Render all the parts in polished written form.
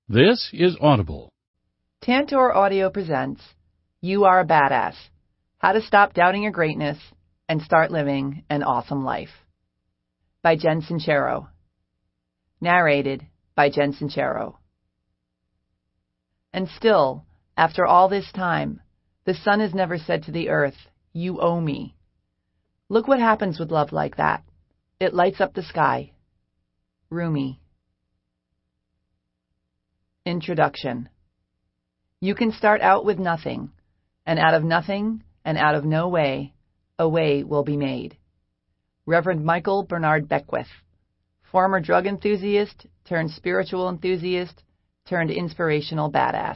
This is Audible. Tantor Audio presents You Are a Badass, How to Stop Doubting Your Greatness and Start Living an Awesome Life by Jen Sincero. Narrated by Jen Sincero. And still, after all this time, the sun has never said to the earth, "You owe me." Look what happens with love like that. It lights up the sky. Rumi. Introduction. You can start out with nothing, and out of nothing and out of no way, a way will be made. Reverend Michael Bernard Beckwith, former drug enthusiast turned spiritual enthusiast turned inspirational badass.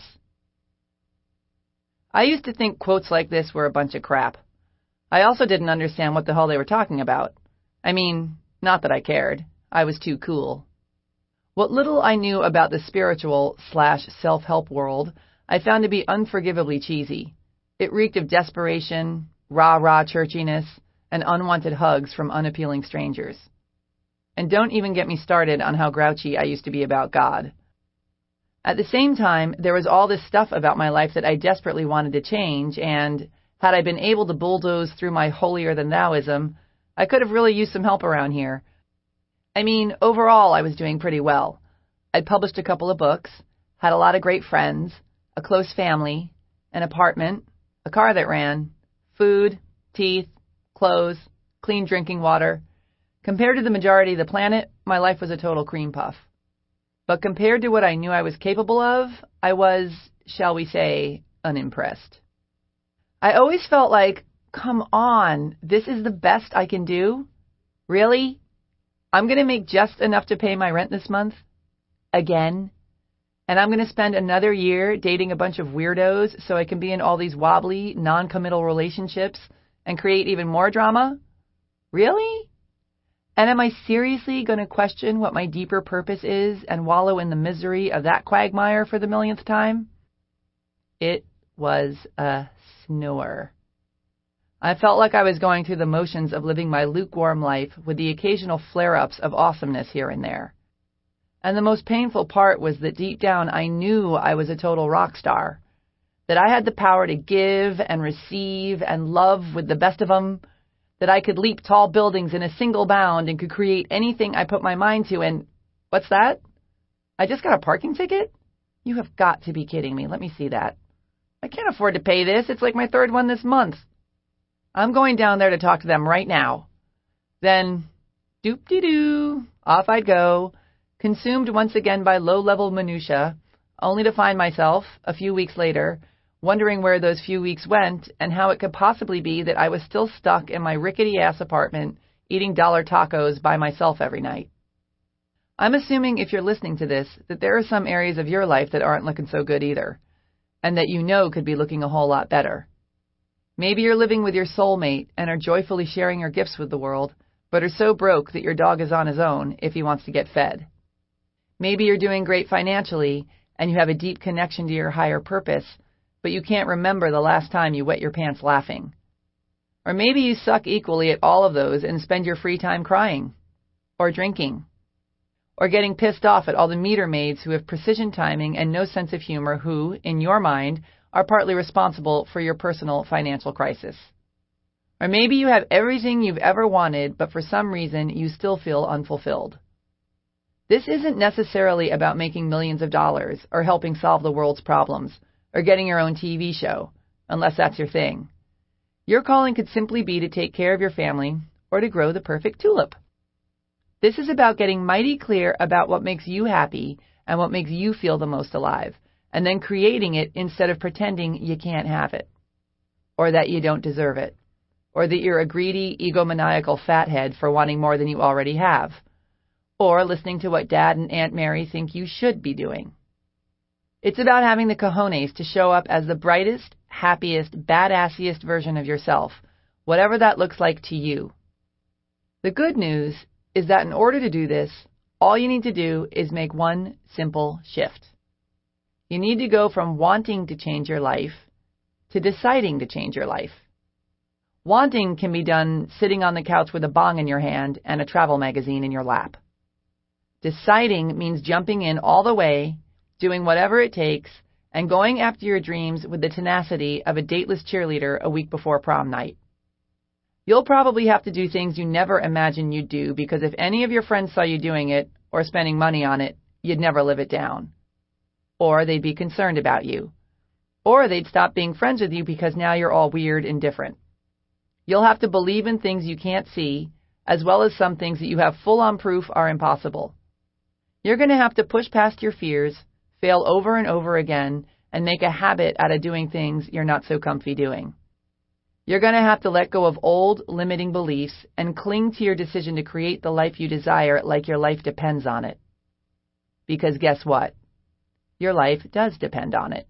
I used to think quotes like this were a bunch of crap. I also didn't understand what the hell they were talking about. I mean, not that I cared. I was too cool. What little I knew about the spiritual/self-help world, I found to be unforgivably cheesy. It reeked of desperation, rah-rah churchiness, and unwanted hugs from unappealing strangers. And don't even get me started on how grouchy I used to be about God. At the same time, there was all this stuff about my life that I desperately wanted to change, and had I been able to bulldoze through my holier-than-thouism, I could have really used some help around here. I mean, overall, I was doing pretty well. I'd published a couple of books, had a lot of great friends, a close family, an apartment, a car that ran, food, teeth, clothes, clean drinking water. Compared to the majority of the planet, my life was a total cream puff. But compared to what I knew I was capable of, I was, shall we say, unimpressed. I always felt like, come on, this is the best I can do? Really? I'm going to make just enough to pay my rent this month? Again? And I'm going to spend another year dating a bunch of weirdos so I can be in all these wobbly, non-committal relationships and create even more drama? Really? And am I seriously going to question what my deeper purpose is and wallow in the misery of that quagmire for the millionth time? It was a snore. I felt like I was going through the motions of living my lukewarm life with the occasional flare-ups of awesomeness here and there. And the most painful part was that deep down I knew I was a total rock star, that I had the power to give and receive and love with the best of them, that I could leap tall buildings in a single bound and could create anything I put my mind to, and what's that? I just got a parking ticket? You have got to be kidding me. Let me see that. I can't afford to pay this. It's like my third one this month. I'm going down there to talk to them right now. Then, doop-de-doo, off I'd go, consumed once again by low-level minutia, only to find myself, a few weeks later, wondering where those few weeks went and how it could possibly be that I was still stuck in my rickety-ass apartment eating dollar tacos by myself every night. I'm assuming if you're listening to this that there are some areas of your life that aren't looking so good either, and that you know could be looking a whole lot better. Maybe you're living with your soulmate and are joyfully sharing your gifts with the world, but are so broke that your dog is on his own if he wants to get fed. Maybe you're doing great financially and you have a deep connection to your higher purpose, but you can't remember the last time you wet your pants laughing. Or maybe you suck equally at all of those and spend your free time crying, or drinking, or getting pissed off at all the meter maids who have precision timing and no sense of humor who, in your mind, are partly responsible for your personal financial crisis. Or maybe you have everything you've ever wanted, but for some reason you still feel unfulfilled. This isn't necessarily about making millions of dollars or helping solve the world's problems or getting your own TV show, unless that's your thing. Your calling could simply be to take care of your family or to grow the perfect tulip. This is about getting mighty clear about what makes you happy and what makes you feel the most alive, and then creating it instead of pretending you can't have it, or that you don't deserve it, or that you're a greedy, egomaniacal fathead for wanting more than you already have, or listening to what Dad and Aunt Mary think you should be doing. It's about having the cojones to show up as the brightest, happiest, badassiest version of yourself, whatever that looks like to you. The good news is that in order to do this, all you need to do is make one simple shift. You need to go from wanting to change your life to deciding to change your life. Wanting can be done sitting on the couch with a bong in your hand and a travel magazine in your lap. Deciding means jumping in all the way, doing whatever it takes, and going after your dreams with the tenacity of a dateless cheerleader a week before prom night. You'll probably have to do things you never imagined you'd do because if any of your friends saw you doing it or spending money on it, you'd never live it down. Or they'd be concerned about you. Or they'd stop being friends with you because now you're all weird and different. You'll have to believe in things you can't see, as well as some things that you have full-on proof are impossible. You're going to have to push past your fears, fail over and over again, and make a habit out of doing things you're not so comfy doing. You're going to have to let go of old, limiting beliefs and cling to your decision to create the life you desire like your life depends on it. Because guess what? Your life does depend on it.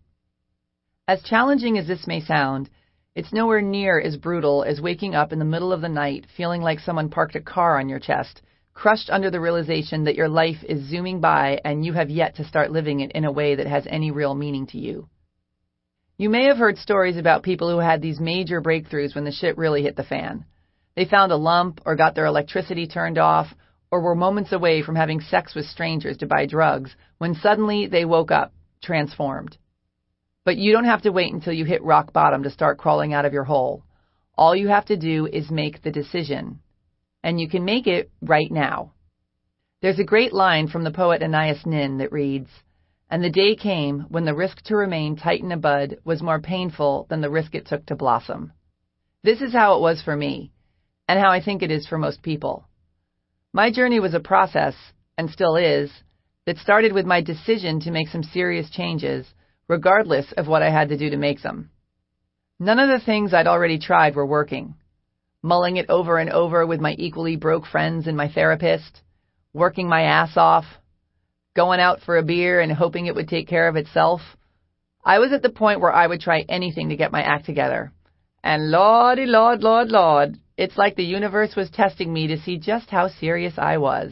As challenging as this may sound, it's nowhere near as brutal as waking up in the middle of the night feeling like someone parked a car on your chest, crushed under the realization that your life is zooming by and you have yet to start living it in a way that has any real meaning to you. You may have heard stories about people who had these major breakthroughs when the shit really hit the fan. They found a lump or got their electricity turned off or were moments away from having sex with strangers to buy drugs when suddenly they woke up, transformed. But you don't have to wait until you hit rock bottom to start crawling out of your hole. All you have to do is make the decision. And you can make it right now. There's a great line from the poet Anais Nin that reads, "And the day came when the risk to remain tight in a bud was more painful than the risk it took to blossom." This is how it was for me, and how I think it is for most people. My journey was a process, and still is, that started with my decision to make some serious changes, regardless of what I had to do to make them. None of the things I'd already tried were working. Mulling it over and over with my equally broke friends and my therapist, working my ass off, going out for a beer and hoping it would take care of itself. I was at the point where I would try anything to get my act together. And Lordy, Lord, Lord, Lord, it's like the universe was testing me to see just how serious I was.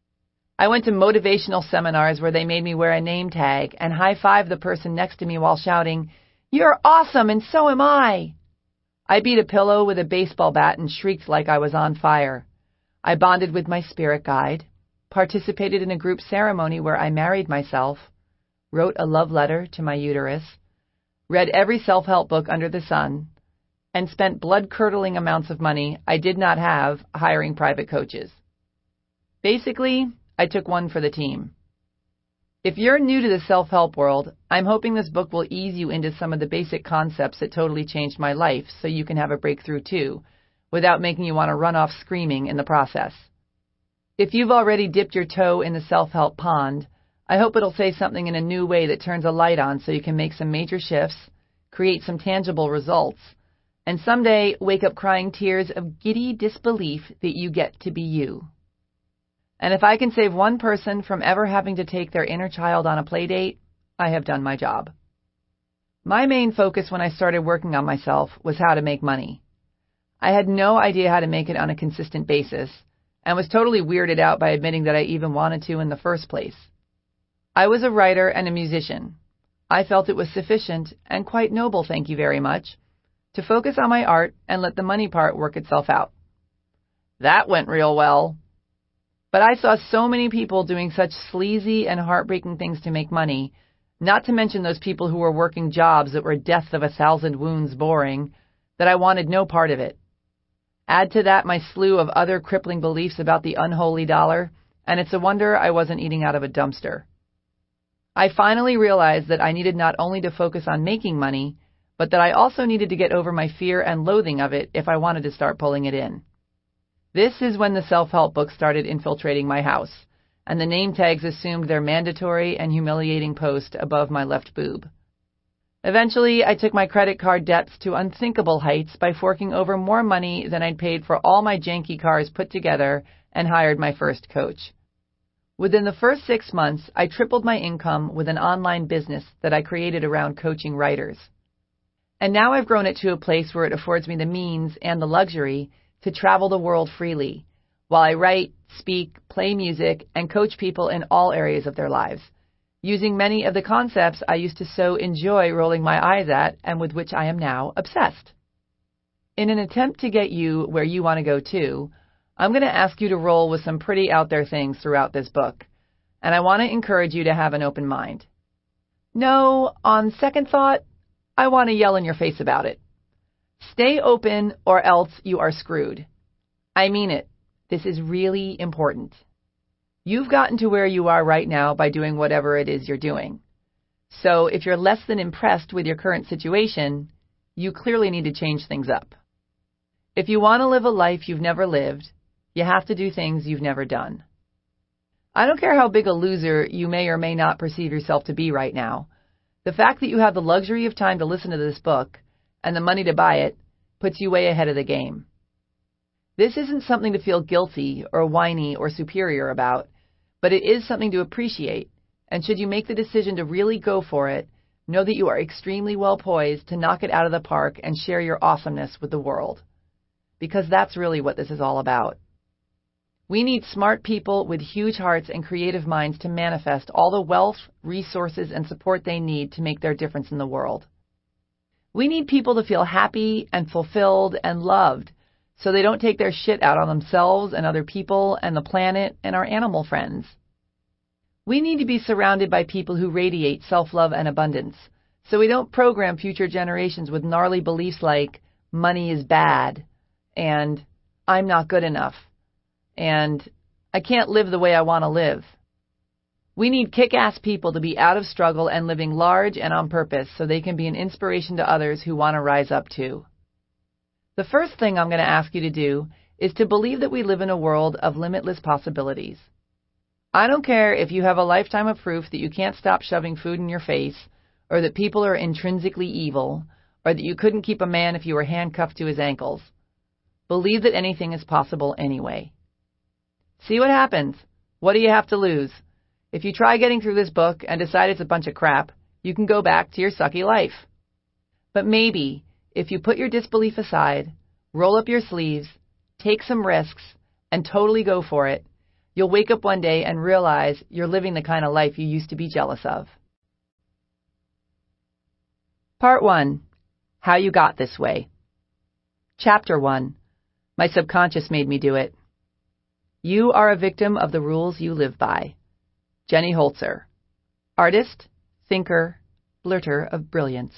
I went to motivational seminars where they made me wear a name tag and high-five the person next to me while shouting, "You're awesome and so am I!" I beat a pillow with a baseball bat and shrieked like I was on fire. I bonded with my spirit guide, participated in a group ceremony where I married myself, wrote a love letter to my uterus, read every self-help book under the sun, and spent blood-curdling amounts of money I did not have hiring private coaches. Basically, I took one for the team. If you're new to the self-help world, I'm hoping this book will ease you into some of the basic concepts that totally changed my life so you can have a breakthrough too, without making you want to run off screaming in the process. If you've already dipped your toe in the self-help pond, I hope it'll say something in a new way that turns a light on so you can make some major shifts, create some tangible results, and someday wake up crying tears of giddy disbelief that you get to be you. And if I can save one person from ever having to take their inner child on a play date, I have done my job. My main focus when I started working on myself was how to make money. I had no idea how to make it on a consistent basis, and was totally weirded out by admitting that I even wanted to in the first place. I was a writer and a musician. I felt it was sufficient, and quite noble, thank you very much, to focus on my art and let the money part work itself out. That went real well. But I saw so many people doing such sleazy and heartbreaking things to make money, not to mention those people who were working jobs that were death of 1,000 wounds boring, that I wanted no part of it. Add to that my slew of other crippling beliefs about the unholy dollar, and it's a wonder I wasn't eating out of a dumpster. I finally realized that I needed not only to focus on making money, but that I also needed to get over my fear and loathing of it if I wanted to start pulling it in. This is when the self-help books started infiltrating my house, and the name tags assumed their mandatory and humiliating post above my left boob. Eventually, I took my credit card debts to unthinkable heights by forking over more money than I'd paid for all my janky cars put together and hired my first coach. Within the first 6 months, I tripled my income with an online business that I created around coaching writers. And now I've grown it to a place where it affords me the means and the luxury to travel the world freely, while I write, speak, play music, and coach people in all areas of their lives, using many of the concepts I used to so enjoy rolling my eyes at and with which I am now obsessed. In an attempt to get you where you want to go too, I'm going to ask you to roll with some pretty out there things throughout this book, and I want to encourage you to have an open mind. No, on second thought, I want to yell in your face about it. Stay open or else you are screwed. I mean it. This is really important. You've gotten to where you are right now by doing whatever it is you're doing. So if you're less than impressed with your current situation, you clearly need to change things up. If you want to live a life you've never lived, you have to do things you've never done. I don't care how big a loser you may or may not perceive yourself to be right now. The fact that you have the luxury of time to listen to this book and the money to buy it puts you way ahead of the game. This isn't something to feel guilty or whiny or superior about, but it is something to appreciate. And should you make the decision to really go for it, know that you are extremely well poised to knock it out of the park and share your awesomeness with the world. Because that's really what this is all about. We need smart people with huge hearts and creative minds to manifest all the wealth, resources, and support they need to make their difference in the world. We need people to feel happy and fulfilled and loved so they don't take their shit out on themselves and other people and the planet and our animal friends. We need to be surrounded by people who radiate self-love and abundance so we don't program future generations with gnarly beliefs like money is bad and I'm not good enough and I can't live the way I want to live. We need kick-ass people to be out of struggle and living large and on purpose so they can be an inspiration to others who want to rise up too. The first thing I'm going to ask you to do is to believe that we live in a world of limitless possibilities. I don't care if you have a lifetime of proof that you can't stop shoving food in your face, or that people are intrinsically evil, or that you couldn't keep a man if you were handcuffed to his ankles. Believe that anything is possible anyway. See what happens. What do you have to lose? If you try getting through this book and decide it's a bunch of crap, you can go back to your sucky life. But maybe, if you put your disbelief aside, roll up your sleeves, take some risks, and totally go for it, you'll wake up one day and realize you're living the kind of life you used to be jealous of. Part 1. How you got this way. Chapter 1. My subconscious made me do it. You are a victim of the rules you live by. Jenny Holzer. Artist, thinker, flirter of brilliance.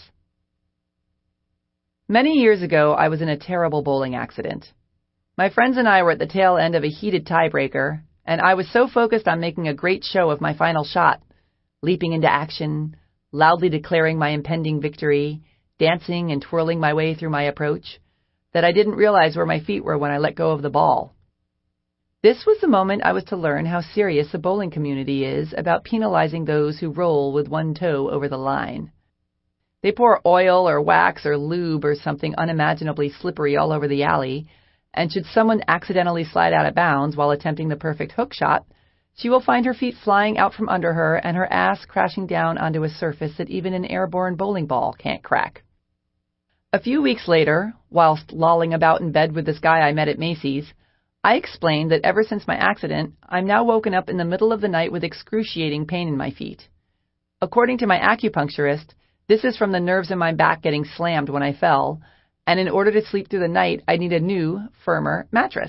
Many years ago, I was in a terrible bowling accident. My friends and I were at the tail end of a heated tiebreaker, and I was so focused on making a great show of my final shot, leaping into action, loudly declaring my impending victory, dancing and twirling my way through my approach, that I didn't realize where my feet were when I let go of the ball. This was the moment I was to learn how serious the bowling community is about penalizing those who roll with one toe over the line. They pour oil or wax or lube or something unimaginably slippery all over the alley, and should someone accidentally slide out of bounds while attempting the perfect hook shot, she will find her feet flying out from under her and her ass crashing down onto a surface that even an airborne bowling ball can't crack. A few weeks later, whilst lolling about in bed with this guy I met at Macy's, I explained that ever since my accident, I'm now woken up in the middle of the night with excruciating pain in my feet. According to my acupuncturist, this is from the nerves in my back getting slammed when I fell, and in order to sleep through the night, I need a new, firmer mattress.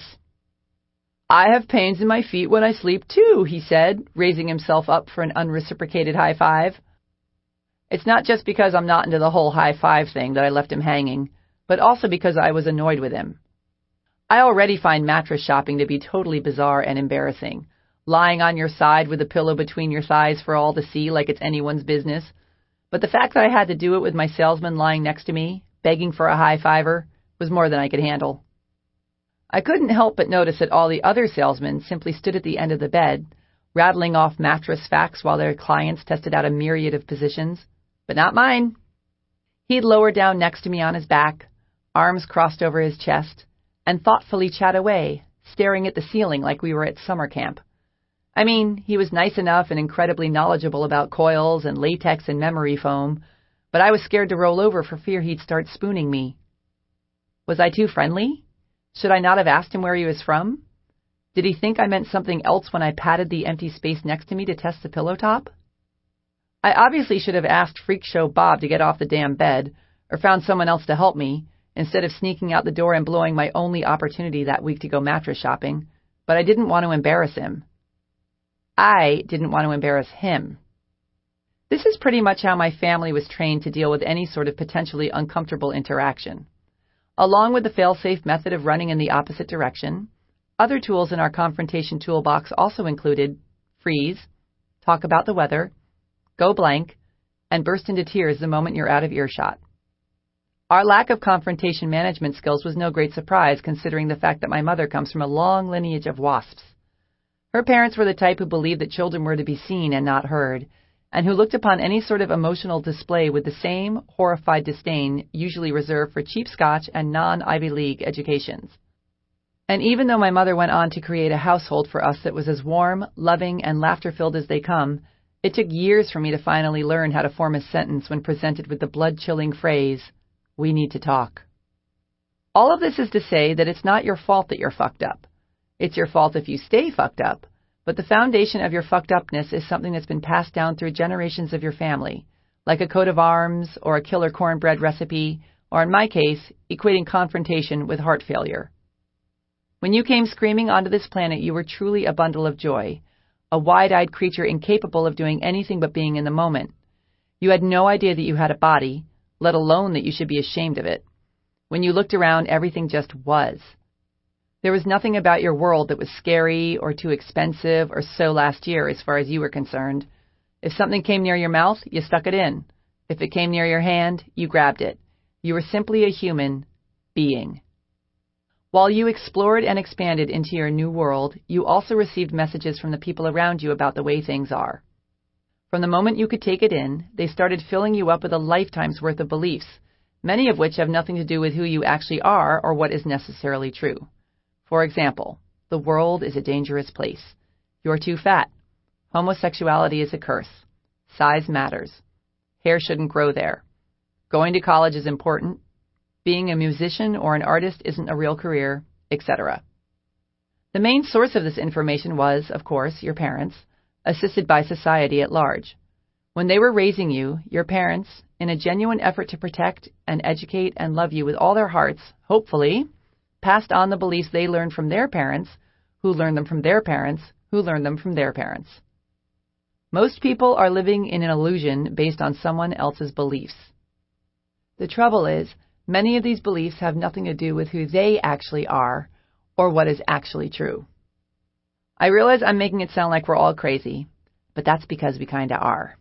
I have pains in my feet when I sleep too, he said, raising himself up for an unreciprocated high five. It's not just because I'm not into the whole high five thing that I left him hanging, but also because I was annoyed with him. I already find mattress shopping to be totally bizarre and embarrassing, lying on your side with a pillow between your thighs for all to see like it's anyone's business. But the fact that I had to do it with my salesman lying next to me, begging for a high fiver, was more than I could handle. I couldn't help but notice that all the other salesmen simply stood at the end of the bed, rattling off mattress facts while their clients tested out a myriad of positions, but not mine. He'd lower down next to me on his back, arms crossed over his chest, and thoughtfully chat away, staring at the ceiling like we were at summer camp. I mean, he was nice enough and incredibly knowledgeable about coils and latex and memory foam, but I was scared to roll over for fear he'd start spooning me. Was I too friendly? Should I not have asked him where he was from? Did he think I meant something else when I patted the empty space next to me to test the pillow top? I obviously should have asked Freak Show Bob to get off the damn bed, or found someone else to help me, instead of sneaking out the door and blowing my only opportunity that week to go mattress shopping, but I didn't want to embarrass him. I didn't want to embarrass him. This is pretty much how my family was trained to deal with any sort of potentially uncomfortable interaction. Along with the fail-safe method of running in the opposite direction, other tools in our confrontation toolbox also included freeze, talk about the weather, go blank, and burst into tears the moment you're out of earshot. Our lack of confrontation management skills was no great surprise, considering the fact that my mother comes from a long lineage of WASPs. Her parents were the type who believed that children were to be seen and not heard, and who looked upon any sort of emotional display with the same horrified disdain usually reserved for cheap Scotch and non-Ivy League educations. And even though my mother went on to create a household for us that was as warm, loving, and laughter-filled as they come, it took years for me to finally learn how to form a sentence when presented with the blood-chilling phrase, "We need to talk." All of this is to say that it's not your fault that you're fucked up. It's your fault if you stay fucked up, but the foundation of your fucked upness is something that's been passed down through generations of your family, like a coat of arms or a killer cornbread recipe, or in my case, equating confrontation with heart failure. When you came screaming onto this planet, you were truly a bundle of joy, a wide-eyed creature incapable of doing anything but being in the moment. You had no idea that you had a body, let alone that you should be ashamed of it. When you looked around, everything just was. There was nothing about your world that was scary or too expensive or so last year as far as you were concerned. If something came near your mouth, you stuck it in. If it came near your hand, you grabbed it. You were simply a human being. While you explored and expanded into your new world, you also received messages from the people around you about the way things are. From the moment you could take it in, they started filling you up with a lifetime's worth of beliefs, many of which have nothing to do with who you actually are or what is necessarily true. For example, the world is a dangerous place. You're too fat. Homosexuality is a curse. Size matters. Hair shouldn't grow there. Going to college is important. Being a musician or an artist isn't a real career, etc. The main source of this information was, of course, your parents, assisted by society at large. When they were raising you, your parents, in a genuine effort to protect and educate and love you with all their hearts, hopefully, passed on the beliefs they learned from their parents, who learned them from their parents, who learned them from their parents. Most people are living in an illusion based on someone else's beliefs. The trouble is, many of these beliefs have nothing to do with who they actually are or what is actually true. I realize I'm making it sound like we're all crazy, but that's because we kinda are.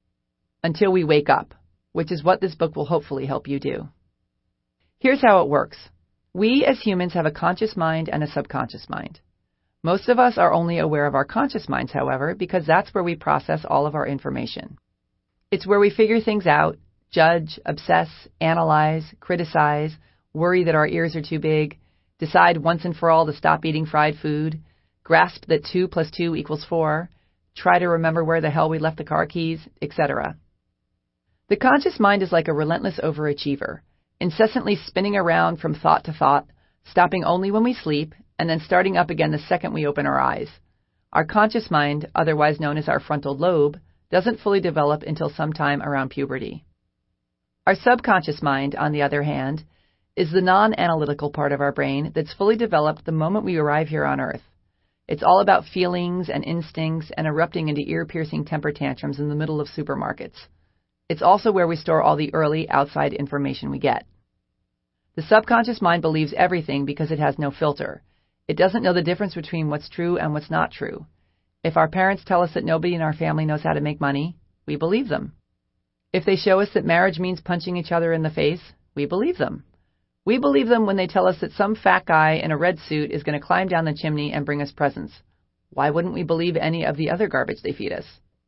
Until we wake up, which is what this book will hopefully help you do. Here's how it works. We as humans have a conscious mind and a subconscious mind. Most of us are only aware of our conscious minds, however, because that's where we process all of our information. It's where we figure things out, judge, obsess, analyze, criticize, worry that our ears are too big, decide once and for all to stop eating fried food, grasp that 2 + 2 = 4, try to remember where the hell we left the car keys, etc. The conscious mind is like a relentless overachiever, incessantly spinning around from thought to thought, stopping only when we sleep, and then starting up again the second we open our eyes. Our conscious mind, otherwise known as our frontal lobe, doesn't fully develop until sometime around puberty. Our subconscious mind, on the other hand, is the non-analytical part of our brain that's fully developed the moment we arrive here on Earth. It's all about feelings and instincts and erupting into ear-piercing temper tantrums in the middle of supermarkets. It's also where we store all the early outside information we get. The subconscious mind believes everything because it has no filter. It doesn't know the difference between what's true and what's not true. If our parents tell us that nobody in our family knows how to make money, we believe them. If they show us that marriage means punching each other in the face, we believe them. We believe them when they tell us that some fat guy in a red suit is going to climb down the chimney and bring us presents. Why wouldn't we believe any of the other garbage they feed us?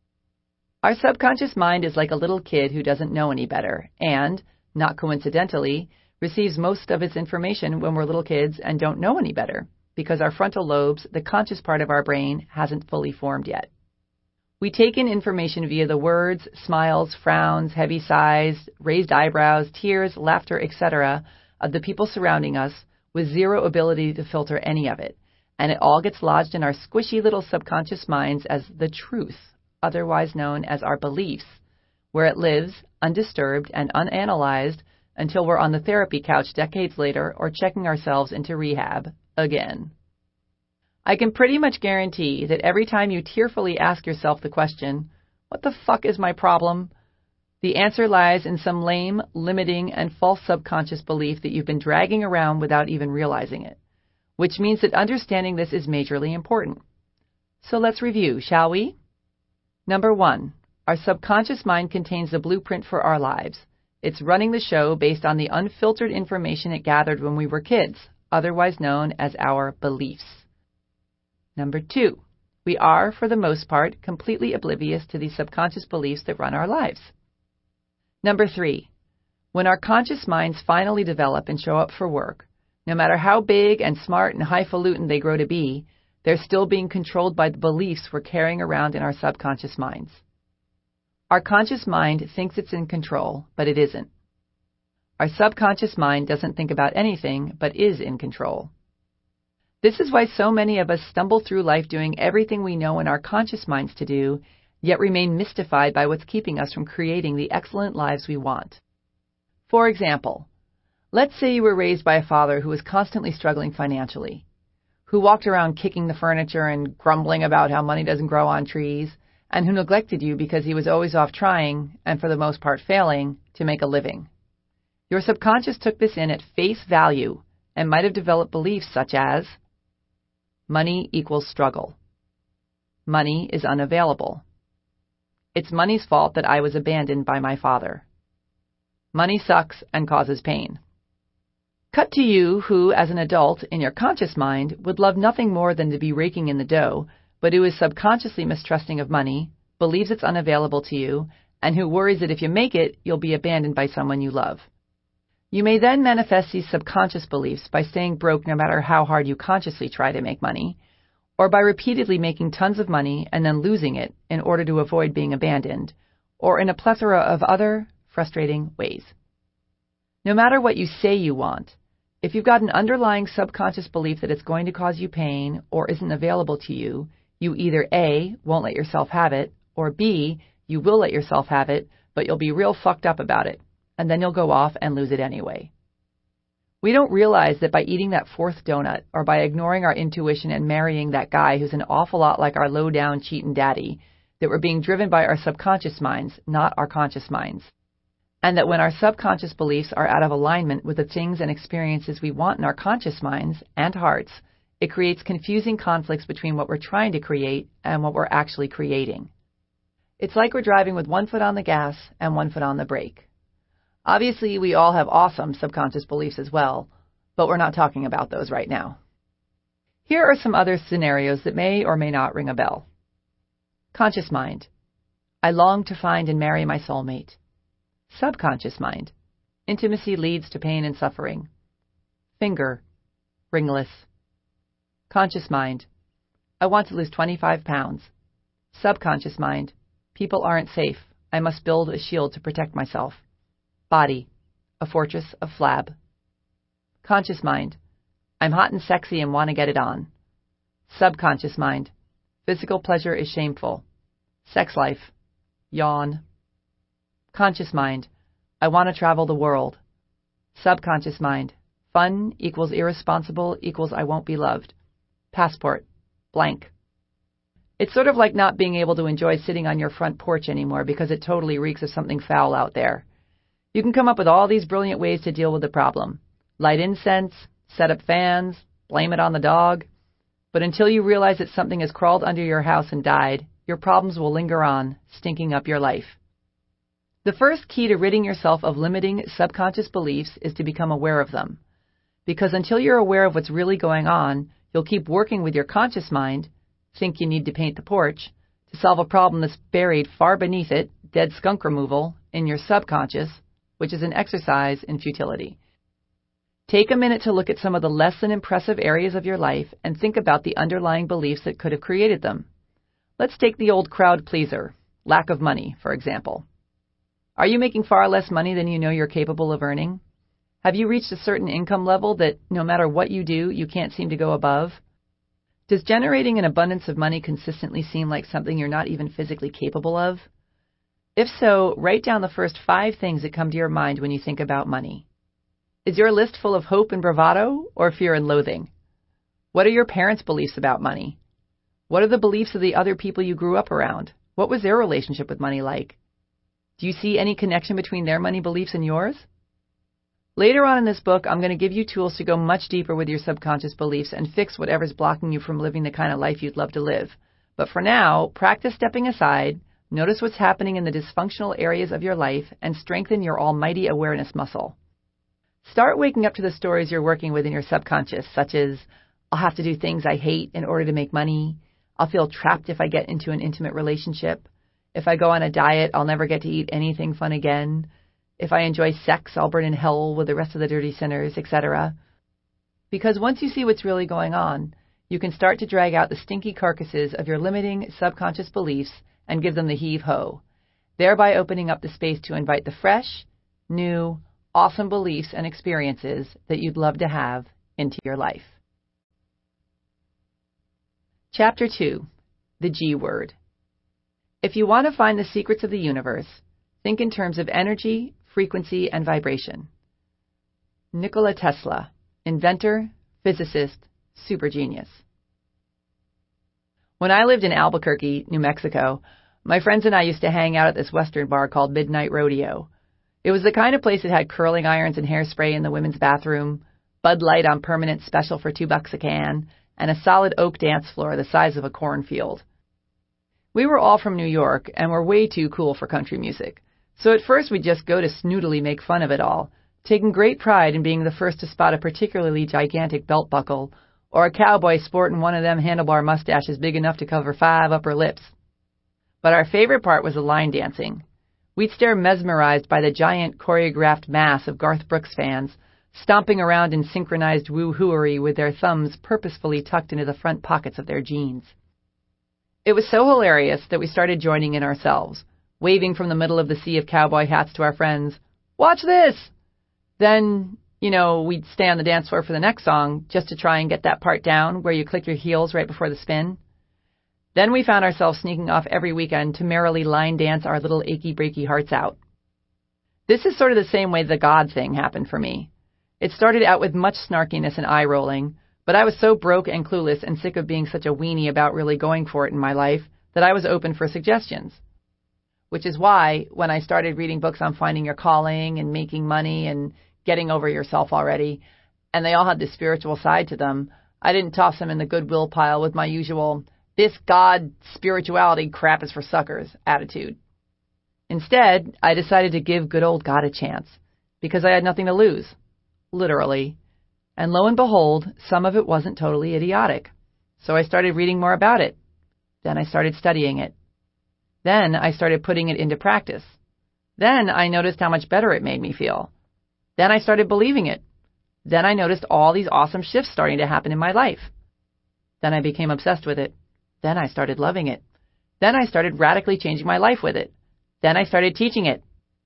Our subconscious mind is like a little kid who doesn't know any better and, not coincidentally, receives most of its information when we're little kids and don't know any better, because our frontal lobes, the conscious part of our brain, hasn't fully formed yet. We take in information via the words, smiles, frowns, heavy sighs, raised eyebrows, tears, laughter, etc. of the people surrounding us with zero ability to filter any of it, and it all gets lodged in our squishy little subconscious minds as the truth, otherwise known as our beliefs, where it lives, undisturbed and unanalyzed, until we're on the therapy couch decades later or checking ourselves into rehab again. I can pretty much guarantee that every time you tearfully ask yourself the question, What the fuck is my problem? The answer lies in some lame, limiting, and false subconscious belief that you've been dragging around without even realizing it, which means that understanding this is majorly important. So let's review, shall we? Number 1, our subconscious mind contains the blueprint for our lives. It's running the show based on the unfiltered information it gathered when we were kids, otherwise known as our beliefs. Number 2, we are, for the most part, completely oblivious to the subconscious beliefs that run our lives. Number 3, when our conscious minds finally develop and show up for work, no matter how big and smart and highfalutin they grow to be, they're still being controlled by the beliefs we're carrying around in our subconscious minds. Our conscious mind thinks it's in control, but it isn't. Our subconscious mind doesn't think about anything, but is in control. This is why so many of us stumble through life doing everything we know in our conscious minds to do, yet remain mystified by what's keeping us from creating the excellent lives we want. For example, let's say you were raised by a father who was constantly struggling financially, who walked around kicking the furniture and grumbling about how money doesn't grow on trees, and who neglected you because he was always off trying, and for the most part failing, to make a living. Your subconscious took this in at face value and might have developed beliefs such as, money equals struggle. Money is unavailable. It's money's fault that I was abandoned by my father. Money sucks and causes pain. Cut to you who, as an adult, in your conscious mind, would love nothing more than to be raking in the dough, but who is subconsciously mistrusting of money, believes it's unavailable to you, and who worries that if you make it, you'll be abandoned by someone you love. You may then manifest these subconscious beliefs by staying broke no matter how hard you consciously try to make money, or by repeatedly making tons of money and then losing it in order to avoid being abandoned, or in a plethora of other frustrating ways. No matter what you say you want, if you've got an underlying subconscious belief that it's going to cause you pain or isn't available to you, you either A, won't let yourself have it, or B, you will let yourself have it, but you'll be real fucked up about it, and then you'll go off and lose it anyway. We don't realize that by eating that fourth donut, or by ignoring our intuition and marrying that guy who's an awful lot like our low-down cheatin' daddy, that we're being driven by our subconscious minds, not our conscious minds. And that when our subconscious beliefs are out of alignment with the things and experiences we want in our conscious minds and hearts, it creates confusing conflicts between what we're trying to create and what we're actually creating. It's like we're driving with one foot on the gas and one foot on the brake. Obviously, we all have awesome subconscious beliefs as well, but we're not talking about those right now. Here are some other scenarios that may or may not ring a bell. Conscious mind. I long to find and marry my soulmate. Subconscious mind. Intimacy leads to pain and suffering. Finger. Ringless. Conscious mind. I want to lose 25 pounds. Subconscious mind. People aren't safe. I must build a shield to protect myself. Body. A fortress of flab. Conscious mind. I'm hot and sexy and want to get it on. Subconscious mind. Physical pleasure is shameful. Sex life. Yawn. Conscious mind. I want to travel the world. Subconscious mind. Fun equals irresponsible equals I won't be loved. Passport. Blank. It's sort of like not being able to enjoy sitting on your front porch anymore because it totally reeks of something foul out there. You can come up with all these brilliant ways to deal with the problem. Light incense, set up fans, blame it on the dog. But until you realize that something has crawled under your house and died, your problems will linger on, stinking up your life. The first key to ridding yourself of limiting subconscious beliefs is to become aware of them. Because until you're aware of what's really going on, you'll keep working with your conscious mind, think you need to paint the porch, to solve a problem that's buried far beneath it, dead skunk removal, in your subconscious, which is an exercise in futility. Take a minute to look at some of the less than impressive areas of your life and think about the underlying beliefs that could have created them. Let's take the old crowd pleaser, lack of money, for example. Are you making far less money than you know you're capable of earning? Have you reached a certain income level that no matter what you do, you can't seem to go above? Does generating an abundance of money consistently seem like something you're not even physically capable of? If so, write down the first 5 things that come to your mind when you think about money. Is your list full of hope and bravado or fear and loathing? What are your parents' beliefs about money? What are the beliefs of the other people you grew up around? What was their relationship with money like? Do you see any connection between their money beliefs and yours? Later on in this book, I'm going to give you tools to go much deeper with your subconscious beliefs and fix whatever's blocking you from living the kind of life you'd love to live. But for now, practice stepping aside, notice what's happening in the dysfunctional areas of your life, and strengthen your almighty awareness muscle. Start waking up to the stories you're working with in your subconscious, such as, I'll have to do things I hate in order to make money. I'll feel trapped if I get into an intimate relationship. If I go on a diet, I'll never get to eat anything fun again. If I enjoy sex, I'll burn in hell with the rest of the dirty sinners, etc. Because once you see what's really going on, you can start to drag out the stinky carcasses of your limiting subconscious beliefs and give them the heave-ho, thereby opening up the space to invite the fresh, new, awesome beliefs and experiences that you'd love to have into your life. Chapter 2. The G Word. If you want to find the secrets of the universe, think in terms of energy, frequency, and vibration. Nikola Tesla, inventor, physicist, super genius. When I lived in Albuquerque, New Mexico, my friends and I used to hang out at this Western bar called Midnight Rodeo. It was the kind of place that had curling irons and hairspray in the women's bathroom, Bud Light on permanent special for $2 a can, and a solid oak dance floor the size of a cornfield. We were all from New York and were way too cool for country music. So at first we'd just go to snootily make fun of it all, taking great pride in being the first to spot a particularly gigantic belt buckle or a cowboy sporting one of them handlebar mustaches big enough to cover 5 upper lips. But our favorite part was the line dancing. We'd stare mesmerized by the giant choreographed mass of Garth Brooks fans, stomping around in synchronized woo-hooery with their thumbs purposefully tucked into the front pockets of their jeans. It was so hilarious that we started joining in ourselves, waving from the middle of the sea of cowboy hats to our friends, "Watch this!" Then, we'd stay on the dance floor for the next song just to try and get that part down where you click your heels right before the spin. Then we found ourselves sneaking off every weekend to merrily line dance our little achy-breaky hearts out. This is sort of the same way the God thing happened for me. It started out with much snarkiness and eye-rolling, but I was so broke and clueless and sick of being such a weenie about really going for it in my life that I was open for suggestions. Which is why, when I started reading books on finding your calling and making money and getting over yourself already, and they all had this spiritual side to them, I didn't toss them in the goodwill pile with my usual, this God spirituality crap is for suckers attitude. Instead, I decided to give good old God a chance, because I had nothing to lose. Literally. And lo and behold, some of it wasn't totally idiotic. So I started reading more about it. Then I started studying it. Then I started putting it into practice. Then I noticed how much better it made me feel. Then I started believing it. Then I noticed all these awesome shifts starting to happen in my life. Then I became obsessed with it. Then I started loving it. Then I started radically changing my life with it. Then I started teaching it.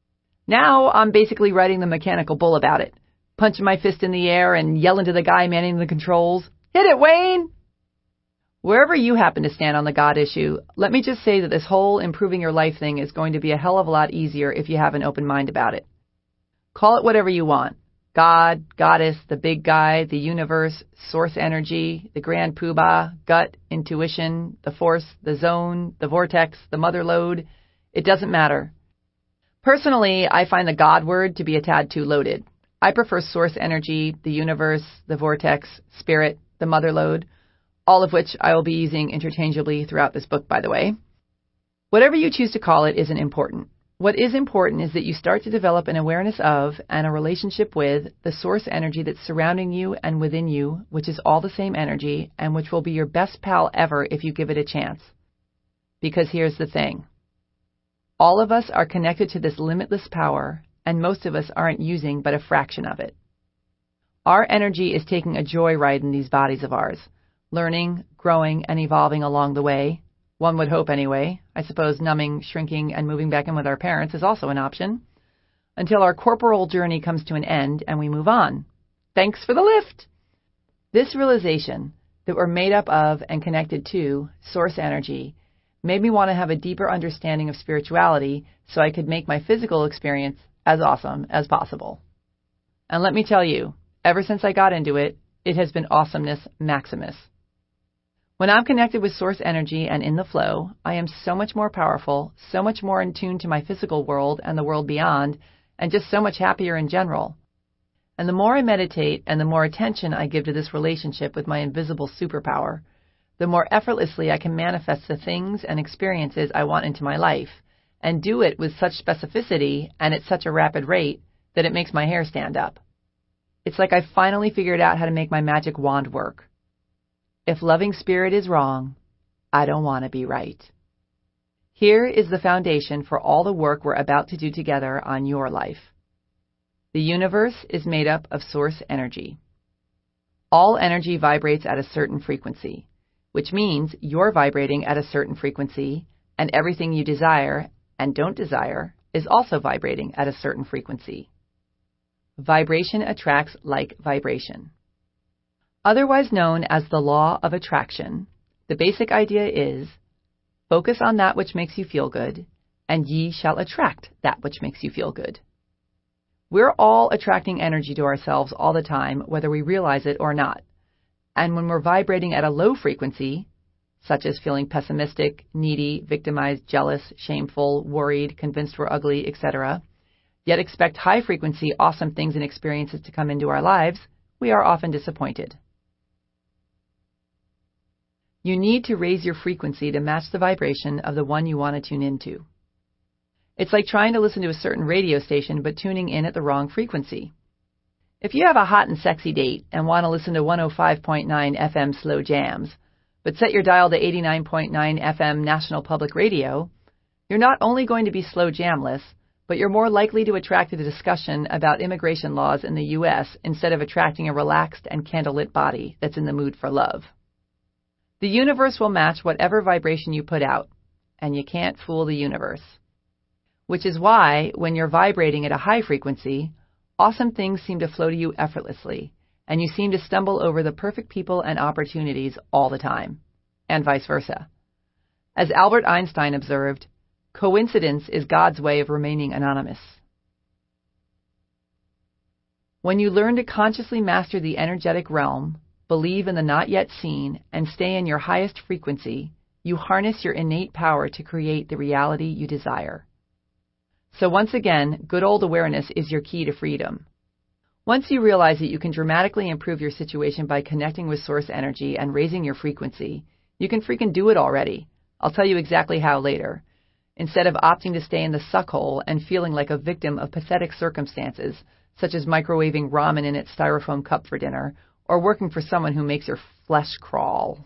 Now I'm basically writing the mechanical bull about it, punching my fist in the air and yelling to the guy manning the controls, "Hit it, Wayne!" Wherever you happen to stand on the God issue, let me just say that this whole improving your life thing is going to be a hell of a lot easier if you have an open mind about it. Call it whatever you want. God, Goddess, the big guy, the universe, source energy, the grand poobah, gut, intuition, the force, the zone, the vortex, the mother lode. It doesn't matter. Personally, I find the God word to be a tad too loaded. I prefer source energy, the universe, the vortex, spirit, the mother lode, all of which I will be using interchangeably throughout this book, by the way. Whatever you choose to call it isn't important. What is important is that you start to develop an awareness of and a relationship with the source energy that's surrounding you and within you, which is all the same energy and which will be your best pal ever if you give it a chance. Because here's the thing. All of us are connected to this limitless power, and most of us aren't using but a fraction of it. Our energy is taking a joyride in these bodies of ours, learning, growing, and evolving along the way. One would hope anyway. I suppose numbing, shrinking, and moving back in with our parents is also an option. Until our corporal journey comes to an end and we move on. Thanks for the lift! This realization that we're made up of and connected to source energy made me want to have a deeper understanding of spirituality so I could make my physical experience as awesome as possible. And let me tell you, ever since I got into it, it has been awesomeness maximus. When I'm connected with source energy and in the flow, I am so much more powerful, so much more in tune to my physical world and the world beyond, and just so much happier in general. And the more I meditate and the more attention I give to this relationship with my invisible superpower, the more effortlessly I can manifest the things and experiences I want into my life, and do it with such specificity and at such a rapid rate that it makes my hair stand up. It's like I finally figured out how to make my magic wand work. If loving spirit is wrong, I don't want to be right. Here is the foundation for all the work we're about to do together on your life. The universe is made up of source energy. All energy vibrates at a certain frequency, which means you're vibrating at a certain frequency, and everything you desire and don't desire is also vibrating at a certain frequency. Vibration attracts like vibration. Otherwise known as the law of attraction, the basic idea is, focus on that which makes you feel good, and ye shall attract that which makes you feel good. We're all attracting energy to ourselves all the time, whether we realize it or not. And when we're vibrating at a low frequency, such as feeling pessimistic, needy, victimized, jealous, shameful, worried, convinced we're ugly, etc., yet expect high-frequency, awesome things and experiences to come into our lives, we are often disappointed. You need to raise your frequency to match the vibration of the one you want to tune into. It's like trying to listen to a certain radio station but tuning in at the wrong frequency. If you have a hot and sexy date and want to listen to 105.9 FM slow jams, but set your dial to 89.9 FM National Public Radio, you're not only going to be slow jamless, but you're more likely to attract a discussion about immigration laws in the U.S. instead of attracting a relaxed and candlelit body that's in the mood for love. The universe will match whatever vibration you put out, and you can't fool the universe. Which is why, when you're vibrating at a high frequency, awesome things seem to flow to you effortlessly, and you seem to stumble over the perfect people and opportunities all the time, and vice versa. As Albert Einstein observed, coincidence is God's way of remaining anonymous. When you learn to consciously master the energetic realm, believe in the not yet seen, and stay in your highest frequency, you harness your innate power to create the reality you desire. So once again, good old awareness is your key to freedom. Once you realize that you can dramatically improve your situation by connecting with source energy and raising your frequency, you can freaking do it already. I'll tell you exactly how later. Instead of opting to stay in the suck hole and feeling like a victim of pathetic circumstances, such as microwaving ramen in its styrofoam cup for dinner, or working for someone who makes your flesh crawl.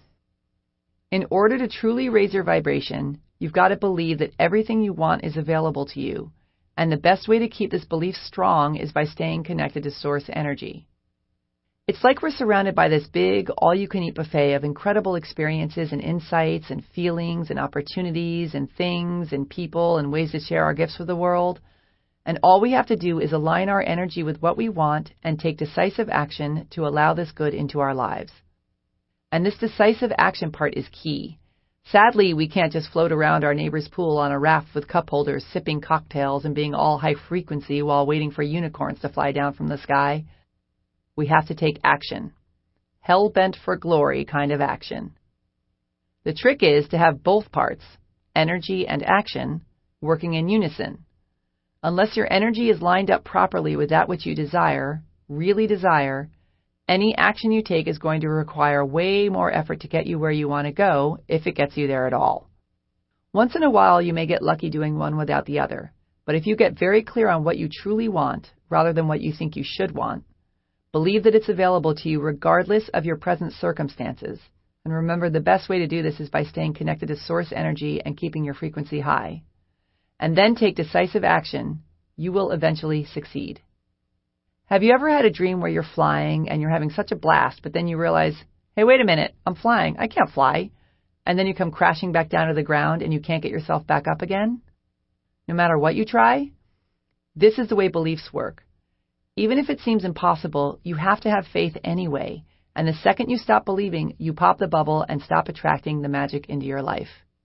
In order to truly raise your vibration, you've got to believe that everything you want is available to you. And the best way to keep this belief strong is by staying connected to source energy. It's like we're surrounded by this big, all-you-can-eat buffet of incredible experiences and insights and feelings and opportunities and things and people and ways to share our gifts with the world. And all we have to do is align our energy with what we want and take decisive action to allow this good into our lives. And this decisive action part is key. Sadly, we can't just float around our neighbor's pool on a raft with cup holders, sipping cocktails and being all high frequency while waiting for unicorns to fly down from the sky. We have to take action. Hell-bent for glory kind of action. The trick is to have both parts, energy and action, working in unison. Unless your energy is lined up properly with that which you desire, really desire, any action you take is going to require way more effort to get you where you want to go, if it gets you there at all. Once in a while, you may get lucky doing one without the other, but if you get very clear on what you truly want, rather than what you think you should want, believe that it's available to you regardless of your present circumstances. And remember, the best way to do this is by staying connected to source energy and keeping your frequency high. And then take decisive action. You will eventually succeed. Have you ever had a dream where you're flying and you're having such a blast, but then you realize, hey, wait a minute, I'm flying. I can't fly. And then you come crashing back down to the ground and you can't get yourself back up again? No matter what you try? This is the way beliefs work. Even if it seems impossible, you have to have faith anyway. And the second you stop believing, you pop the bubble and stop attracting the magic into your life.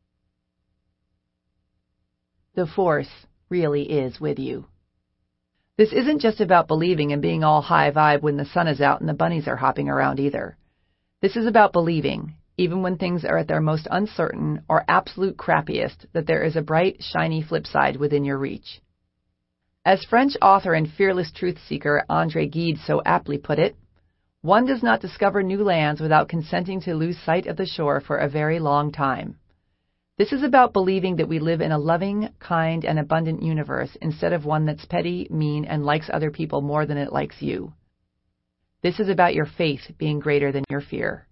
The force really is with you. This isn't just about believing and being all high vibe when the sun is out and the bunnies are hopping around either. This is about believing, even when things are at their most uncertain or absolute crappiest, that there is a bright, shiny flip side within your reach. As French author and fearless truth seeker André Gide so aptly put it, one does not discover new lands without consenting to lose sight of the shore for a very long time. This is about believing that we live in a loving, kind, and abundant universe instead of one that's petty, mean, and likes other people more than it likes you. This is about your faith being greater than your fear.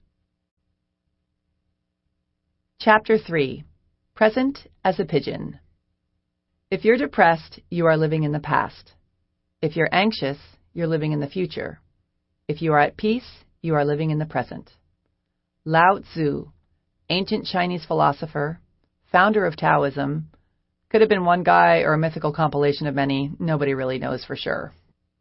Chapter 3. Present as a Pigeon. If you're depressed, you are living in the past. If you're anxious, you're living in the future. If you are at peace, you are living in the present. Lao Tzu, ancient Chinese philosopher, founder of Taoism, could have been one guy or a mythical compilation of many. Nobody really knows for sure.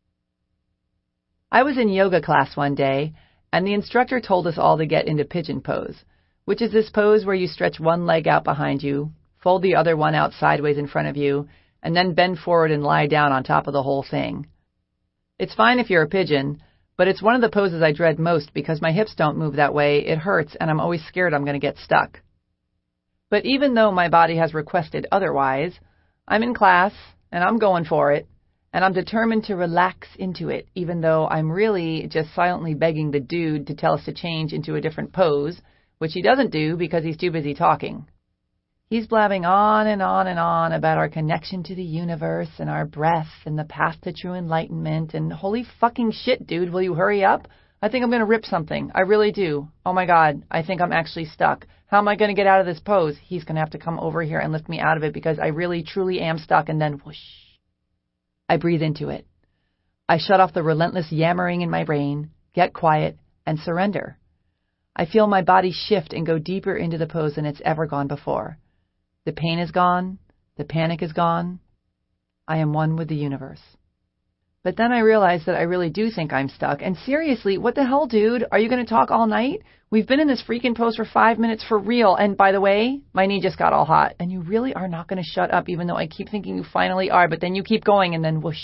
I was in yoga class one day, and the instructor told us all to get into pigeon pose, which is this pose where you stretch one leg out behind you, fold the other one out sideways in front of you, and then bend forward and lie down on top of the whole thing. It's fine if you're a pigeon, but it's one of the poses I dread most because my hips don't move that way, it hurts, and I'm always scared I'm going to get stuck. But even though my body has requested otherwise, I'm in class, and I'm going for it, and I'm determined to relax into it, even though I'm really just silently begging the dude to tell us to change into a different pose, which he doesn't do because he's too busy talking. He's blabbing on and on and on about our connection to the universe and our breath and the path to true enlightenment, and holy fucking shit, dude, will you hurry up? I think I'm going to rip something. I really do. Oh my God, I think I'm actually stuck. How am I going to get out of this pose? He's going to have to come over here and lift me out of it because I really, truly am stuck, and then whoosh. I breathe into it. I shut off the relentless yammering in my brain, get quiet, and surrender. I feel my body shift and go deeper into the pose than it's ever gone before. The pain is gone. The panic is gone. I am one with the universe. But then I realize that I really do think I'm stuck. And seriously, what the hell, dude? Are you going to talk all night? We've been in this freaking pose for 5 minutes for real. And by the way, my knee just got all hot. And you really are not going to shut up, even though I keep thinking you finally are. But then you keep going, and then whoosh.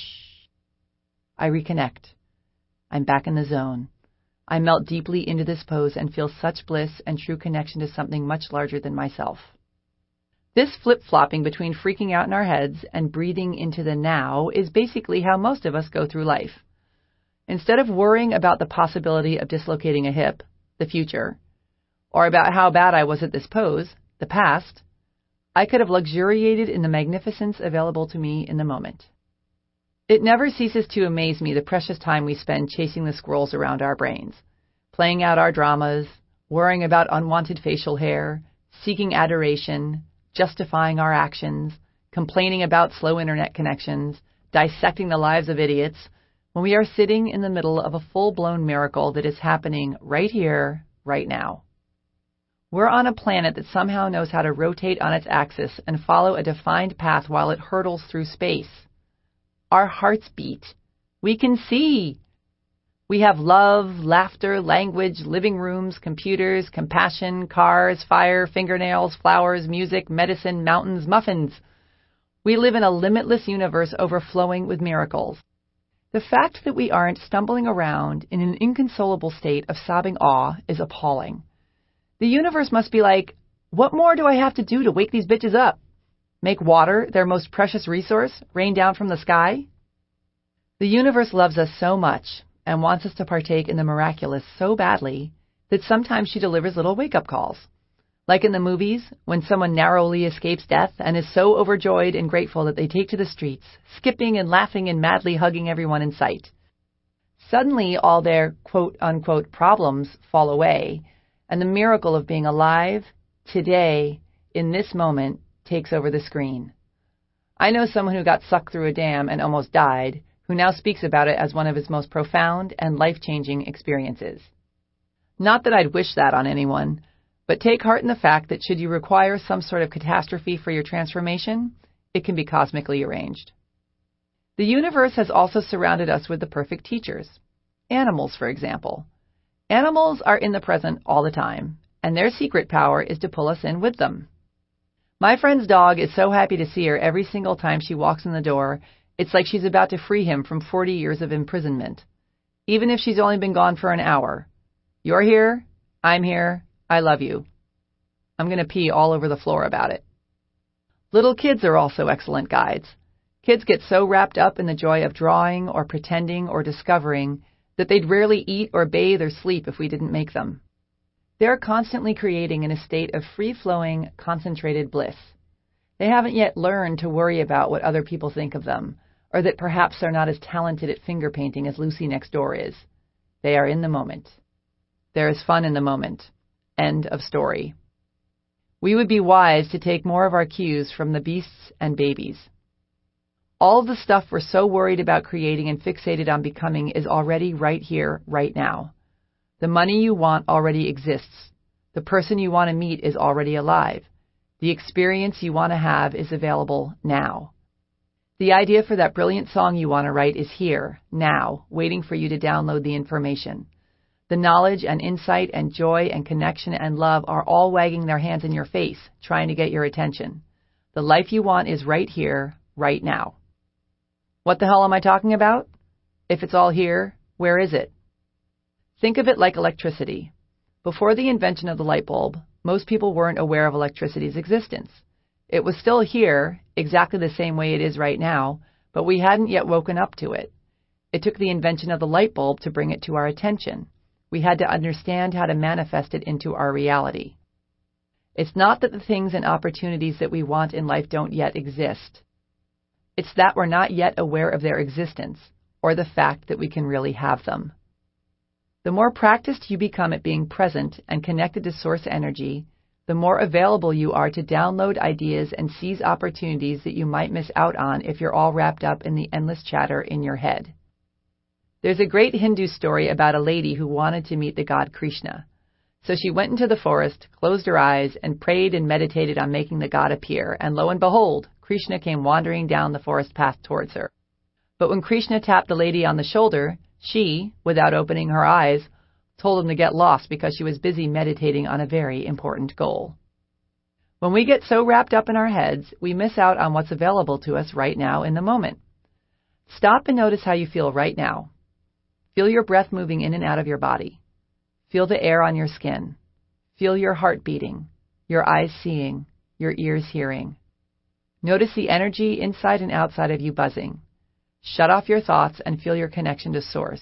I reconnect. I'm back in the zone. I melt deeply into this pose and feel such bliss and true connection to something much larger than myself. This flip-flopping between freaking out in our heads and breathing into the now is basically how most of us go through life. Instead of worrying about the possibility of dislocating a hip, the future, or about how bad I was at this pose, the past, I could have luxuriated in the magnificence available to me in the moment. It never ceases to amaze me the precious time we spend chasing the squirrels around our brains, playing out our dramas, worrying about unwanted facial hair, seeking adoration, justifying our actions, complaining about slow internet connections, dissecting the lives of idiots, when we are sitting in the middle of a full-blown miracle that is happening right here, right now. We're on a planet that somehow knows how to rotate on its axis and follow a defined path while it hurtles through space. Our hearts beat. We can see. We have love, laughter, language, living rooms, computers, compassion, cars, fire, fingernails, flowers, music, medicine, mountains, muffins. We live in a limitless universe overflowing with miracles. The fact that we aren't stumbling around in an inconsolable state of sobbing awe is appalling. The universe must be like, what more do I have to do to wake these bitches up? Make water, their most precious resource, rain down from the sky? The universe loves us so much and wants us to partake in the miraculous so badly that sometimes she delivers little wake-up calls. Like in the movies, when someone narrowly escapes death and is so overjoyed and grateful that they take to the streets, skipping and laughing and madly hugging everyone in sight. Suddenly, all their quote-unquote problems fall away, and the miracle of being alive, today, in this moment, takes over the screen. I know someone who got sucked through a dam and almost died, who now speaks about it as one of his most profound and life-changing experiences. Not that I'd wish that on anyone, but take heart in the fact that should you require some sort of catastrophe for your transformation, it can be cosmically arranged. The universe has also surrounded us with the perfect teachers. Animals, for example. Animals are in the present all the time, and their secret power is to pull us in with them. My friend's dog is so happy to see her every single time she walks in the door. It's like she's about to free him from 40 years of imprisonment, even if she's only been gone for an hour. You're here, I'm here, I love you. I'm going to pee all over the floor about it. Little kids are also excellent guides. Kids get so wrapped up in the joy of drawing or pretending or discovering that they'd rarely eat or bathe or sleep if we didn't make them. They're constantly creating in a state of free-flowing, concentrated bliss. They haven't yet learned to worry about what other people think of them, or that perhaps they're not as talented at finger painting as Lucy next door is. They are in the moment. There is fun in the moment. End of story. We would be wise to take more of our cues from the beasts and babies. All of the stuff we're so worried about creating and fixated on becoming is already right here, right now. The money you want already exists. The person you want to meet is already alive. The experience you want to have is available now. The idea for that brilliant song you want to write is here, now, waiting for you to download the information. The knowledge and insight and joy and connection and love are all wagging their hands in your face, trying to get your attention. The life you want is right here, right now. What the hell am I talking about? If it's all here, where is it? Think of it like electricity. Before the invention of the light bulb, most people weren't aware of electricity's existence. It was still here, exactly the same way it is right now, but we hadn't yet woken up to it. It took the invention of the light bulb to bring it to our attention. We had to understand how to manifest it into our reality. It's not that the things and opportunities that we want in life don't yet exist. It's that we're not yet aware of their existence, or the fact that we can really have them. The more practiced you become at being present and connected to source energy, the more available you are to download ideas and seize opportunities that you might miss out on if you're all wrapped up in the endless chatter in your head. There's a great Hindu story about a lady who wanted to meet the god Krishna. So she went into the forest, closed her eyes, and prayed and meditated on making the god appear, and lo and behold, Krishna came wandering down the forest path towards her. But when Krishna tapped the lady on the shoulder, she, without opening her eyes, told him to get lost because she was busy meditating on a very important goal. When we get so wrapped up in our heads, we miss out on what's available to us right now in the moment. Stop and notice how you feel right now. Feel your breath moving in and out of your body. Feel the air on your skin. Feel your heart beating, your eyes seeing, your ears hearing. Notice the energy inside and outside of you buzzing. Shut off your thoughts and feel your connection to Source.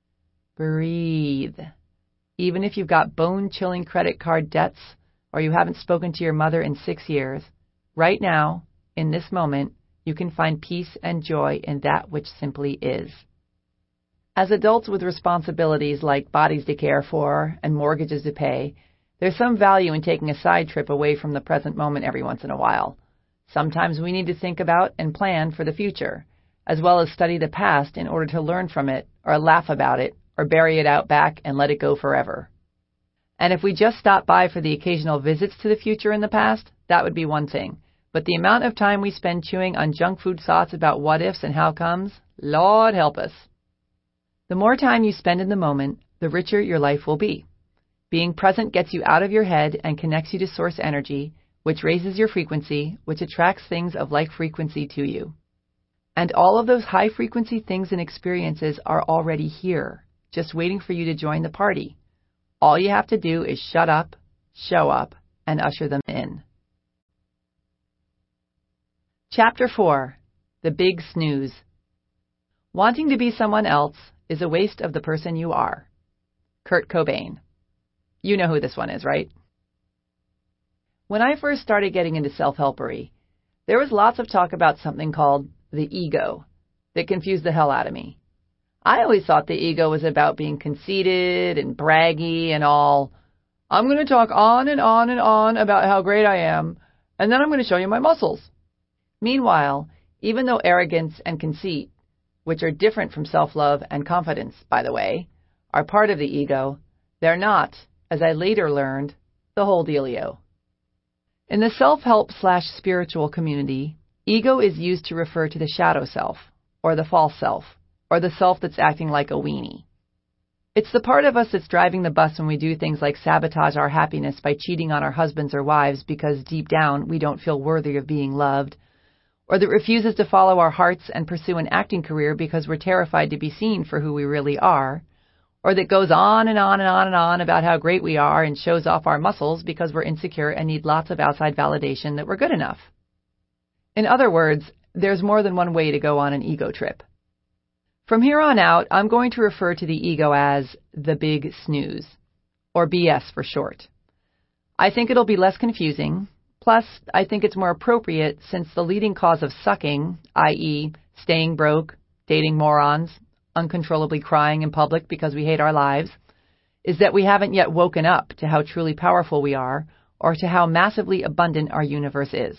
Breathe. Even if you've got bone-chilling credit card debts or you haven't spoken to your mother in 6 years, right now, in this moment, you can find peace and joy in that which simply is. As adults with responsibilities like bodies to care for and mortgages to pay, there's some value in taking a side trip away from the present moment every once in a while. Sometimes we need to think about and plan for the future, as well as study the past in order to learn from it, or laugh about it, or bury it out back and let it go forever. And if we just stop by for the occasional visits to the future and the past, that would be one thing. But the amount of time we spend chewing on junk food thoughts about what ifs and how comes, Lord help us. The more time you spend in the moment, the richer your life will be. Being present gets you out of your head and connects you to source energy, which raises your frequency, which attracts things of like frequency to you. And all of those high-frequency things and experiences are already here, just waiting for you to join the party. All you have to do is shut up, show up, and usher them in. Chapter 4. The Big Snooze. Wanting to be someone else is a waste of the person you are. Kurt Cobain. You know who this one is, right? When I first started getting into self-helpery, there was lots of talk about something called the ego that confused the hell out of me. I always thought the ego was about being conceited and braggy and all. I'm going to talk on and on and on about how great I am, and then I'm going to show you my muscles. Meanwhile, even though arrogance and conceit, which are different from self-love and confidence, by the way, are part of the ego, they're not, as I later learned, the whole dealio. In the self-help/spiritual community, ego is used to refer to the shadow self, or the false self, or the self that's acting like a weenie. It's the part of us that's driving the bus when we do things like sabotage our happiness by cheating on our husbands or wives because deep down we don't feel worthy of being loved, or that refuses to follow our hearts and pursue an acting career because we're terrified to be seen for who we really are, or that goes on and on and on and on about how great we are and shows off our muscles because we're insecure and need lots of outside validation that we're good enough. In other words, there's more than one way to go on an ego trip. From here on out, I'm going to refer to the ego as the big snooze, or BS for short. I think it'll be less confusing. Plus, I think it's more appropriate since the leading cause of sucking, i.e., staying broke, dating morons, uncontrollably crying in public because we hate our lives, is that we haven't yet woken up to how truly powerful we are or to how massively abundant our universe is.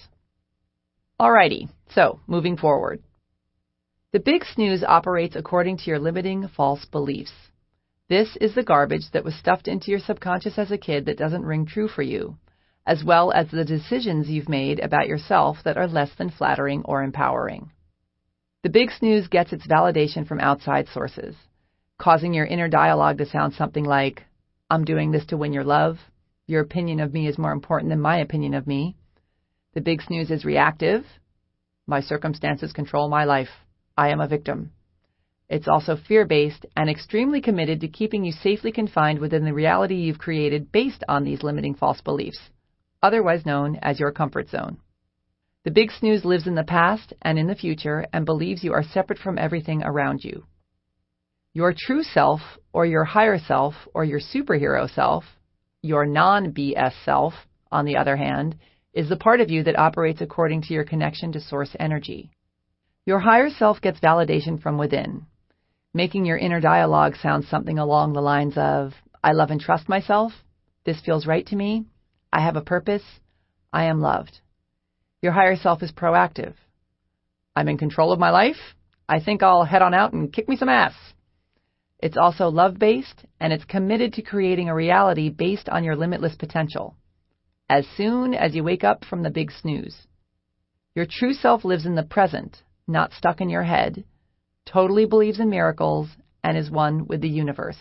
Alrighty, so moving forward. The big snooze operates according to your limiting false beliefs. This is the garbage that was stuffed into your subconscious as a kid that doesn't ring true for you, as well as the decisions you've made about yourself that are less than flattering or empowering. The big snooze gets its validation from outside sources, causing your inner dialogue to sound something like, I'm doing this to win your love, your opinion of me is more important than my opinion of me. The big snooze is reactive, my circumstances control my life, I am a victim. It's also fear-based and extremely committed to keeping you safely confined within the reality you've created based on these limiting false beliefs, otherwise known as your comfort zone. The big snooze lives in the past and in the future and believes you are separate from everything around you. Your true self, or your higher self, or your superhero self, your non-BS self, on the other hand, is the part of you that operates according to your connection to source energy. Your higher self gets validation from within, making your inner dialogue sound something along the lines of, I love and trust myself, this feels right to me, I have a purpose, I am loved. Your higher self is proactive. I'm in control of my life, I think I'll head on out and kick me some ass. It's also love-based, and it's committed to creating a reality based on your limitless potential, as soon as you wake up from the big snooze. Your true self lives in the present, not stuck in your head, totally believes in miracles, and is one with the universe.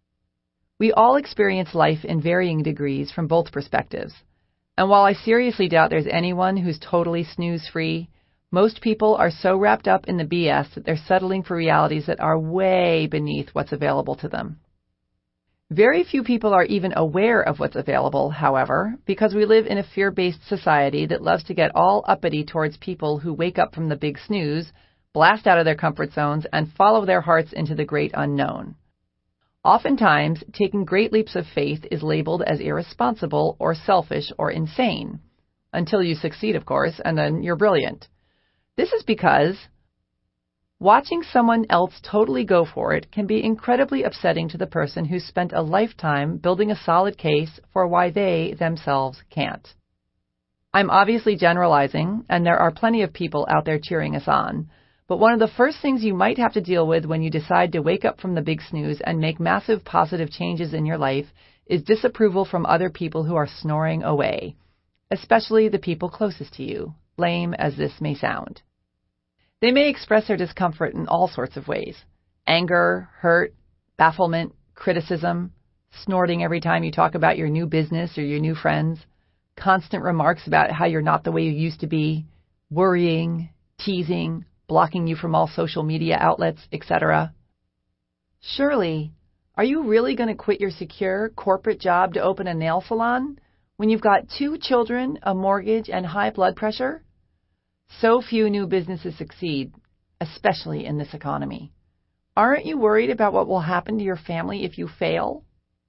We all experience life in varying degrees from both perspectives, and while I seriously doubt there's anyone who's totally snooze-free, most people are so wrapped up in the BS that they're settling for realities that are way beneath what's available to them. Very few people are even aware of what's available, however, because we live in a fear-based society that loves to get all uppity towards people who wake up from the big snooze, blast out of their comfort zones, and follow their hearts into the great unknown. Oftentimes, taking great leaps of faith is labeled as irresponsible or selfish or insane. Until you succeed, of course, and then you're brilliant. This is because watching someone else totally go for it can be incredibly upsetting to the person who's spent a lifetime building a solid case for why they themselves can't. I'm obviously generalizing, and there are plenty of people out there cheering us on, but one of the first things you might have to deal with when you decide to wake up from the big snooze and make massive positive changes in your life is disapproval from other people who are snoring away, especially the people closest to you, lame as this may sound. They may express their discomfort in all sorts of ways: anger, hurt, bafflement, criticism, snorting every time you talk about your new business or your new friends, constant remarks about how you're not the way you used to be, worrying, teasing, blocking you from all social media outlets, etc. Shirley, are you really going to quit your secure corporate job to open a nail salon when you've got 2 children, a mortgage, and high blood pressure? So few new businesses succeed, especially in this economy. Aren't you worried about what will happen to your family if you fail?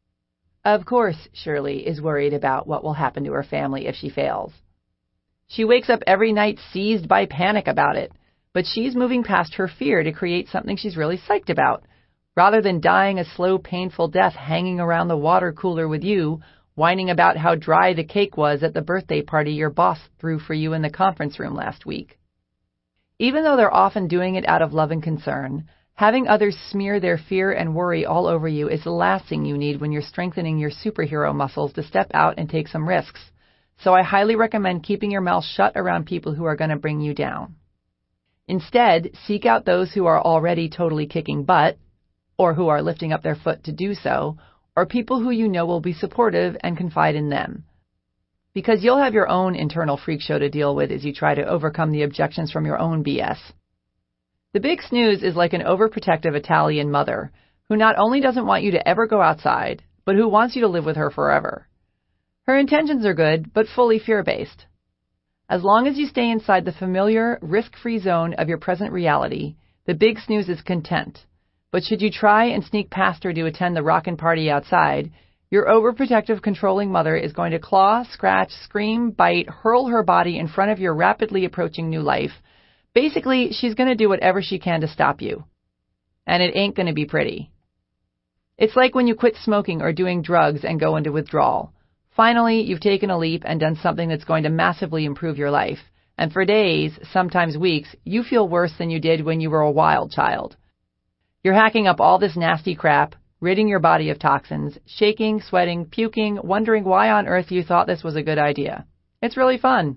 Of course, Shirley is worried about what will happen to her family if she fails. She wakes up every night seized by panic about it, but she's moving past her fear to create something she's really psyched about, rather than dying a slow, painful death hanging around the water cooler with you, whining about how dry the cake was at the birthday party your boss threw for you in the conference room last week. Even though they're often doing it out of love and concern, having others smear their fear and worry all over you is the last thing you need when you're strengthening your superhero muscles to step out and take some risks. So I highly recommend keeping your mouth shut around people who are going to bring you down. Instead, seek out those who are already totally kicking butt, or who are lifting up their foot to do so, or people who you know will be supportive and confide in them. Because you'll have your own internal freak show to deal with as you try to overcome the objections from your own BS. The big snooze is like an overprotective Italian mother who not only doesn't want you to ever go outside, but who wants you to live with her forever. Her intentions are good, but fully fear-based. As long as you stay inside the familiar, risk-free zone of your present reality, the big snooze is content. But should you try and sneak past her to attend the rockin' party outside, your overprotective, controlling mother is going to claw, scratch, scream, bite, hurl her body in front of your rapidly approaching new life. Basically, she's going to do whatever she can to stop you. And it ain't going to be pretty. It's like when you quit smoking or doing drugs and go into withdrawal. Finally, you've taken a leap and done something that's going to massively improve your life. And for days, sometimes weeks, you feel worse than you did when you were a wild child. You're hacking up all this nasty crap, ridding your body of toxins, shaking, sweating, puking, wondering why on earth you thought this was a good idea. It's really fun.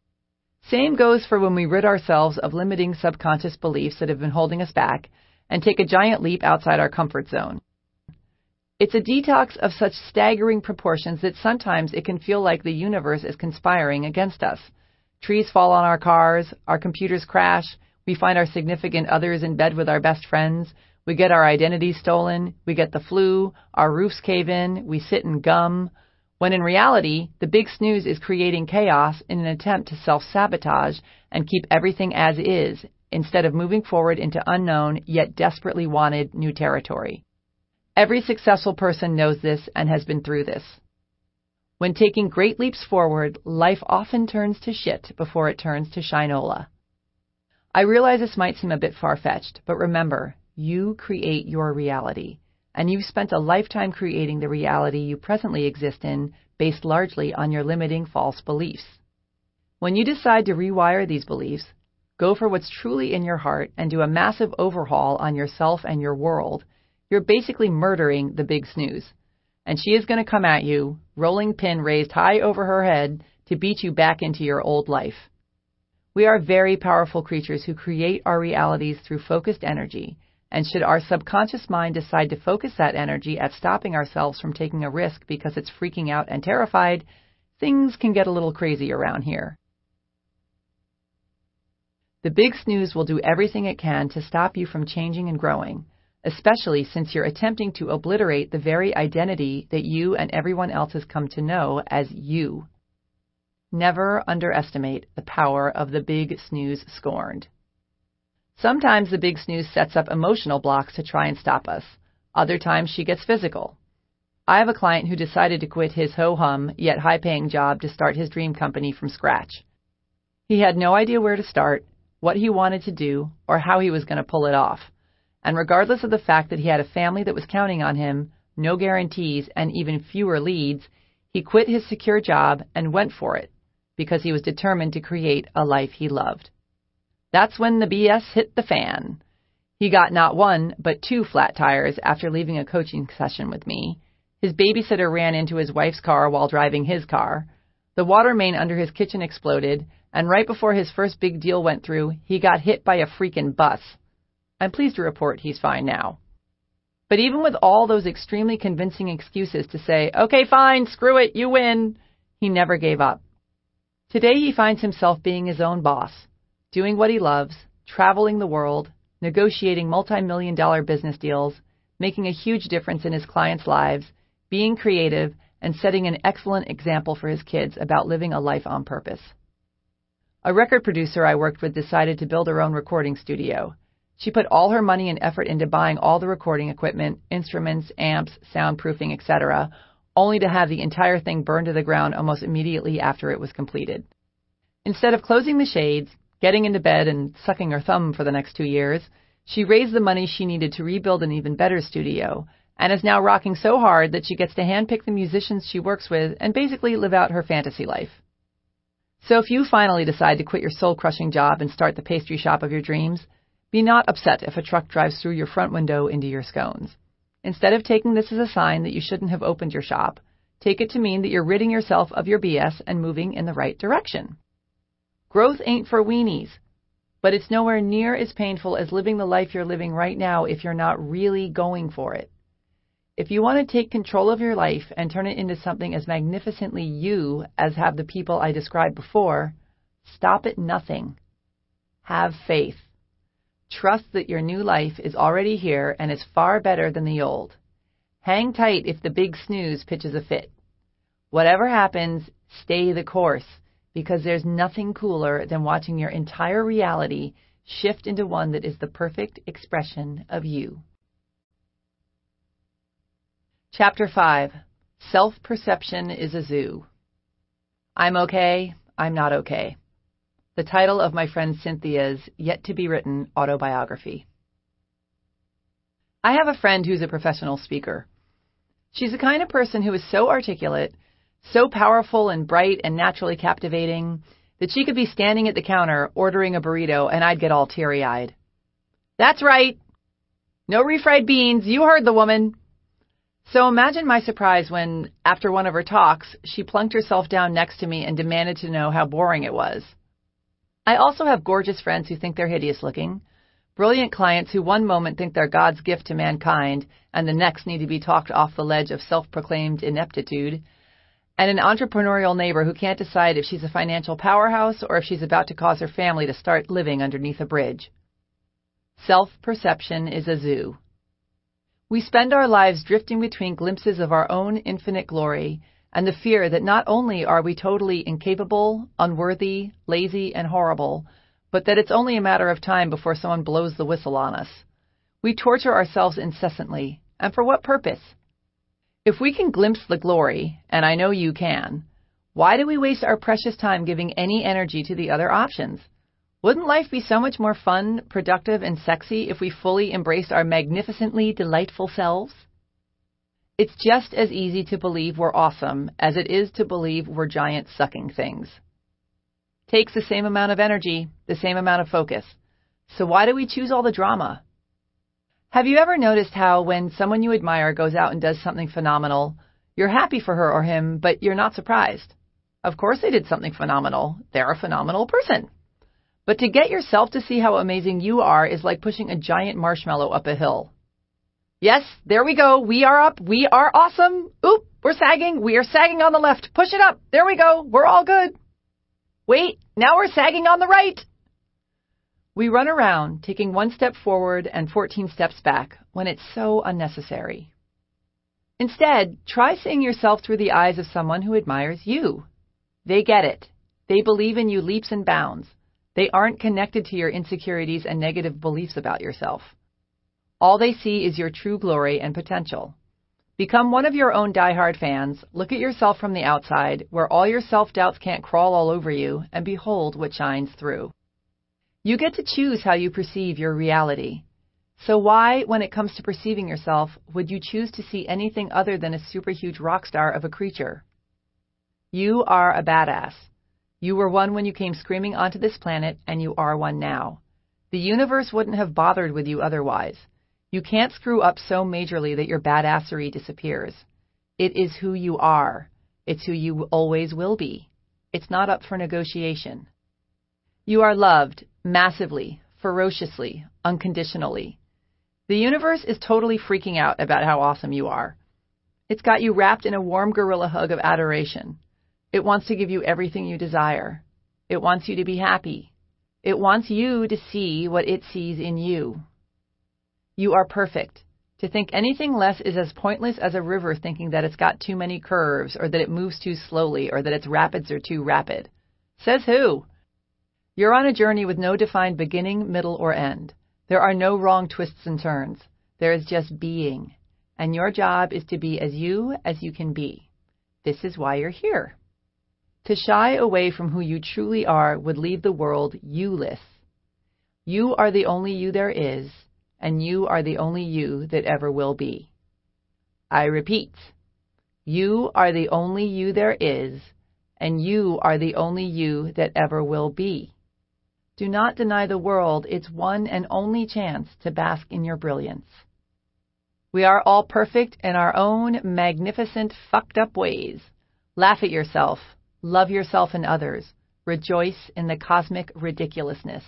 Same goes for when we rid ourselves of limiting subconscious beliefs that have been holding us back and take a giant leap outside our comfort zone. It's a detox of such staggering proportions that sometimes it can feel like the universe is conspiring against us. Trees fall on our cars, our computers crash, we find our significant others in bed with our best friends, we get our identities stolen, we get the flu, our roofs cave in, we sit and gum, when in reality, the big snooze is creating chaos in an attempt to self-sabotage and keep everything as is, instead of moving forward into unknown yet desperately wanted new territory. Every successful person knows this and has been through this. When taking great leaps forward, life often turns to shit before it turns to shinola. I realize this might seem a bit far-fetched, but remember, you create your reality, and you've spent a lifetime creating the reality you presently exist in based largely on your limiting false beliefs. When you decide to rewire these beliefs, go for what's truly in your heart and do a massive overhaul on yourself and your world, you're basically murdering the big snooze. And she is going to come at you, rolling pin raised high over her head, to beat you back into your old life. We are very powerful creatures who create our realities through focused energy, and should our subconscious mind decide to focus that energy at stopping ourselves from taking a risk because it's freaking out and terrified, things can get a little crazy around here. The big snooze will do everything it can to stop you from changing and growing, especially since you're attempting to obliterate the very identity that you and everyone else has come to know as you. Never underestimate the power of the big snooze scorned. Sometimes the big snooze sets up emotional blocks to try and stop us. Other times she gets physical. I have a client who decided to quit his ho-hum yet high-paying job to start his dream company from scratch. He had no idea where to start, what he wanted to do, or how he was going to pull it off. And regardless of the fact that he had a family that was counting on him, no guarantees, and even fewer leads, he quit his secure job and went for it, because he was determined to create a life he loved. That's when the BS hit the fan. He got not one, but 2 flat tires after leaving a coaching session with me. His babysitter ran into his wife's car while driving his car. The water main under his kitchen exploded, and right before his first big deal went through, he got hit by a freaking bus. I'm pleased to report he's fine now. But even with all those extremely convincing excuses to say, okay, fine, screw it, you win, he never gave up. Today he finds himself being his own boss, doing what he loves, traveling the world, negotiating multi-million-dollar business deals, making a huge difference in his clients' lives, being creative, and setting an excellent example for his kids about living a life on purpose. A record producer I worked with decided to build her own recording studio. She put all her money and effort into buying all the recording equipment, instruments, amps, soundproofing, etc., only to have the entire thing burned to the ground almost immediately after it was completed. Instead of closing the shades, getting into bed, and sucking her thumb for the next 2 years, she raised the money she needed to rebuild an even better studio, and is now rocking so hard that she gets to handpick the musicians she works with and basically live out her fantasy life. So if you finally decide to quit your soul-crushing job and start the pastry shop of your dreams, be not upset if a truck drives through your front window into your scones. Instead of taking this as a sign that you shouldn't have opened your shop, take it to mean that you're ridding yourself of your BS and moving in the right direction. Growth ain't for weenies, but it's nowhere near as painful as living the life you're living right now if you're not really going for it. If you want to take control of your life and turn it into something as magnificently you as have the people I described before, stop at nothing. Have faith. Trust that your new life is already here and is far better than the old. Hang tight if the big snooze pitches a fit. Whatever happens, stay the course, because there's nothing cooler than watching your entire reality shift into one that is the perfect expression of you. Chapter 5. Self-Perception is a Zoo. I'm okay, I'm not okay. The title of my friend Cynthia's yet-to-be-written autobiography. I have a friend who's a professional speaker. She's the kind of person who is so articulate, so powerful and bright and naturally captivating that she could be standing at the counter ordering a burrito and I'd get all teary-eyed. That's right. No refried beans. You heard the woman. So imagine my surprise when, after one of her talks, she plunked herself down next to me and demanded to know how boring it was. I also have gorgeous friends who think they're hideous looking, brilliant clients who one moment think they're God's gift to mankind and the next need to be talked off the ledge of self-proclaimed ineptitude, and an entrepreneurial neighbor who can't decide if she's a financial powerhouse or if she's about to cause her family to start living underneath a bridge. Self-perception is a zoo. We spend our lives drifting between glimpses of our own infinite glory and the fear that not only are we totally incapable, unworthy, lazy, and horrible, but that it's only a matter of time before someone blows the whistle on us. We torture ourselves incessantly, and for what purpose? If we can glimpse the glory, and I know you can, why do we waste our precious time giving any energy to the other options? Wouldn't life be so much more fun, productive, and sexy if we fully embraced our magnificently delightful selves? It's just as easy to believe we're awesome as it is to believe we're giant sucking things. Takes the same amount of energy, the same amount of focus. So why do we choose all the drama? Have you ever noticed how when someone you admire goes out and does something phenomenal, you're happy for her or him, but you're not surprised? Of course they did something phenomenal. They're a phenomenal person. But to get yourself to see how amazing you are is like pushing a giant marshmallow up a hill. Yes, there we go. We are up. We are awesome. Oop, we're sagging. We are sagging on the left. Push it up. There we go. We're all good. Wait, now we're sagging on the right. We run around, taking one step forward and 14 steps back when it's so unnecessary. Instead, try seeing yourself through the eyes of someone who admires you. They get it. They believe in you leaps and bounds. They aren't connected to your insecurities and negative beliefs about yourself. All they see is your true glory and potential. Become one of your own diehard fans, look at yourself from the outside, where all your self-doubts can't crawl all over you, and behold what shines through. You get to choose how you perceive your reality. So why, when it comes to perceiving yourself, would you choose to see anything other than a super huge rock star of a creature? You are a badass. You were one when you came screaming onto this planet, and you are one now. The universe wouldn't have bothered with you otherwise. You can't screw up so majorly that your badassery disappears. It is who you are. It's who you always will be. It's not up for negotiation. You are loved, massively, ferociously, unconditionally. The universe is totally freaking out about how awesome you are. It's got you wrapped in a warm gorilla hug of adoration. It wants to give you everything you desire. It wants you to be happy. It wants you to see what it sees in you. You are perfect. To think anything less is as pointless as a river thinking that it's got too many curves, or that it moves too slowly, or that its rapids are too rapid. Says who? You're on a journey with no defined beginning, middle, or end. There are no wrong twists and turns. There is just being. And your job is to be as you can be. This is why you're here. To shy away from who you truly are would leave the world you-less. You are the only you there is, and you are the only you that ever will be. I repeat, you are the only you there is, and you are the only you that ever will be. Do not deny the world its one and only chance to bask in your brilliance. We are all perfect in our own magnificent, fucked up ways. Laugh at yourself. Love yourself and others. Rejoice in the cosmic ridiculousness.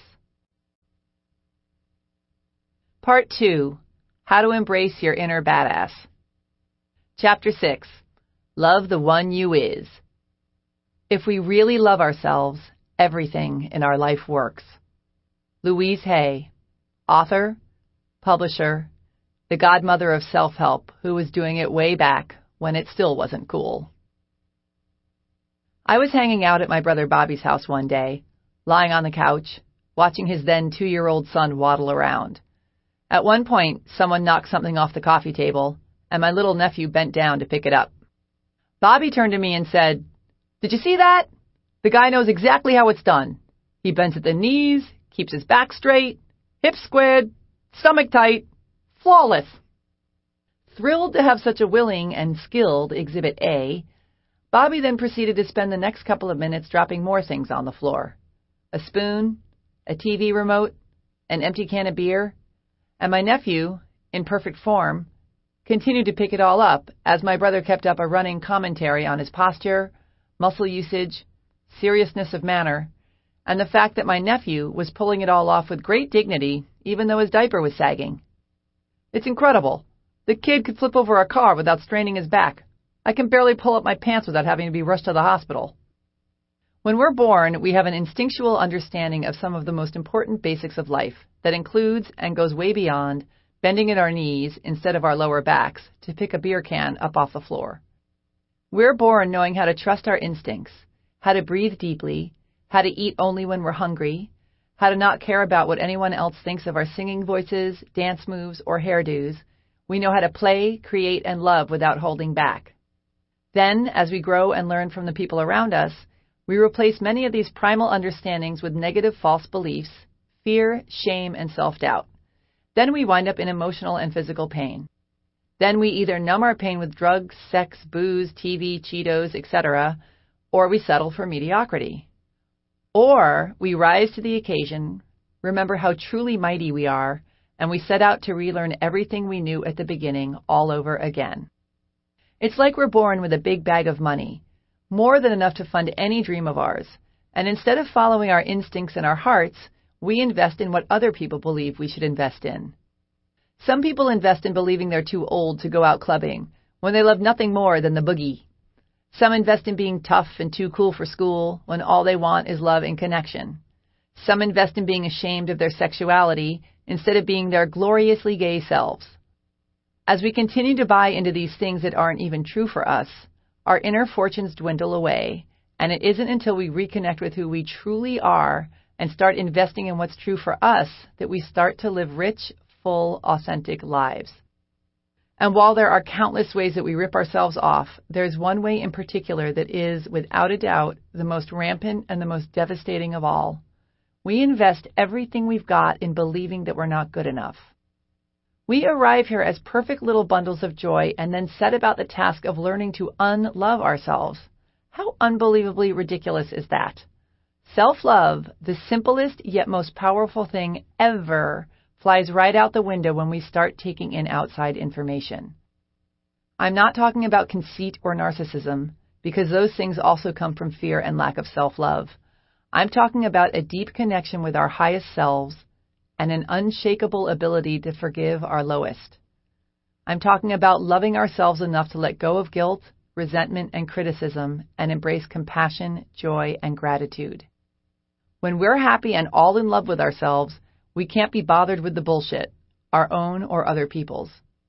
Part 2. How to Embrace Your Inner Badass. Chapter 6. Love the One You Is. If we really love ourselves, everything in our life works. Louise Hay, author, publisher, the godmother of self-help who was doing it way back when it still wasn't cool. I was hanging out at my brother Bobby's house one day, lying on the couch, watching his then 2-year-old son waddle around. At one point, someone knocked something off the coffee table, and my little nephew bent down to pick it up. Bobby turned to me and said, "Did you see that? The guy knows exactly how it's done. He bends at the knees, keeps his back straight, hips squared, stomach tight, flawless." Thrilled to have such a willing and skilled Exhibit A, Bobby then proceeded to spend the next couple of minutes dropping more things on the floor. A spoon, a TV remote, an empty can of beer, and my nephew, in perfect form, continued to pick it all up as my brother kept up a running commentary on his posture, muscle usage, seriousness of manner, and the fact that my nephew was pulling it all off with great dignity even though his diaper was sagging. "It's incredible. The kid could flip over a car without straining his back. I can barely pull up my pants without having to be rushed to the hospital." When we're born, we have an instinctual understanding of some of the most important basics of life that includes and goes way beyond bending at our knees instead of our lower backs to pick a beer can up off the floor. We're born knowing how to trust our instincts, how to breathe deeply, how to eat only when we're hungry, how to not care about what anyone else thinks of our singing voices, dance moves, or hairdos. We know how to play, create, and love without holding back. Then, as we grow and learn from the people around us, we replace many of these primal understandings with negative false beliefs, fear, shame, and self-doubt. Then we wind up in emotional and physical pain. Then we either numb our pain with drugs, sex, booze, TV, Cheetos, etc., or we settle for mediocrity. Or we rise to the occasion, remember how truly mighty we are, and we set out to relearn everything we knew at the beginning all over again. It's like we're born with a big bag of money, more than enough to fund any dream of ours, and instead of following our instincts and our hearts, we invest in what other people believe we should invest in. Some people invest in believing they're too old to go out clubbing, when they love nothing more than the boogie. Some invest in being tough and too cool for school, when all they want is love and connection. Some invest in being ashamed of their sexuality, instead of being their gloriously gay selves. As we continue to buy into these things that aren't even true for us, our inner fortunes dwindle away, and it isn't until we reconnect with who we truly are and start investing in what's true for us that we start to live rich, full, authentic lives. And while there are countless ways that we rip ourselves off, there's one way in particular that is, without a doubt, the most rampant and the most devastating of all. We invest everything we've got in believing that we're not good enough. We arrive here as perfect little bundles of joy and then set about the task of learning to unlove ourselves. How unbelievably ridiculous is that? Self-love, the simplest yet most powerful thing ever, flies right out the window when we start taking in outside information. I'm not talking about conceit or narcissism, because those things also come from fear and lack of self-love. I'm talking about a deep connection with our highest selves and an unshakable ability to forgive our lowest. I'm talking about loving ourselves enough to let go of guilt, resentment, and criticism and embrace compassion, joy, and gratitude. When we're happy and all in love with ourselves, we can't be bothered with the bullshit, our own or other people's.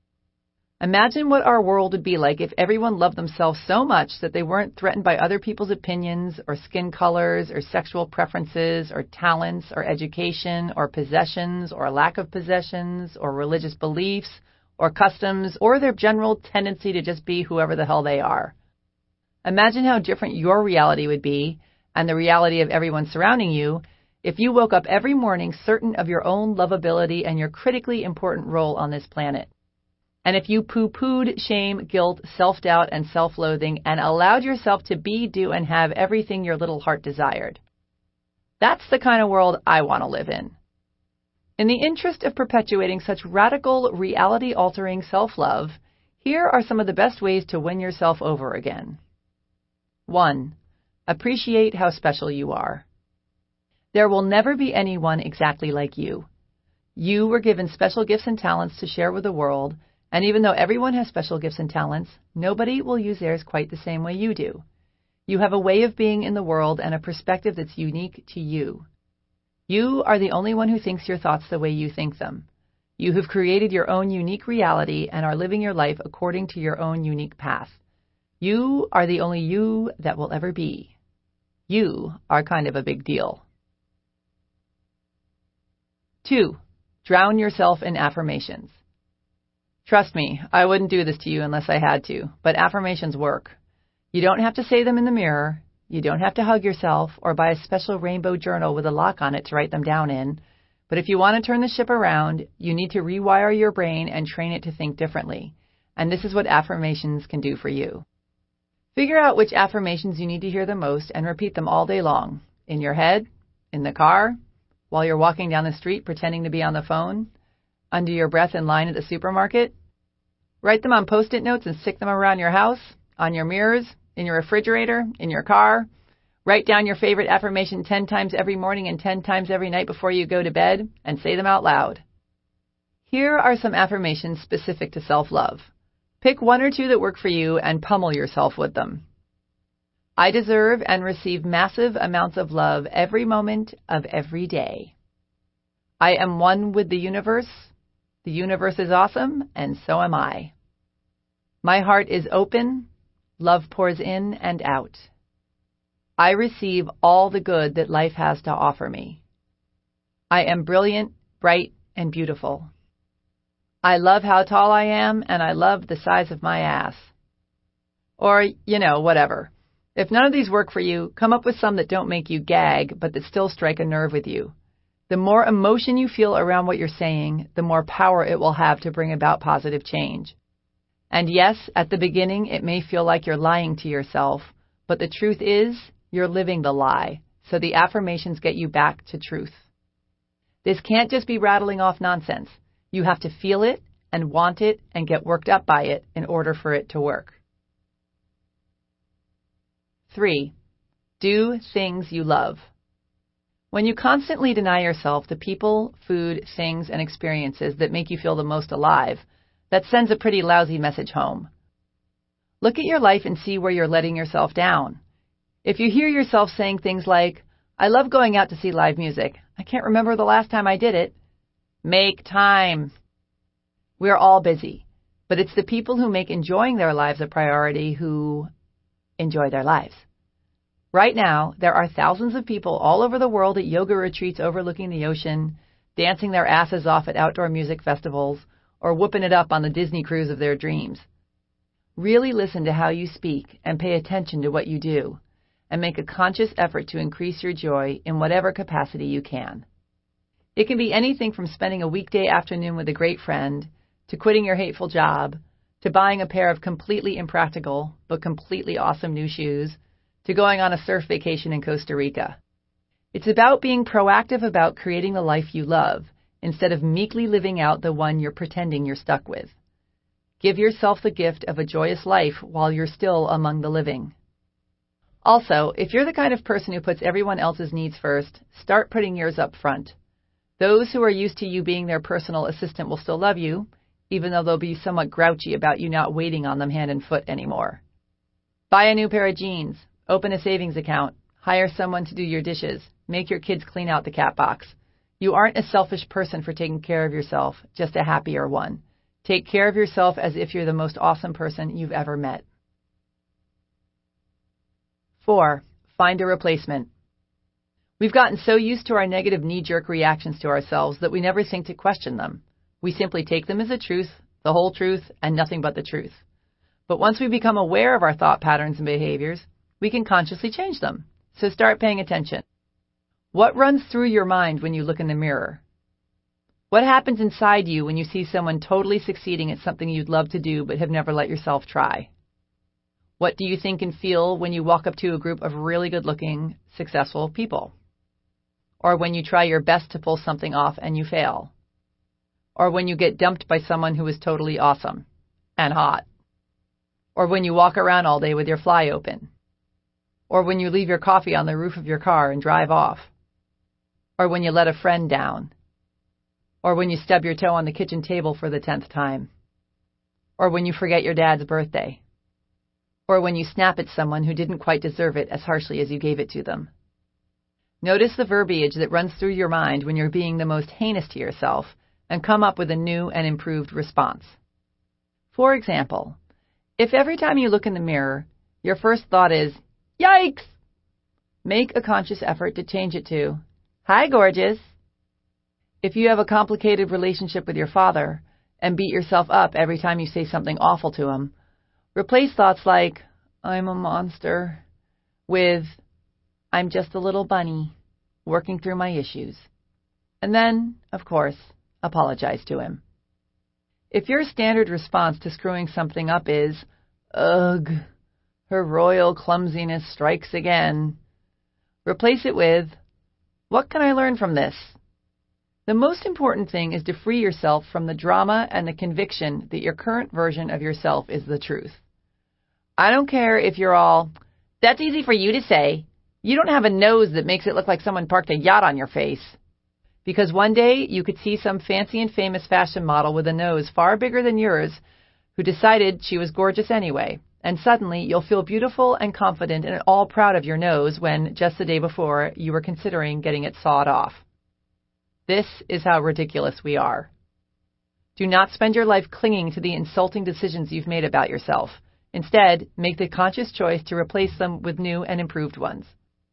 Imagine what our world would be like if everyone loved themselves so much that they weren't threatened by other people's opinions or skin colors or sexual preferences or talents or education or possessions or lack of possessions or religious beliefs or customs or their general tendency to just be whoever the hell they are. Imagine how different your reality would be, and the reality of everyone surrounding you, if you woke up every morning certain of your own lovability and your critically important role on this planet. And if you poo-pooed shame, guilt, self-doubt, and self-loathing and allowed yourself to be, do, and have everything your little heart desired. That's the kind of world I want to live in. In the interest of perpetuating such radical, reality-altering self-love, here are some of the best ways to win yourself over again. 1. Appreciate how special you are. There will never be anyone exactly like you. You were given special gifts and talents to share with the world, and even though everyone has special gifts and talents, nobody will use theirs quite the same way you do. You have a way of being in the world and a perspective that's unique to you. You are the only one who thinks your thoughts the way you think them. You have created your own unique reality and are living your life according to your own unique path. You are the only you that will ever be. You are kind of a big deal. 2. Drown yourself in affirmations. Trust me, I wouldn't do this to you unless I had to, but affirmations work. You don't have to say them in the mirror. You don't have to hug yourself or buy a special rainbow journal with a lock on it to write them down in. But if you want to turn the ship around, you need to rewire your brain and train it to think differently. And this is what affirmations can do for you. Figure out which affirmations you need to hear the most and repeat them all day long. In your head, in the car, while you're walking down the street pretending to be on the phone, under your breath in line at the supermarket. Write them on Post-it notes and stick them around your house, on your mirrors, in your refrigerator, in your car. Write down your favorite affirmation 10 times every morning and 10 times every night before you go to bed, and say them out loud. Here are some affirmations specific to self-love. Pick 1 or 2 that work for you and pummel yourself with them. I deserve and receive massive amounts of love every moment of every day. I am one with the universe. The universe is awesome, and so am I. My heart is open. Love pours in and out. I receive all the good that life has to offer me. I am brilliant, bright, and beautiful. I love how tall I am, and I love the size of my ass. Or, whatever. If none of these work for you, come up with some that don't make you gag, but that still strike a nerve with you. The more emotion you feel around what you're saying, the more power it will have to bring about positive change. And yes, at the beginning, it may feel like you're lying to yourself, but the truth is, you're living the lie, so the affirmations get you back to truth. This can't just be rattling off nonsense. You have to feel it and want it and get worked up by it in order for it to work. 3. Do things you love. When you constantly deny yourself the people, food, things, and experiences that make you feel the most alive, that sends a pretty lousy message home. Look at your life and see where you're letting yourself down. If you hear yourself saying things like, I love going out to see live music. I can't remember the last time I did it. Make time. We're all busy, but it's the people who make enjoying their lives a priority who enjoy their lives. Right now, there are thousands of people all over the world at yoga retreats overlooking the ocean, dancing their asses off at outdoor music festivals, or whooping it up on the Disney cruise of their dreams. Really listen to how you speak and pay attention to what you do, and make a conscious effort to increase your joy in whatever capacity you can. It can be anything from spending a weekday afternoon with a great friend, to quitting your hateful job, to buying a pair of completely impractical but completely awesome new shoes, to going on a surf vacation in Costa Rica. It's about being proactive about creating the life you love, instead of meekly living out the one you're pretending you're stuck with. Give yourself the gift of a joyous life while you're still among the living. Also, if you're the kind of person who puts everyone else's needs first, start putting yours up front. Those who are used to you being their personal assistant will still love you, even though they'll be somewhat grouchy about you not waiting on them hand and foot anymore. Buy a new pair of jeans, open a savings account, hire someone to do your dishes, make your kids clean out the cat box. You aren't a selfish person for taking care of yourself, just a happier one. Take care of yourself as if you're the most awesome person you've ever met. 4. Find a replacement. We've gotten so used to our negative knee-jerk reactions to ourselves that we never think to question them. We simply take them as a truth, the whole truth, and nothing but the truth. But once we become aware of our thought patterns and behaviors, we can consciously change them. So start paying attention. What runs through your mind when you look in the mirror? What happens inside you when you see someone totally succeeding at something you'd love to do but have never let yourself try? What do you think and feel when you walk up to a group of really good-looking, successful people? Or when you try your best to pull something off and you fail? Or when you get dumped by someone who is totally awesome and hot? Or when you walk around all day with your fly open? Or when you leave your coffee on the roof of your car and drive off? Or when you let a friend down? Or when you stub your toe on the kitchen table for the 10th time? Or when you forget your dad's birthday? Or when you snap at someone who didn't quite deserve it as harshly as you gave it to them? Notice the verbiage that runs through your mind when you're being the most heinous to yourself and come up with a new and improved response. For example, if every time you look in the mirror, your first thought is, "Yikes!" make a conscious effort to change it to, "Hi, gorgeous." If you have a complicated relationship with your father and beat yourself up every time you say something awful to him, replace thoughts like, "I'm a monster," with, "I'm just a little bunny working through my issues." And then, of course, apologize to him. If your standard response to screwing something up is, "Ugh, her royal clumsiness strikes again," replace it with, "What can I learn from this?" The most important thing is to free yourself from the drama and the conviction that your current version of yourself is the truth. I don't care if you're all, "That's easy for you to say. You don't have a nose that makes it look like someone parked a yacht on your face." Because one day you could see some fancy and famous fashion model with a nose far bigger than yours who decided she was gorgeous anyway, and suddenly you'll feel beautiful and confident and all proud of your nose when, just the day before, you were considering getting it sawed off. This is how ridiculous we are. Do not spend your life clinging to the insulting decisions you've made about yourself. Instead, make the conscious choice to replace them with new and improved ones.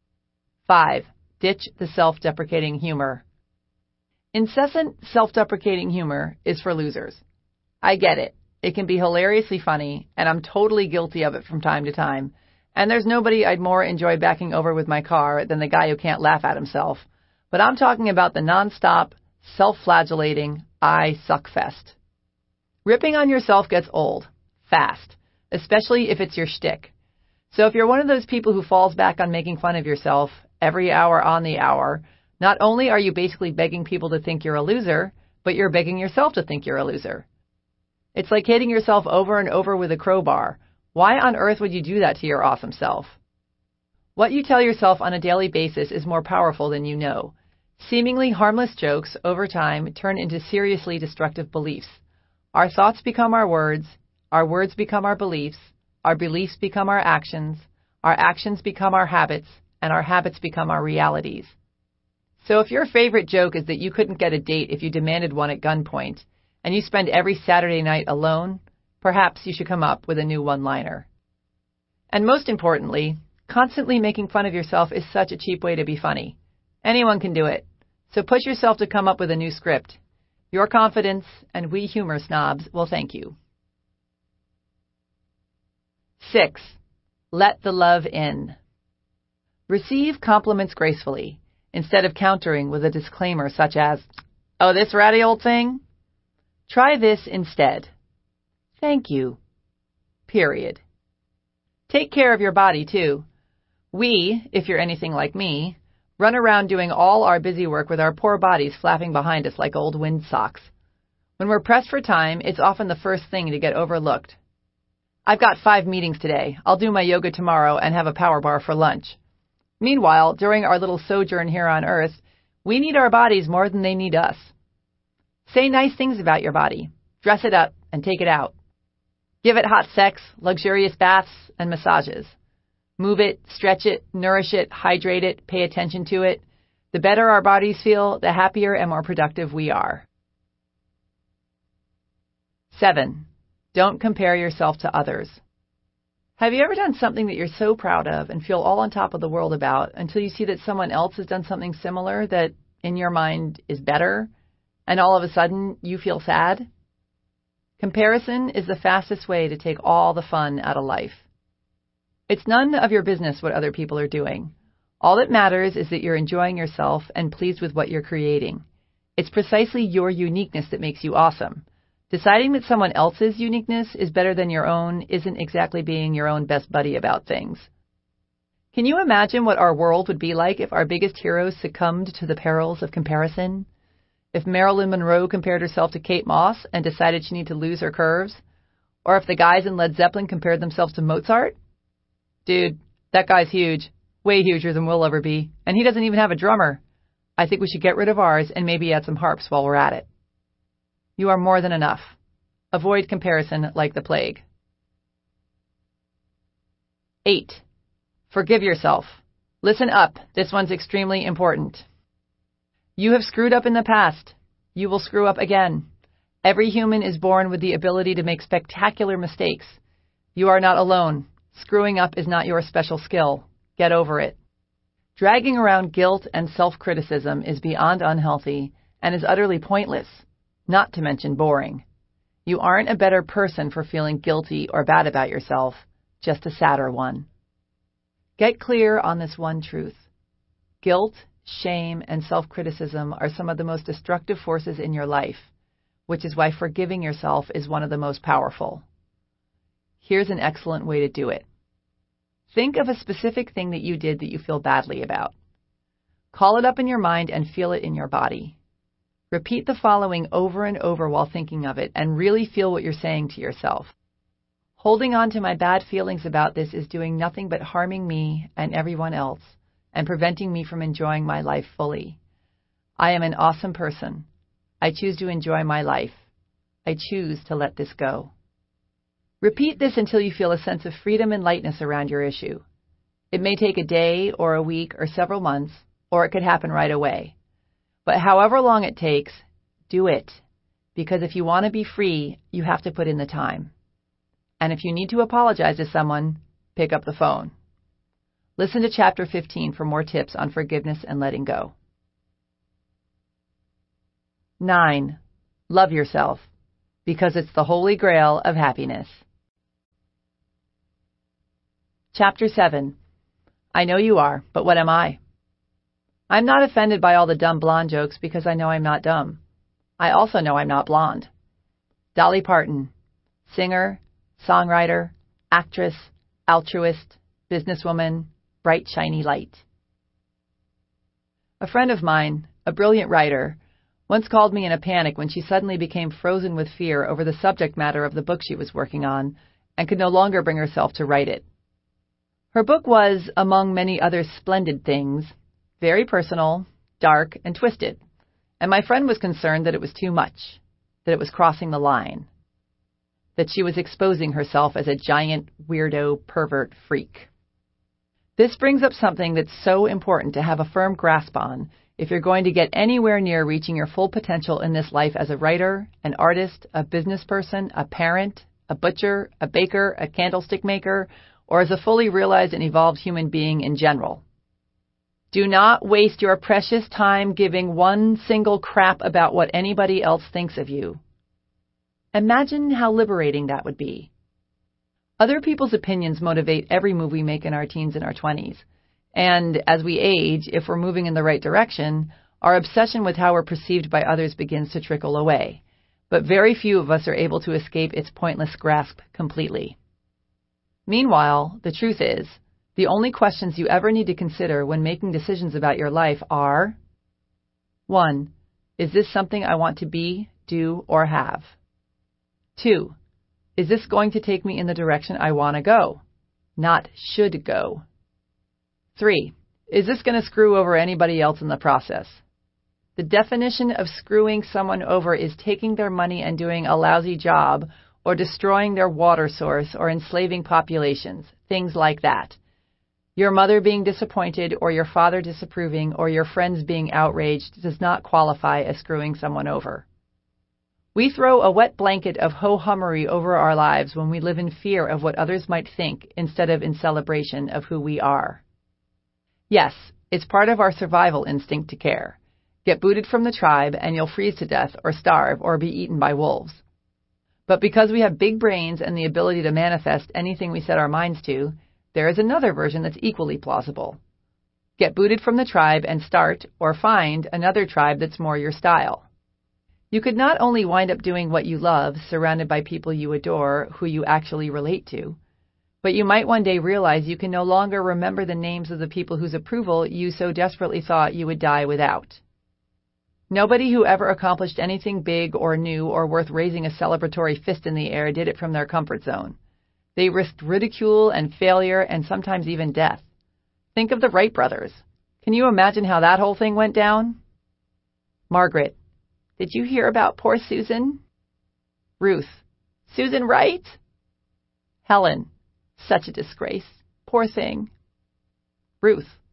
5. Ditch the self-deprecating humor. Incessant self-deprecating humor is for losers. I get it. It can be hilariously funny, and I'm totally guilty of it from time to time. And there's nobody I'd more enjoy backing over with my car than the guy who can't laugh at himself. But I'm talking about the nonstop, self-flagellating, I suck fest. Ripping on yourself gets old, fast, especially if it's your shtick. So if you're one of those people who falls back on making fun of yourself every hour on the hour, not only are you basically begging people to think you're a loser, but you're begging yourself to think you're a loser. It's like hitting yourself over and over with a crowbar. Why on earth would you do that to your awesome self? What you tell yourself on a daily basis is more powerful than you know. Seemingly harmless jokes, over time, turn into seriously destructive beliefs. Our thoughts become our words become our beliefs become our actions become our habits, and our habits become our realities. So if your favorite joke is that you couldn't get a date if you demanded one at gunpoint, and you spend every Saturday night alone, perhaps you should come up with a new one-liner. And most importantly, constantly making fun of yourself is such a cheap way to be funny. Anyone can do it. So push yourself to come up with a new script. Your confidence, and we humor snobs, will thank you. 6. Let the love in. Receive compliments gracefully, instead of countering with a disclaimer such as, "Oh, this ratty old thing?" Try this instead. "Thank you." Period. Take care of your body, too. We, if you're anything like me, run around doing all our busy work with our poor bodies flapping behind us like old wind socks. When we're pressed for time, it's often the first thing to get overlooked. I've got 5 meetings today. I'll do my yoga tomorrow and have a power bar for lunch. Meanwhile, during our little sojourn here on Earth, we need our bodies more than they need us. Say nice things about your body. Dress it up and take it out. Give it hot sex, luxurious baths, and massages. Move it, stretch it, nourish it, hydrate it, pay attention to it. The better our bodies feel, the happier and more productive we are. 7. Don't compare yourself to others. Have you ever done something that you're so proud of and feel all on top of the world about until you see that someone else has done something similar that, in your mind, is better, and all of a sudden you feel sad? Comparison is the fastest way to take all the fun out of life. It's none of your business what other people are doing. All that matters is that you're enjoying yourself and pleased with what you're creating. It's precisely your uniqueness that makes you awesome. Deciding that someone else's uniqueness is better than your own isn't exactly being your own best buddy about things. Can you imagine what our world would be like if our biggest heroes succumbed to the perils of comparison? If Marilyn Monroe compared herself to Kate Moss and decided she needed to lose her curves? Or if the guys in Led Zeppelin compared themselves to Mozart? Dude, that guy's huge. Way huger than we'll ever be. And he doesn't even have a drummer. I think we should get rid of ours and maybe add some harps while we're at it. You are more than enough. Avoid comparison like the plague. 8. Forgive yourself. Listen up. This one's extremely important. You have screwed up in the past. You will screw up again. Every human is born with the ability to make spectacular mistakes. You are not alone. Screwing up is not your special skill. Get over it. Dragging around guilt and self-criticism is beyond unhealthy and is utterly pointless, not to mention boring. You aren't a better person for feeling guilty or bad about yourself, just a sadder one. Get clear on this one truth. Guilt, shame, and self-criticism are some of the most destructive forces in your life, which is why forgiving yourself is one of the most powerful. Here's an excellent way to do it. Think of a specific thing that you did that you feel badly about. Call it up in your mind and feel it in your body. Repeat the following over and over while thinking of it and really feel what you're saying to yourself. Holding on to my bad feelings about this is doing nothing but harming me and everyone else and preventing me from enjoying my life fully. I am an awesome person. I choose to enjoy my life. I choose to let this go. Repeat this until you feel a sense of freedom and lightness around your issue. It may take a day or a week or several months, or it could happen right away. But however long it takes, do it. Because if you want to be free, you have to put in the time. And if you need to apologize to someone, pick up the phone. Listen to Chapter 15 for more tips on forgiveness and letting go. 9. Love yourself, because it's the holy grail of happiness. Chapter 7. I know you are, but what am I? I'm not offended by all the dumb blonde jokes because I know I'm not dumb. I also know I'm not blonde. Dolly Parton, singer, songwriter, actress, altruist, businesswoman, bright shiny light. A friend of mine, a brilliant writer, once called me in a panic when she suddenly became frozen with fear over the subject matter of the book she was working on and could no longer bring herself to write it. Her book was, among many other splendid things, very personal, dark, and twisted, and my friend was concerned that it was too much, that it was crossing the line, that she was exposing herself as a giant, weirdo, pervert freak. This brings up something that's so important to have a firm grasp on if you're going to get anywhere near reaching your full potential in this life as a writer, an artist, a business person, a parent, a butcher, a baker, a candlestick maker, or as a fully realized and evolved human being in general. Do not waste your precious time giving one single crap about what anybody else thinks of you. Imagine how liberating that would be. Other people's opinions motivate every move we make in our teens and our 20s. And as we age, if we're moving in the right direction, our obsession with how we're perceived by others begins to trickle away. But very few of us are able to escape its pointless grasp completely. Meanwhile, the truth is, the only questions you ever need to consider when making decisions about your life are: 1. Is this something I want to be, do, or have? 2. Is this going to take me in the direction I want to go, not should go? 3. Is this going to screw over anybody else in the process? The definition of screwing someone over is taking their money and doing a lousy job, or destroying their water source, or enslaving populations, things like that. Your mother being disappointed, or your father disapproving, or your friends being outraged does not qualify as screwing someone over. We throw a wet blanket of ho-hummery over our lives when we live in fear of what others might think instead of in celebration of who we are. Yes, it's part of our survival instinct to care. Get booted from the tribe and you'll freeze to death or starve or be eaten by wolves. But because we have big brains and the ability to manifest anything we set our minds to, there is another version that's equally plausible. Get booted from the tribe and start or find another tribe that's more your style. You could not only wind up doing what you love, surrounded by people you adore, who you actually relate to, but you might one day realize you can no longer remember the names of the people whose approval you so desperately thought you would die without. Nobody who ever accomplished anything big or new or worth raising a celebratory fist in the air did it from their comfort zone. They risked ridicule and failure and sometimes even death. Think of the Wright brothers. Can you imagine how that whole thing went down? Margaret, did you hear about poor Susan? Ruth, Susan Wright? Helen, such a disgrace. Poor thing. Ruth,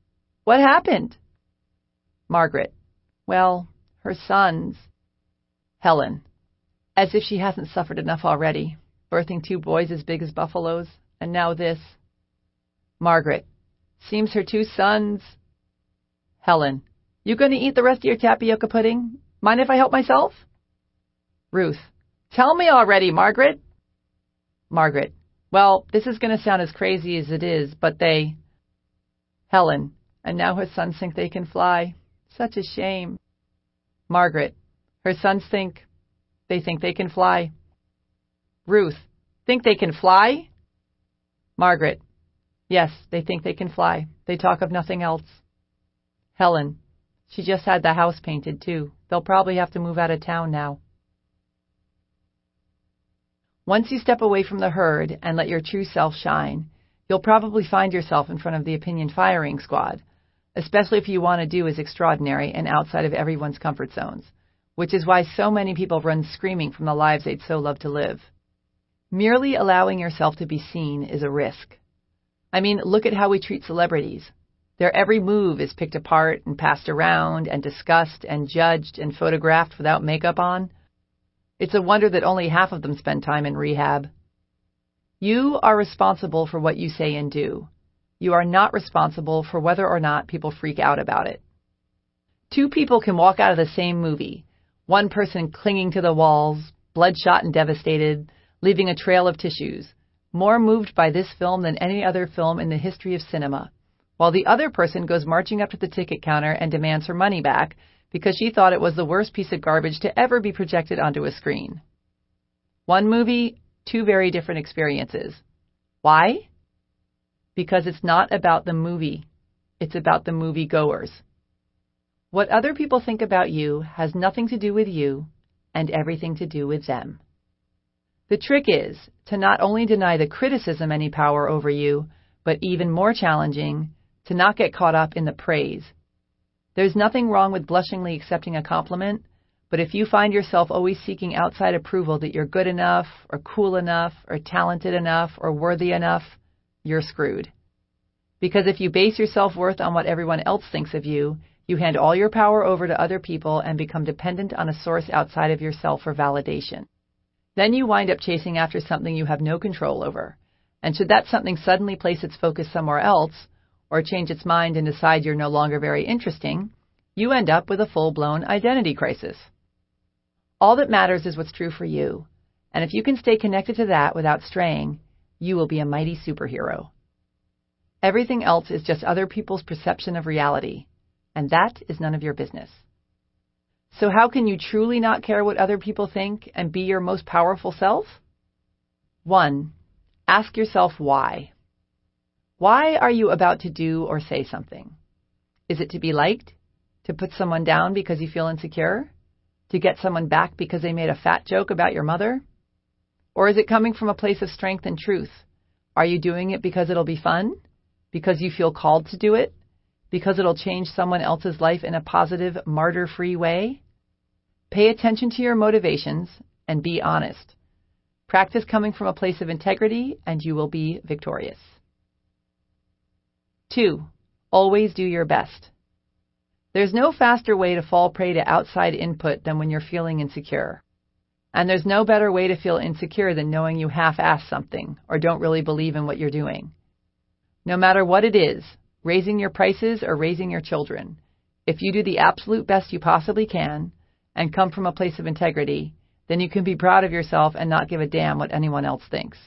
What happened? Margaret. Well, her sons. Helen. As if she hasn't suffered enough already, birthing 2 boys as big as buffaloes, and now this. Margaret. Seems her 2 sons. Helen. You going to eat the rest of your tapioca pudding? Mind if I help myself? Ruth. Tell me already, Margaret. Margaret. Well, this is going to sound as crazy as it is, but they... Helen. And now her sons think they can fly. Such a shame. Margaret. Her sons think... They think they can fly. Ruth. Think they can fly? Margaret. Yes, they think they can fly. They talk of nothing else. Helen. She just had the house painted, too. They'll probably have to move out of town now. Once you step away from the herd and let your true self shine, you'll probably find yourself in front of the opinion firing squad, especially if you want to do as extraordinary and outside of everyone's comfort zones, which is why so many people run screaming from the lives they'd so love to live. Merely allowing yourself to be seen is a risk. I mean, look at how we treat celebrities. Their every move is picked apart and passed around and discussed and judged and photographed without makeup on. It's a wonder that only half of them spend time in rehab. You are responsible for what you say and do. You are not responsible for whether or not people freak out about it. 2 people can walk out of the same movie, one person clinging to the walls, bloodshot and devastated, leaving a trail of tissues, more moved by this film than any other film in the history of cinema, while the other person goes marching up to the ticket counter and demands her money back because she thought it was the worst piece of garbage to ever be projected onto a screen. One movie, 2 very different experiences. Why? Because it's not about the movie. It's about the moviegoers. What other people think about you has nothing to do with you and everything to do with them. The trick is to not only deny the criticism any power over you, but even more challenging, to not get caught up in the praise. There's nothing wrong with blushingly accepting a compliment, but if you find yourself always seeking outside approval that you're good enough, or cool enough, or talented enough, or worthy enough, you're screwed. Because if you base your self-worth on what everyone else thinks of you, you hand all your power over to other people and become dependent on a source outside of yourself for validation. Then you wind up chasing after something you have no control over. And should that something suddenly place its focus somewhere else, or change its mind and decide you're no longer very interesting, you end up with a full-blown identity crisis. All that matters is what's true for you, and if you can stay connected to that without straying, you will be a mighty superhero. Everything else is just other people's perception of reality, and that is none of your business. So how can you truly not care what other people think and be your most powerful self? 1. Ask yourself why. Why are you about to do or say something? Is it to be liked? To put someone down because you feel insecure? To get someone back because they made a fat joke about your mother? Or is it coming from a place of strength and truth? Are you doing it because it'll be fun? Because you feel called to do it? Because it'll change someone else's life in a positive, martyr-free way? Pay attention to your motivations and be honest. Practice coming from a place of integrity and you will be victorious. 2. Always do your best. There's no faster way to fall prey to outside input than when you're feeling insecure. And there's no better way to feel insecure than knowing you half-ass something or don't really believe in what you're doing. No matter what it is, raising your prices or raising your children, if you do the absolute best you possibly can and come from a place of integrity, then you can be proud of yourself and not give a damn what anyone else thinks.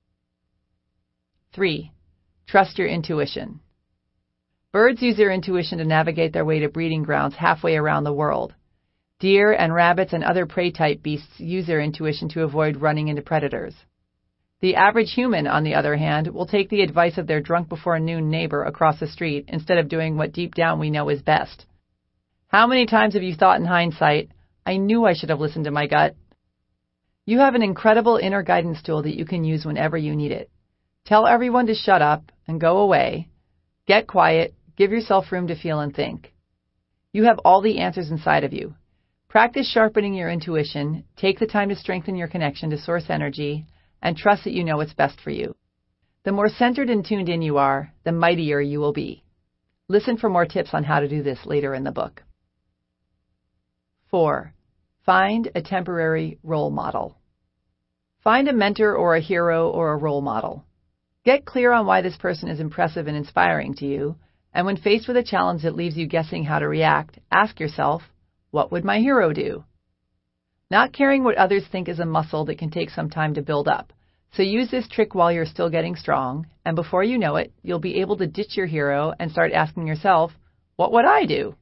3. Trust your intuition. Birds use their intuition to navigate their way to breeding grounds halfway around the world. Deer and rabbits and other prey-type beasts use their intuition to avoid running into predators. The average human, on the other hand, will take the advice of their drunk-before-noon neighbor across the street instead of doing what deep down we know is best. How many times have you thought in hindsight, I knew I should have listened to my gut? You have an incredible inner guidance tool that you can use whenever you need it. Tell everyone to shut up and go away. Get quiet. Give yourself room to feel and think. You have all the answers inside of you. Practice sharpening your intuition, take the time to strengthen your connection to source energy, and trust that you know what's best for you. The more centered and tuned in you are, the mightier you will be. Listen for more tips on how to do this later in the book. 4. Find a temporary role model. Find a mentor or a hero or a role model. Get clear on why this person is impressive and inspiring to you, and when faced with a challenge that leaves you guessing how to react, ask yourself, what would my hero do? Not caring what others think is a muscle that can take some time to build up. So use this trick while you're still getting strong, and before you know it, you'll be able to ditch your hero and start asking yourself, what would I do?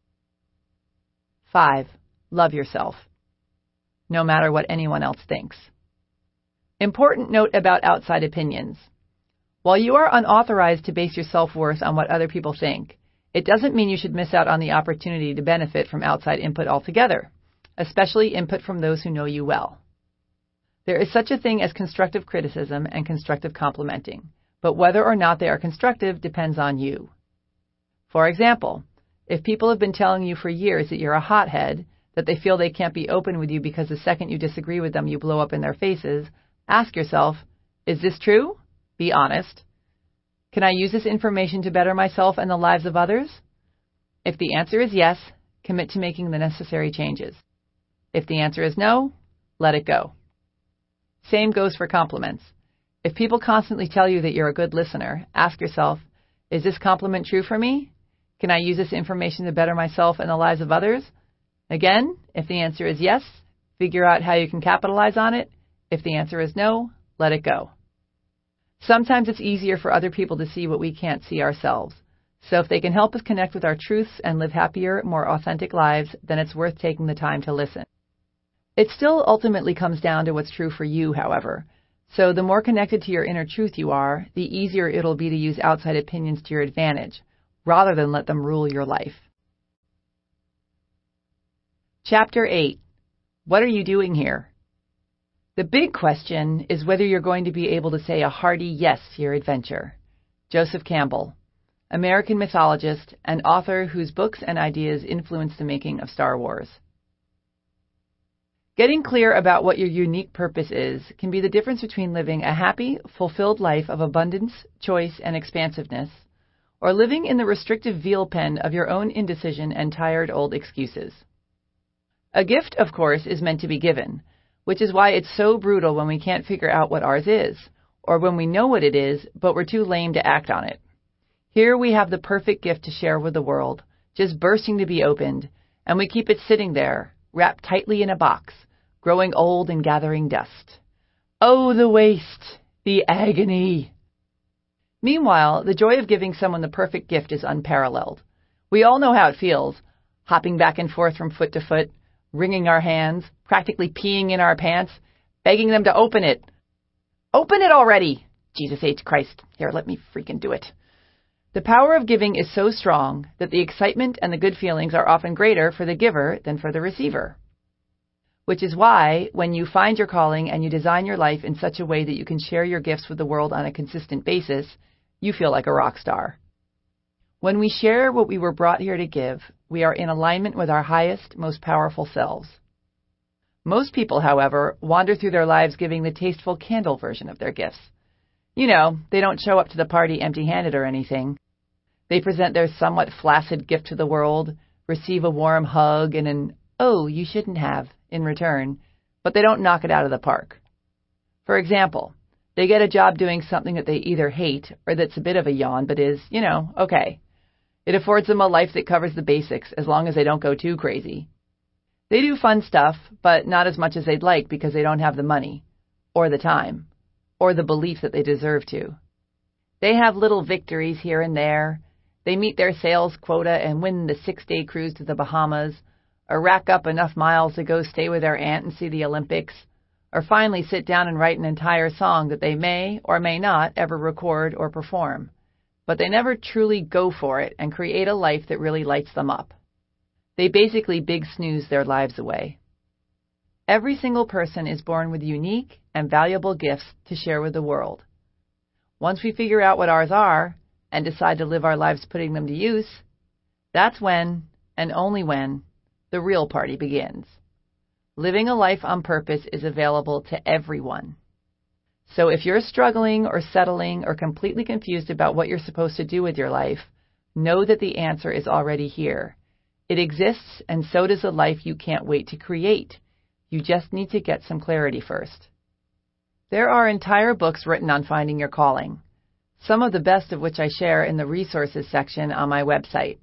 5. Love yourself, no matter what anyone else thinks. Important note about outside opinions. While you are unauthorized to base your self-worth on what other people think, it doesn't mean you should miss out on the opportunity to benefit from outside input altogether, especially input from those who know you well. There is such a thing as constructive criticism and constructive complimenting, but whether or not they are constructive depends on you. For example, if people have been telling you for years that you're a hothead, that they feel they can't be open with you because the second you disagree with them you blow up in their faces, ask yourself, is this true? Be honest. Can I use this information to better myself and the lives of others? If the answer is yes, commit to making the necessary changes. If the answer is no, let it go. Same goes for compliments. If people constantly tell you that you're a good listener, ask yourself, is this compliment true for me? Can I use this information to better myself and the lives of others? Again, if the answer is yes, figure out how you can capitalize on it. If the answer is no, let it go. Sometimes it's easier for other people to see what we can't see ourselves. So if they can help us connect with our truths and live happier, more authentic lives, then it's worth taking the time to listen. It still ultimately comes down to what's true for you, however. So the more connected to your inner truth you are, the easier it'll be to use outside opinions to your advantage, rather than let them rule your life. Chapter 8. What are you doing here? The big question is whether you're going to be able to say a hearty yes to your adventure. Joseph Campbell, American mythologist and author whose books and ideas influenced the making of Star Wars. Getting clear about what your unique purpose is can be the difference between living a happy, fulfilled life of abundance, choice, and expansiveness, or living in the restrictive veal pen of your own indecision and tired old excuses. A gift, of course, is meant to be given, which is why it's so brutal when we can't figure out what ours is, or when we know what it is, but we're too lame to act on it. Here we have the perfect gift to share with the world, just bursting to be opened, and we keep it sitting there, wrapped tightly in a box, growing old and gathering dust. Oh, the waste, the agony. Meanwhile, the joy of giving someone the perfect gift is unparalleled. We all know how it feels, hopping back and forth from foot to foot, wringing our hands, practically peeing in our pants, begging them to open it. Open it already! Jesus H. Christ. Here, let me freaking do it. The power of giving is so strong that the excitement and the good feelings are often greater for the giver than for the receiver. Which is why, when you find your calling and you design your life in such a way that you can share your gifts with the world on a consistent basis, you feel like a rock star. When we share what we were brought here to give, we are in alignment with our highest, most powerful selves. Most people, however, wander through their lives giving the tasteful candle version of their gifts. You know, they don't show up to the party empty-handed or anything. They present their somewhat flaccid gift to the world, receive a warm hug and an, "Oh, you shouldn't have," in return, but they don't knock it out of the park. For example, they get a job doing something that they either hate or that's a bit of a yawn but is, okay. It affords them a life that covers the basics as long as they don't go too crazy. They do fun stuff, but not as much as they'd like because they don't have the money, or the time, or the belief that they deserve to. They have little victories here and there. They meet their sales quota and win the 6-day cruise to the Bahamas, or rack up enough miles to go stay with their aunt and see the Olympics, or finally sit down and write an entire song that they may or may not ever record or perform. But they never truly go for it and create a life that really lights them up. They basically big snooze their lives away. Every single person is born with unique and valuable gifts to share with the world. Once we figure out what ours are and decide to live our lives putting them to use, that's when, and only when, the real party begins. Living a life on purpose is available to everyone. So if you're struggling or settling or completely confused about what you're supposed to do with your life, know that the answer is already here. It exists, and so does the life you can't wait to create. You just need to get some clarity first. There are entire books written on finding your calling, some of the best of which I share in the resources section on my website,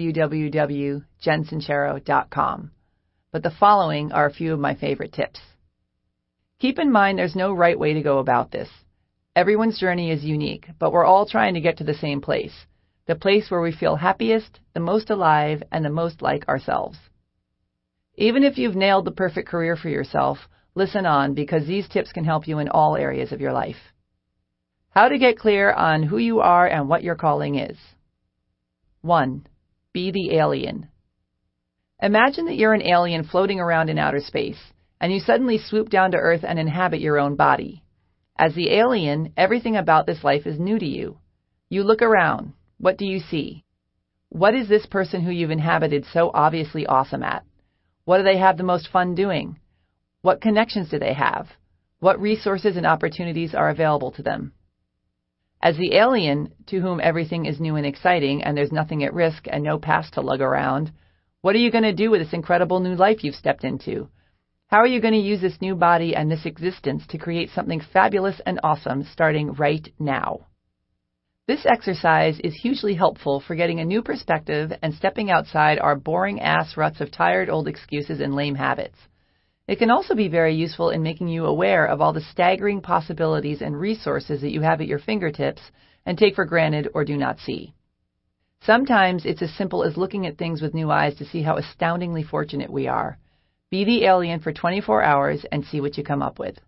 www.jensincero.com. But the following are a few of my favorite tips. Keep in mind there's no right way to go about this. Everyone's journey is unique, but we're all trying to get to the same place, the place where we feel happiest, the most alive, and the most like ourselves. Even if you've nailed the perfect career for yourself, listen on because these tips can help you in all areas of your life. How to get clear on who you are and what your calling is. 1. Be the alien. Imagine that you're an alien floating around in outer space, and you suddenly swoop down to Earth and inhabit your own body. As the alien, everything about this life is new to you. You look around. What do you see? What is this person who you've inhabited so obviously awesome at? What do they have the most fun doing? What connections do they have? What resources and opportunities are available to them? As the alien, to whom everything is new and exciting and there's nothing at risk and no past to lug around, what are you going to do with this incredible new life you've stepped into? How are you going to use this new body and this existence to create something fabulous and awesome starting right now? This exercise is hugely helpful for getting a new perspective and stepping outside our boring-ass ruts of tired old excuses and lame habits. It can also be very useful in making you aware of all the staggering possibilities and resources that you have at your fingertips and take for granted or do not see. Sometimes it's as simple as looking at things with new eyes to see how astoundingly fortunate we are. Be the alien for 24 hours and see what you come up with.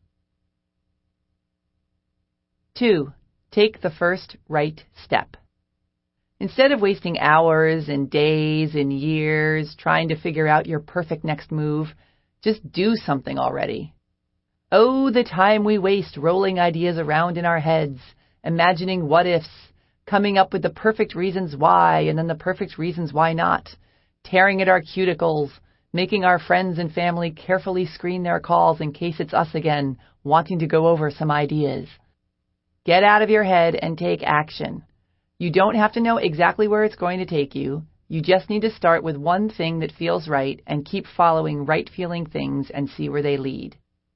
2. Take the first right step. Instead of wasting hours and days and years trying to figure out your perfect next move, just do something already. Oh, the time we waste rolling ideas around in our heads, imagining what-ifs, coming up with the perfect reasons why and then the perfect reasons why not, tearing at our cuticles, making our friends and family carefully screen their calls in case it's us again, wanting to go over some ideas. Get out of your head and take action. You don't have to know exactly where it's going to take you. You just need to start with one thing that feels right and keep following right-feeling things and see where they lead.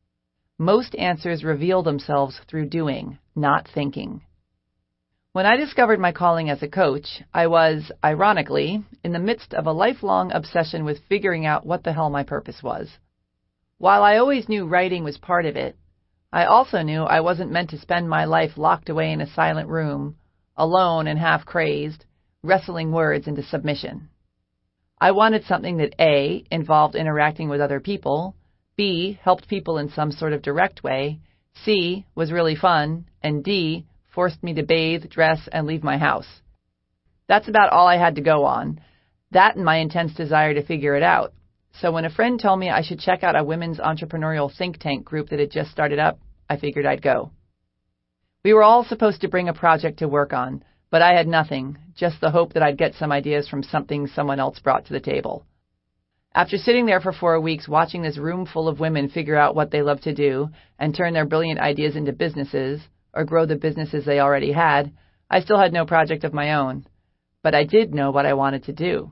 Most answers reveal themselves through doing, not thinking. When I discovered my calling as a coach, I was, ironically, in the midst of a lifelong obsession with figuring out what the hell my purpose was. While I always knew writing was part of it, I also knew I wasn't meant to spend my life locked away in a silent room, alone and half-crazed, wrestling words into submission. I wanted something that A, involved interacting with other people, B, helped people in some sort of direct way, C, was really fun, and D, forced me to bathe, dress, and leave my house. That's about all I had to go on. That and my intense desire to figure it out. So when a friend told me I should check out a women's entrepreneurial think tank group that had just started up, I figured I'd go. We were all supposed to bring a project to work on, but I had nothing, just the hope that I'd get some ideas from something someone else brought to the table. After sitting there for 4 weeks watching this room full of women figure out what they love to do and turn their brilliant ideas into businesses, or grow the businesses they already had, I still had no project of my own. But I did know what I wanted to do.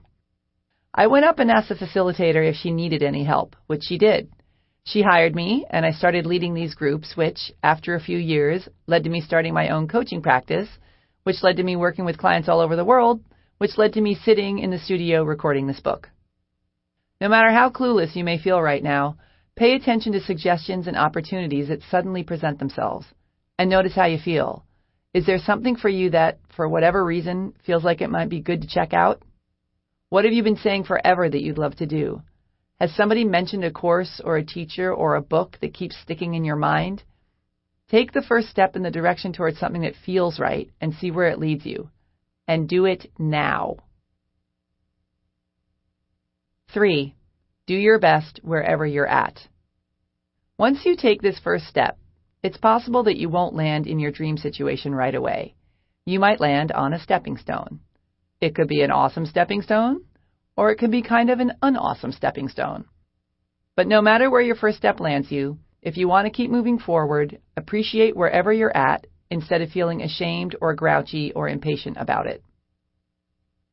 I went up and asked the facilitator if she needed any help, which she did. She hired me, and I started leading these groups, which, after a few years, led to me starting my own coaching practice, which led to me working with clients all over the world, which led to me sitting in the studio recording this book. No matter how clueless you may feel right now, pay attention to suggestions and opportunities that suddenly present themselves. And notice how you feel. Is there something for you that, for whatever reason, feels like it might be good to check out? What have you been saying forever that you'd love to do? Has somebody mentioned a course or a teacher or a book that keeps sticking in your mind? Take the first step in the direction towards something that feels right and see where it leads you. And do it now. 3. Do your best wherever you're at. Once you take this first step, it's possible that you won't land in your dream situation right away. You might land on a stepping stone. It could be an awesome stepping stone, or it could be kind of an unawesome stepping stone. But no matter where your first step lands you, if you want to keep moving forward, appreciate wherever you're at instead of feeling ashamed or grouchy or impatient about it.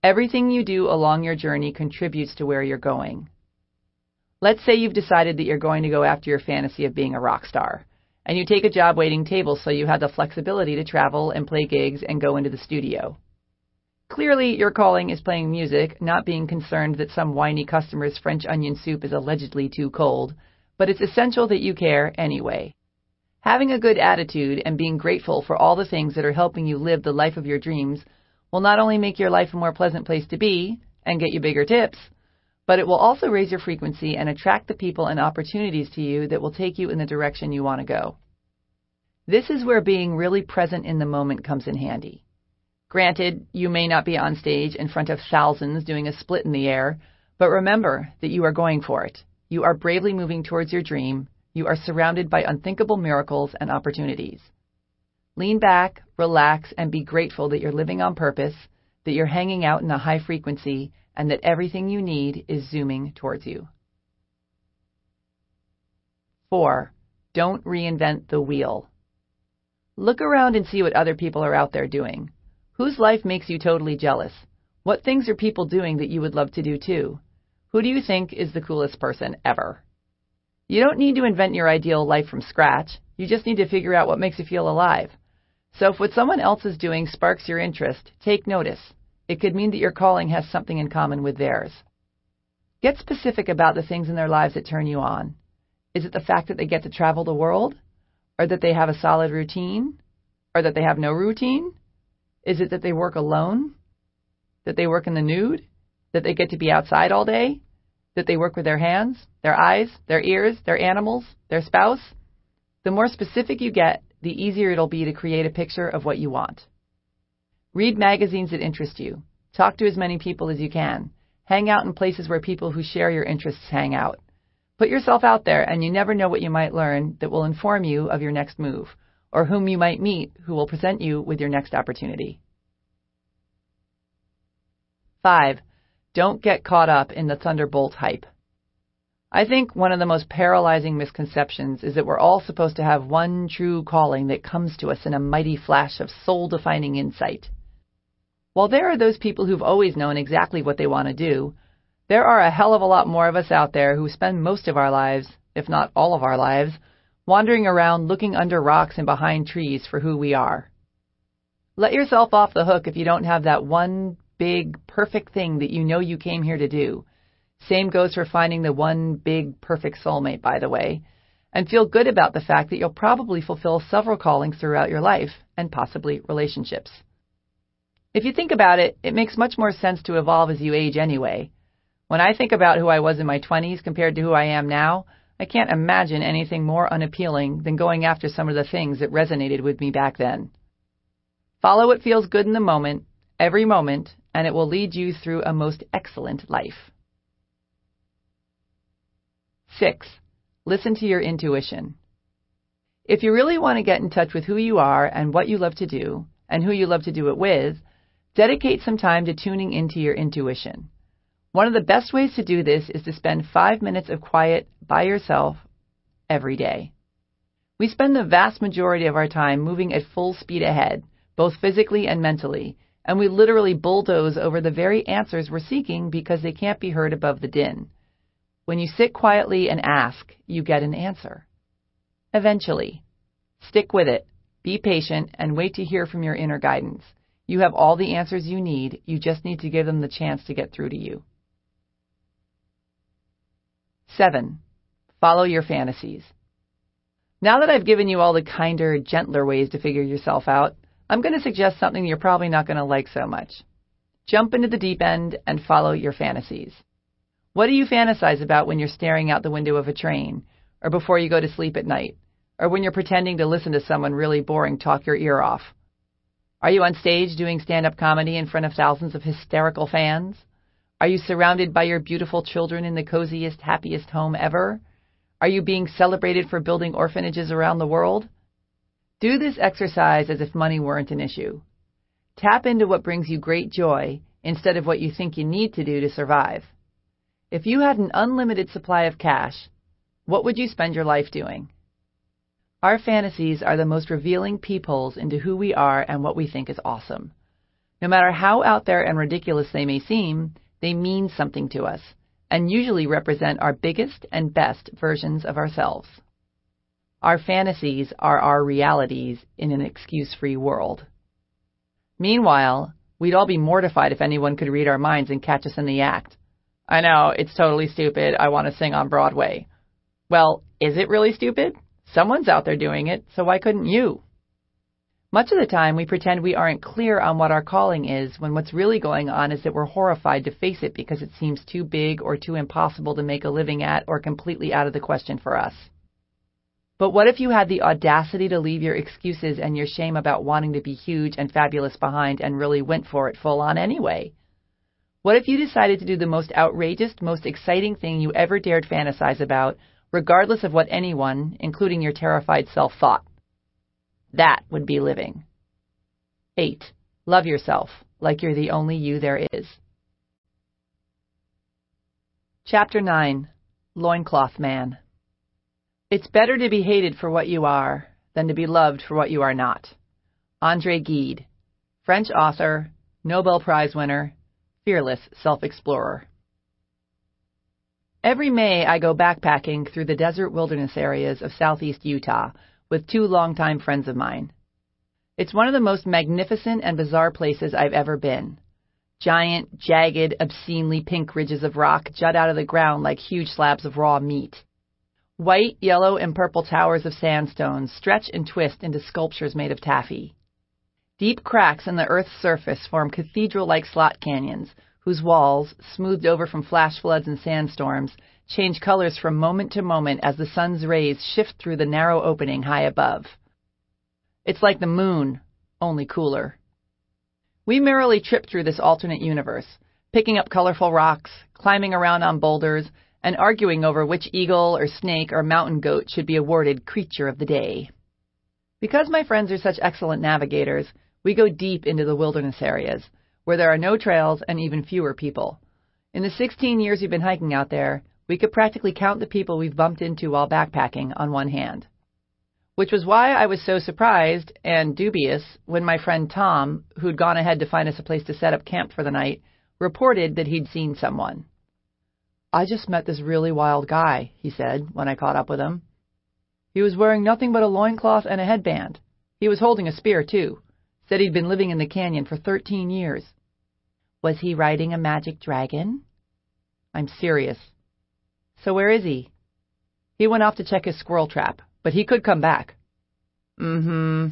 Everything you do along your journey contributes to where you're going. Let's say you've decided that you're going to go after your fantasy of being a rock star, and you take a job waiting tables so you have the flexibility to travel and play gigs and go into the studio. Clearly, your calling is playing music, not being concerned that some whiny customer's French onion soup is allegedly too cold, but it's essential that you care anyway. Having a good attitude and being grateful for all the things that are helping you live the life of your dreams will not only make your life a more pleasant place to be and get you bigger tips, but it will also raise your frequency and attract the people and opportunities to you that will take you in the direction you want to go. This is where being really present in the moment comes in handy. Granted, you may not be on stage in front of thousands doing a split in the air, but remember that you are going for it. You are bravely moving towards your dream. You are surrounded by unthinkable miracles and opportunities. Lean back, relax, and be grateful that you're living on purpose, that you're hanging out in a high frequency, and that everything you need is zooming towards you. 4. Don't reinvent the wheel. Look around and see what other people are out there doing. Whose life makes you totally jealous? What things are people doing that you would love to do too? Who do you think is the coolest person ever? You don't need to invent your ideal life from scratch. You just need to figure out what makes you feel alive. So if what someone else is doing sparks your interest, take notice. It could mean that your calling has something in common with theirs. Get specific about the things in their lives that turn you on. Is it the fact that they get to travel the world? Or that they have a solid routine? Or that they have no routine? Is it that they work alone? That they work in the nude? That they get to be outside all day? That they work with their hands, their eyes, their ears, their animals, their spouse? The more specific you get, the easier it'll be to create a picture of what you want. Read magazines that interest you. Talk to as many people as you can. Hang out in places where people who share your interests hang out. Put yourself out there, and you never know what you might learn that will inform you of your next move, or whom you might meet who will present you with your next opportunity. 5. Don't get caught up in the Thunderbolt hype. I think one of the most paralyzing misconceptions is that we're all supposed to have one true calling that comes to us in a mighty flash of soul-defining insight. While there are those people who've always known exactly what they want to do, there are a hell of a lot more of us out there who spend most of our lives, if not all of our lives, wandering around looking under rocks and behind trees for who we are. Let yourself off the hook if you don't have that one big, perfect thing that you know you came here to do. Same goes for finding the one big, perfect soulmate, by the way, and feel good about the fact that you'll probably fulfill several callings throughout your life, and possibly relationships. If you think about it, it makes much more sense to evolve as you age anyway. When I think about who I was in my 20s compared to who I am now, I can't imagine anything more unappealing than going after some of the things that resonated with me back then. Follow what feels good in the moment, every moment, and it will lead you through a most excellent life. 6. Listen to your intuition. If you really want to get in touch with who you are and what you love to do, and who you love to do it with, dedicate some time to tuning into your intuition. One of the best ways to do this is to spend 5 minutes of quiet by yourself every day. We spend the vast majority of our time moving at full speed ahead, both physically and mentally, and we literally bulldoze over the very answers we're seeking because they can't be heard above the din. When you sit quietly and ask, you get an answer. Eventually. Stick with it, be patient, and wait to hear from your inner guidance. You have all the answers you need, you just need to give them the chance to get through to you. 7. Follow your fantasies. Now that I've given you all the kinder, gentler ways to figure yourself out, I'm going to suggest something you're probably not going to like so much. Jump into the deep end and follow your fantasies. What do you fantasize about when you're staring out the window of a train, or before you go to sleep at night, or when you're pretending to listen to someone really boring talk your ear off? Are you on stage doing stand-up comedy in front of thousands of hysterical fans? Are you surrounded by your beautiful children in the coziest, happiest home ever? Are you being celebrated for building orphanages around the world? Do this exercise as if money weren't an issue. Tap into what brings you great joy instead of what you think you need to do to survive. If you had an unlimited supply of cash, what would you spend your life doing? Our fantasies are the most revealing peepholes into who we are and what we think is awesome. No matter how out there and ridiculous they may seem, they mean something to us, and usually represent our biggest and best versions of ourselves. Our fantasies are our realities in an excuse-free world. Meanwhile, we'd all be mortified if anyone could read our minds and catch us in the act. I know, it's totally stupid. I want to sing on Broadway. Well, is it really stupid? Someone's out there doing it, so why couldn't you? Much of the time, we pretend we aren't clear on what our calling is when what's really going on is that we're horrified to face it because it seems too big or too impossible to make a living at or completely out of the question for us. But what if you had the audacity to leave your excuses and your shame about wanting to be huge and fabulous behind and really went for it full on anyway? What if you decided to do the most outrageous, most exciting thing you ever dared fantasize about, regardless of what anyone, including your terrified self, thought? That would be living. 8. Love yourself like you're the only you there is. Chapter 9. Loincloth Man. It's better to be hated for what you are than to be loved for what you are not. André Gide, French author, Nobel Prize winner, fearless self-explorer. Every May I go backpacking through the desert wilderness areas of southeast Utah with 2 longtime friends of mine. It's one of the most magnificent and bizarre places I've ever been. Giant, jagged, obscenely pink ridges of rock jut out of the ground like huge slabs of raw meat. White, yellow, and purple towers of sandstone stretch and twist into sculptures made of taffy. Deep cracks in the earth's surface form cathedral-like slot canyons, whose walls, smoothed over from flash floods and sandstorms, change colors from moment to moment as the sun's rays shift through the narrow opening high above. It's like the moon, only cooler. We merrily trip through this alternate universe, picking up colorful rocks, climbing around on boulders, and arguing over which eagle or snake or mountain goat should be awarded Creature of the Day. Because my friends are such excellent navigators, we go deep into the wilderness areas, where there are no trails and even fewer people. In the 16 years we've been hiking out there, we could practically count the people we've bumped into while backpacking on one hand. Which was why I was so surprised and dubious when my friend Tom, who'd gone ahead to find us a place to set up camp for the night, reported that he'd seen someone. "I just met this really wild guy," he said when I caught up with him. "He was wearing nothing but a loincloth and a headband. He was holding a spear, too. Said he'd been living in the canyon for 13 years. Was he riding a magic dragon?" "I'm serious." "So where is he?" "He went off to check his squirrel trap, but he could come back." Tom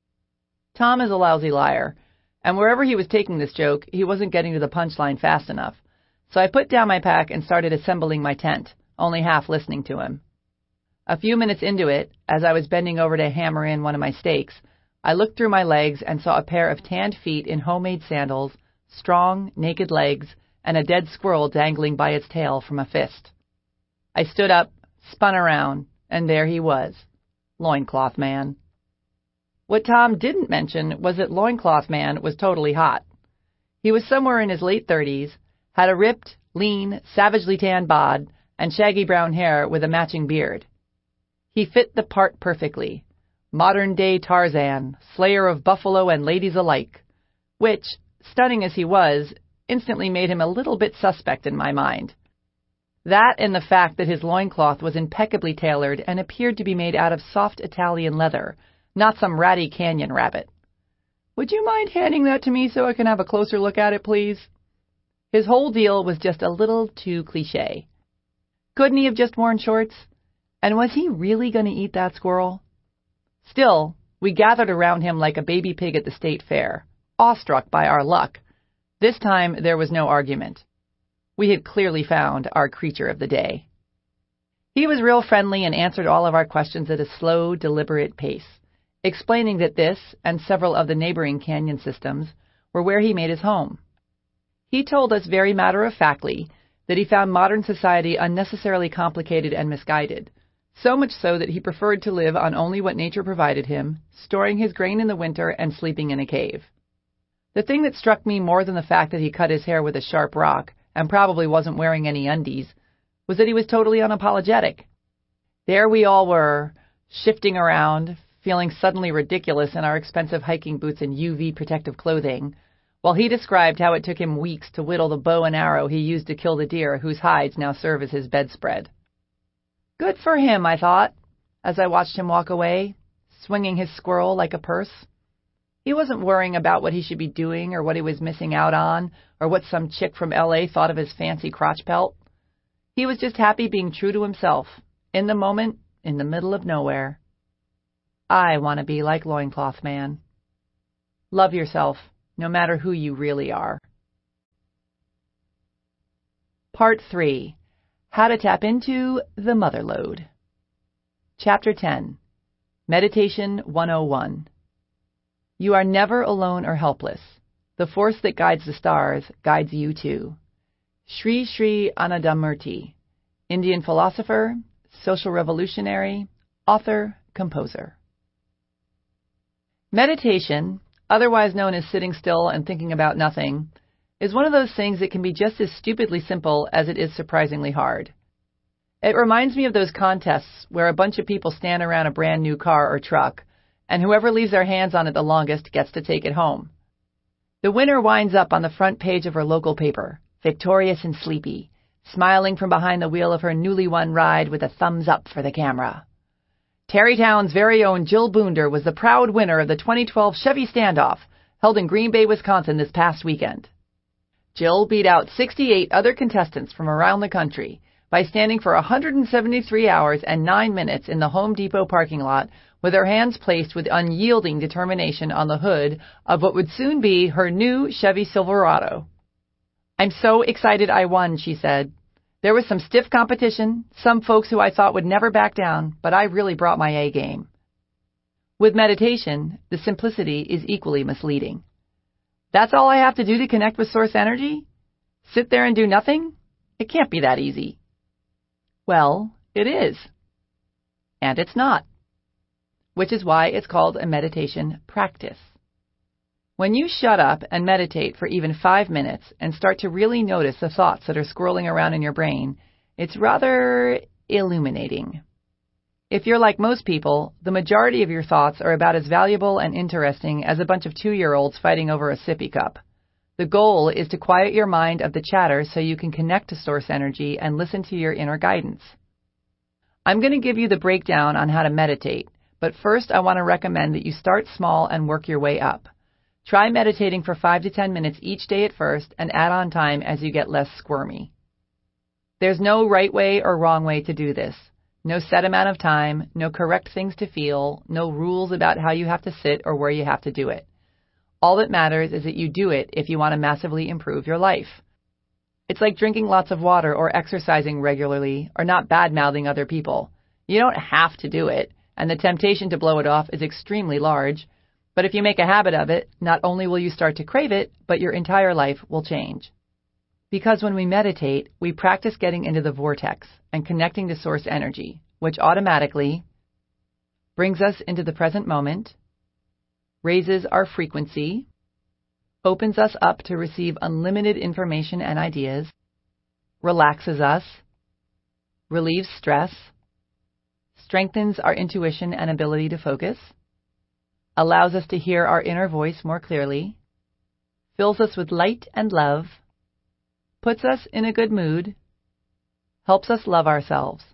is a lousy liar, and wherever he was taking this joke, he wasn't getting to the punchline fast enough. So I put down my pack and started assembling my tent, only half listening to him. A few minutes into it, as I was bending over to hammer in one of my stakes, I looked through my legs and saw a pair of tanned feet in homemade sandals, strong, naked legs, and a dead squirrel dangling by its tail from a fist. I stood up, spun around, and there he was, Loincloth Man. What Tom didn't mention was that Loincloth Man was totally hot. He was somewhere in his late 30s, had a ripped, lean, savagely tanned bod, and shaggy brown hair with a matching beard. He fit the part perfectly. Modern-day Tarzan, slayer of buffalo and ladies alike, which, stunning as he was, instantly made him a little bit suspect in my mind. That and the fact that his loincloth was impeccably tailored and appeared to be made out of soft Italian leather, not some ratty canyon rabbit. "Would you mind handing that to me so I can have a closer look at it, please?" His whole deal was just a little too cliché. Couldn't he have just worn shorts? And was he really going to eat that squirrel? Still, we gathered around him like a baby pig at the state fair, awestruck by our luck. This time there was no argument. We had clearly found our Creature of the Day. He was real friendly and answered all of our questions at a slow, deliberate pace, explaining that this and several of the neighboring canyon systems were where he made his home. He told us very matter-of-factly that he found modern society unnecessarily complicated and misguided, so much so that he preferred to live on only what nature provided him, storing his grain in the winter and sleeping in a cave. The thing that struck me more than the fact that he cut his hair with a sharp rock and probably wasn't wearing any undies was that he was totally unapologetic. There we all were, shifting around, feeling suddenly ridiculous in our expensive hiking boots and UV protective clothing, while he described how it took him weeks to whittle the bow and arrow he used to kill the deer whose hides now serve as his bedspread. Good for him, I thought, as I watched him walk away, swinging his squirrel like a purse. He wasn't worrying about what he should be doing or what he was missing out on or what some chick from L.A. thought of his fancy crotch pelt. He was just happy being true to himself, in the moment, in the middle of nowhere. I want to be like Loincloth Man. Love yourself, no matter who you really are. Part 3. How to Tap into the Mother Lode. Chapter 10. Meditation 101. You are never alone or helpless. The force that guides the stars guides you too. Sri Sri Anandamurti, Indian philosopher, social revolutionary, author, composer. Meditation, otherwise known as sitting still and thinking about nothing, is one of those things that can be just as stupidly simple as it is surprisingly hard. It reminds me of those contests where a bunch of people stand around a brand new car or truck, and whoever leaves their hands on it the longest gets to take it home. The winner winds up on the front page of her local paper, victorious and sleepy, smiling from behind the wheel of her newly won ride with a thumbs up for the camera. Terrytown's very own Jill Boonder was the proud winner of the 2012 Chevy Standoff, held in Green Bay, Wisconsin this past weekend. Jill beat out 68 other contestants from around the country by standing for 173 hours and 9 minutes in the Home Depot parking lot with her hands placed with unyielding determination on the hood of what would soon be her new Chevy Silverado. I'm so excited I won, she said. There was some stiff competition, some folks who I thought would never back down, but I really brought my A game. With meditation, the simplicity is equally misleading. That's all I have to do to connect with source energy? Sit there and do nothing? It can't be that easy. Well, it is. And it's not. Which is why it's called a meditation practice. When you shut up and meditate for even 5 minutes and start to really notice the thoughts that are swirling around in your brain, it's rather illuminating. If you're like most people, the majority of your thoughts are about as valuable and interesting as a bunch of 2-year-olds fighting over a sippy cup. The goal is to quiet your mind of the chatter so you can connect to source energy and listen to your inner guidance. I'm going to give you the breakdown on how to meditate, but first I want to recommend that you start small and work your way up. Try meditating for 5 to 10 minutes each day at first and add on time as you get less squirmy. There's no right way or wrong way to do this. No set amount of time, no correct things to feel, no rules about how you have to sit or where you have to do it. All that matters is that you do it if you want to massively improve your life. It's like drinking lots of water or exercising regularly or not bad-mouthing other people. You don't have to do it, and the temptation to blow it off is extremely large. But if you make a habit of it, not only will you start to crave it, but your entire life will change. Because when we meditate, we practice getting into the vortex and connecting to source energy, which automatically brings us into the present moment, raises our frequency, opens us up to receive unlimited information and ideas, relaxes us, relieves stress, strengthens our intuition and ability to focus, allows us to hear our inner voice more clearly, fills us with light and love, puts us in a good mood, helps us love ourselves.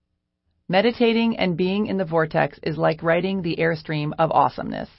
Meditating and being in the vortex is like riding the airstream of awesomeness.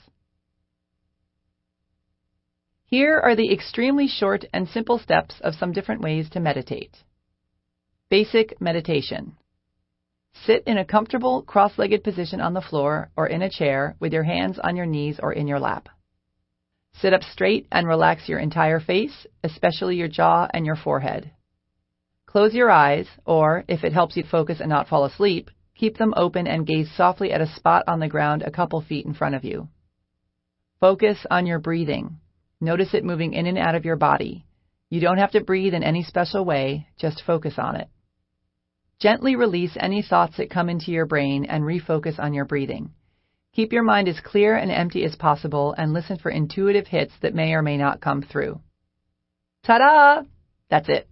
Here are the extremely short and simple steps of some different ways to meditate. Basic meditation. Sit in a comfortable cross-legged position on the floor or in a chair with your hands on your knees or in your lap. Sit up straight and relax your entire face, especially your jaw and your forehead. Close your eyes, or, if it helps you focus and not fall asleep, keep them open and gaze softly at a spot on the ground a couple feet in front of you. Focus on your breathing. Notice it moving in and out of your body. You don't have to breathe in any special way, just focus on it. Gently release any thoughts that come into your brain and refocus on your breathing. Keep your mind as clear and empty as possible and listen for intuitive hits that may or may not come through. Ta-da! That's it.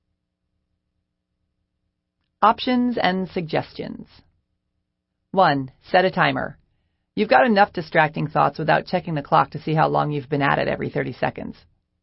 Options and suggestions. 1. Set a timer. You've got enough distracting thoughts without checking the clock to see how long you've been at it every 30 seconds.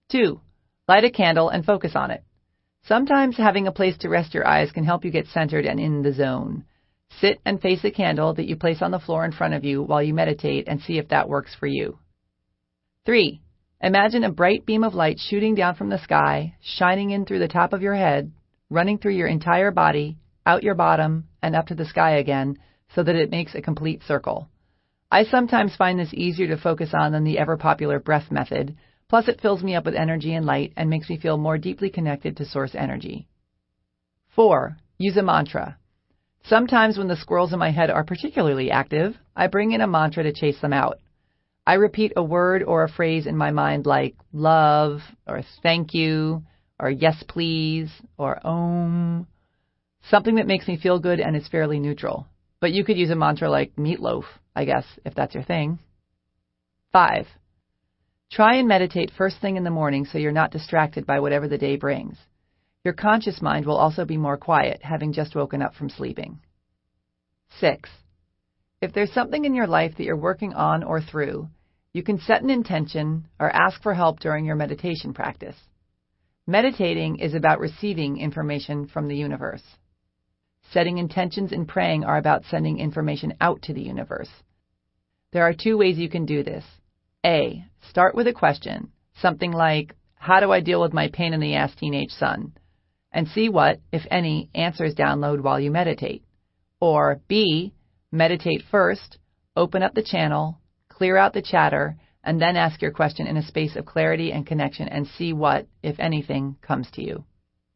2. Light a candle and focus on it. Sometimes having a place to rest your eyes can help you get centered and in the zone. Sit and face a candle that you place on the floor in front of you while you meditate and see if that works for you. 3. Imagine a bright beam of light shooting down from the sky, shining in through the top of your head, running through your entire body, out your bottom, and up to the sky again, so that it makes a complete circle. I sometimes find this easier to focus on than the ever-popular breath method, plus it fills me up with energy and light and makes me feel more deeply connected to source energy. 4. Use a mantra. Sometimes when the squirrels in my head are particularly active, I bring in a mantra to chase them out. I repeat a word or a phrase in my mind like love, or thank you, or yes please, or om. Something that makes me feel good and is fairly neutral. But you could use a mantra like meatloaf, I guess, if that's your thing. 5. Try and meditate first thing in the morning so you're not distracted by whatever the day brings. Your conscious mind will also be more quiet, having just woken up from sleeping. 6. If there's something in your life that you're working on or through, you can set an intention or ask for help during your meditation practice. Meditating is about receiving information from the universe. Setting intentions and praying are about sending information out to the universe. There are 2 ways you can do this. A. Start with a question, something like, how do I deal with my pain-in-the-ass teenage son? And see what, if any, answers download while you meditate. Or B. Meditate first, open up the channel, clear out the chatter, and then ask your question in a space of clarity and connection and see what, if anything, comes to you.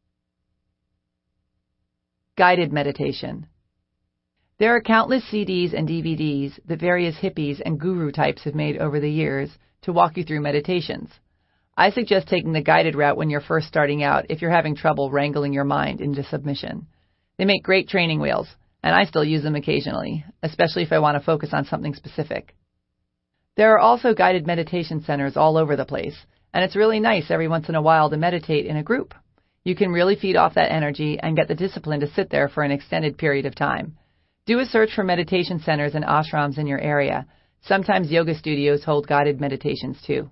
Guided meditation. There are countless CDs and DVDs that various hippies and guru types have made over the years to walk you through meditations. I suggest taking the guided route when you're first starting out if you're having trouble wrangling your mind into submission. They make great training wheels, and I still use them occasionally, especially if I want to focus on something specific. There are also guided meditation centers all over the place, and it's really nice every once in a while to meditate in a group. You can really feed off that energy and get the discipline to sit there for an extended period of time. Do a search for meditation centers and ashrams in your area. Sometimes yoga studios hold guided meditations too.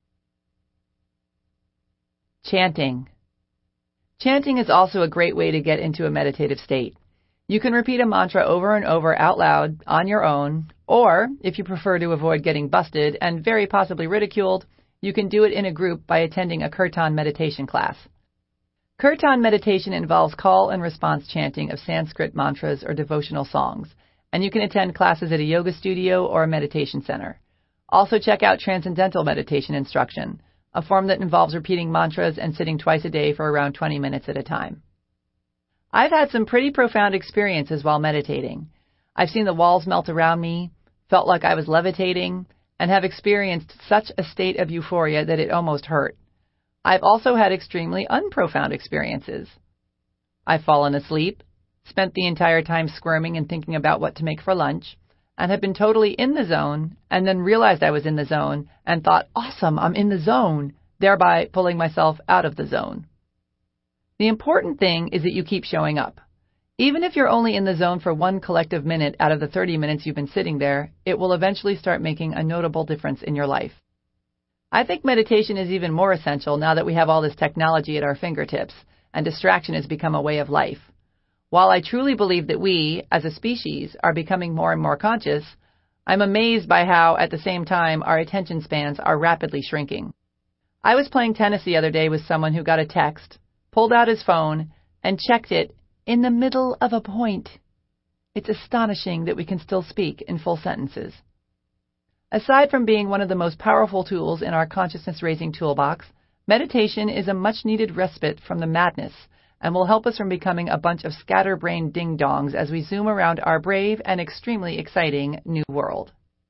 Chanting. Chanting is also a great way to get into a meditative state. You can repeat a mantra over and over out loud on your own, or, if you prefer to avoid getting busted and very possibly ridiculed, you can do it in a group by attending a kirtan meditation class. Kirtan meditation involves call and response chanting of Sanskrit mantras or devotional songs, and you can attend classes at a yoga studio or a meditation center. Also check out Transcendental Meditation Instruction, a form that involves repeating mantras and sitting twice a day for around 20 minutes at a time. I've had some pretty profound experiences while meditating. I've seen the walls melt around me, felt like I was levitating, and have experienced such a state of euphoria that it almost hurt. I've also had extremely unprofound experiences. I've fallen asleep, spent the entire time squirming and thinking about what to make for lunch, and have been totally in the zone, and then realized I was in the zone and thought, awesome, I'm in the zone, thereby pulling myself out of the zone. The important thing is that you keep showing up. Even if you're only in the zone for one collective minute out of the 30 minutes you've been sitting there, it will eventually start making a notable difference in your life. I think meditation is even more essential now that we have all this technology at our fingertips, and distraction has become a way of life. While I truly believe that we, as a species, are becoming more and more conscious, I'm amazed by how, at the same time, our attention spans are rapidly shrinking. I was playing tennis the other day with someone who got a text, pulled out his phone, and checked it in the middle of a point. It's astonishing that we can still speak in full sentences. Aside from being one of the most powerful tools in our consciousness-raising toolbox, meditation is a much-needed respite from the madness and will help us from becoming a bunch of scatterbrained ding-dongs as we zoom around our brave and extremely exciting new world.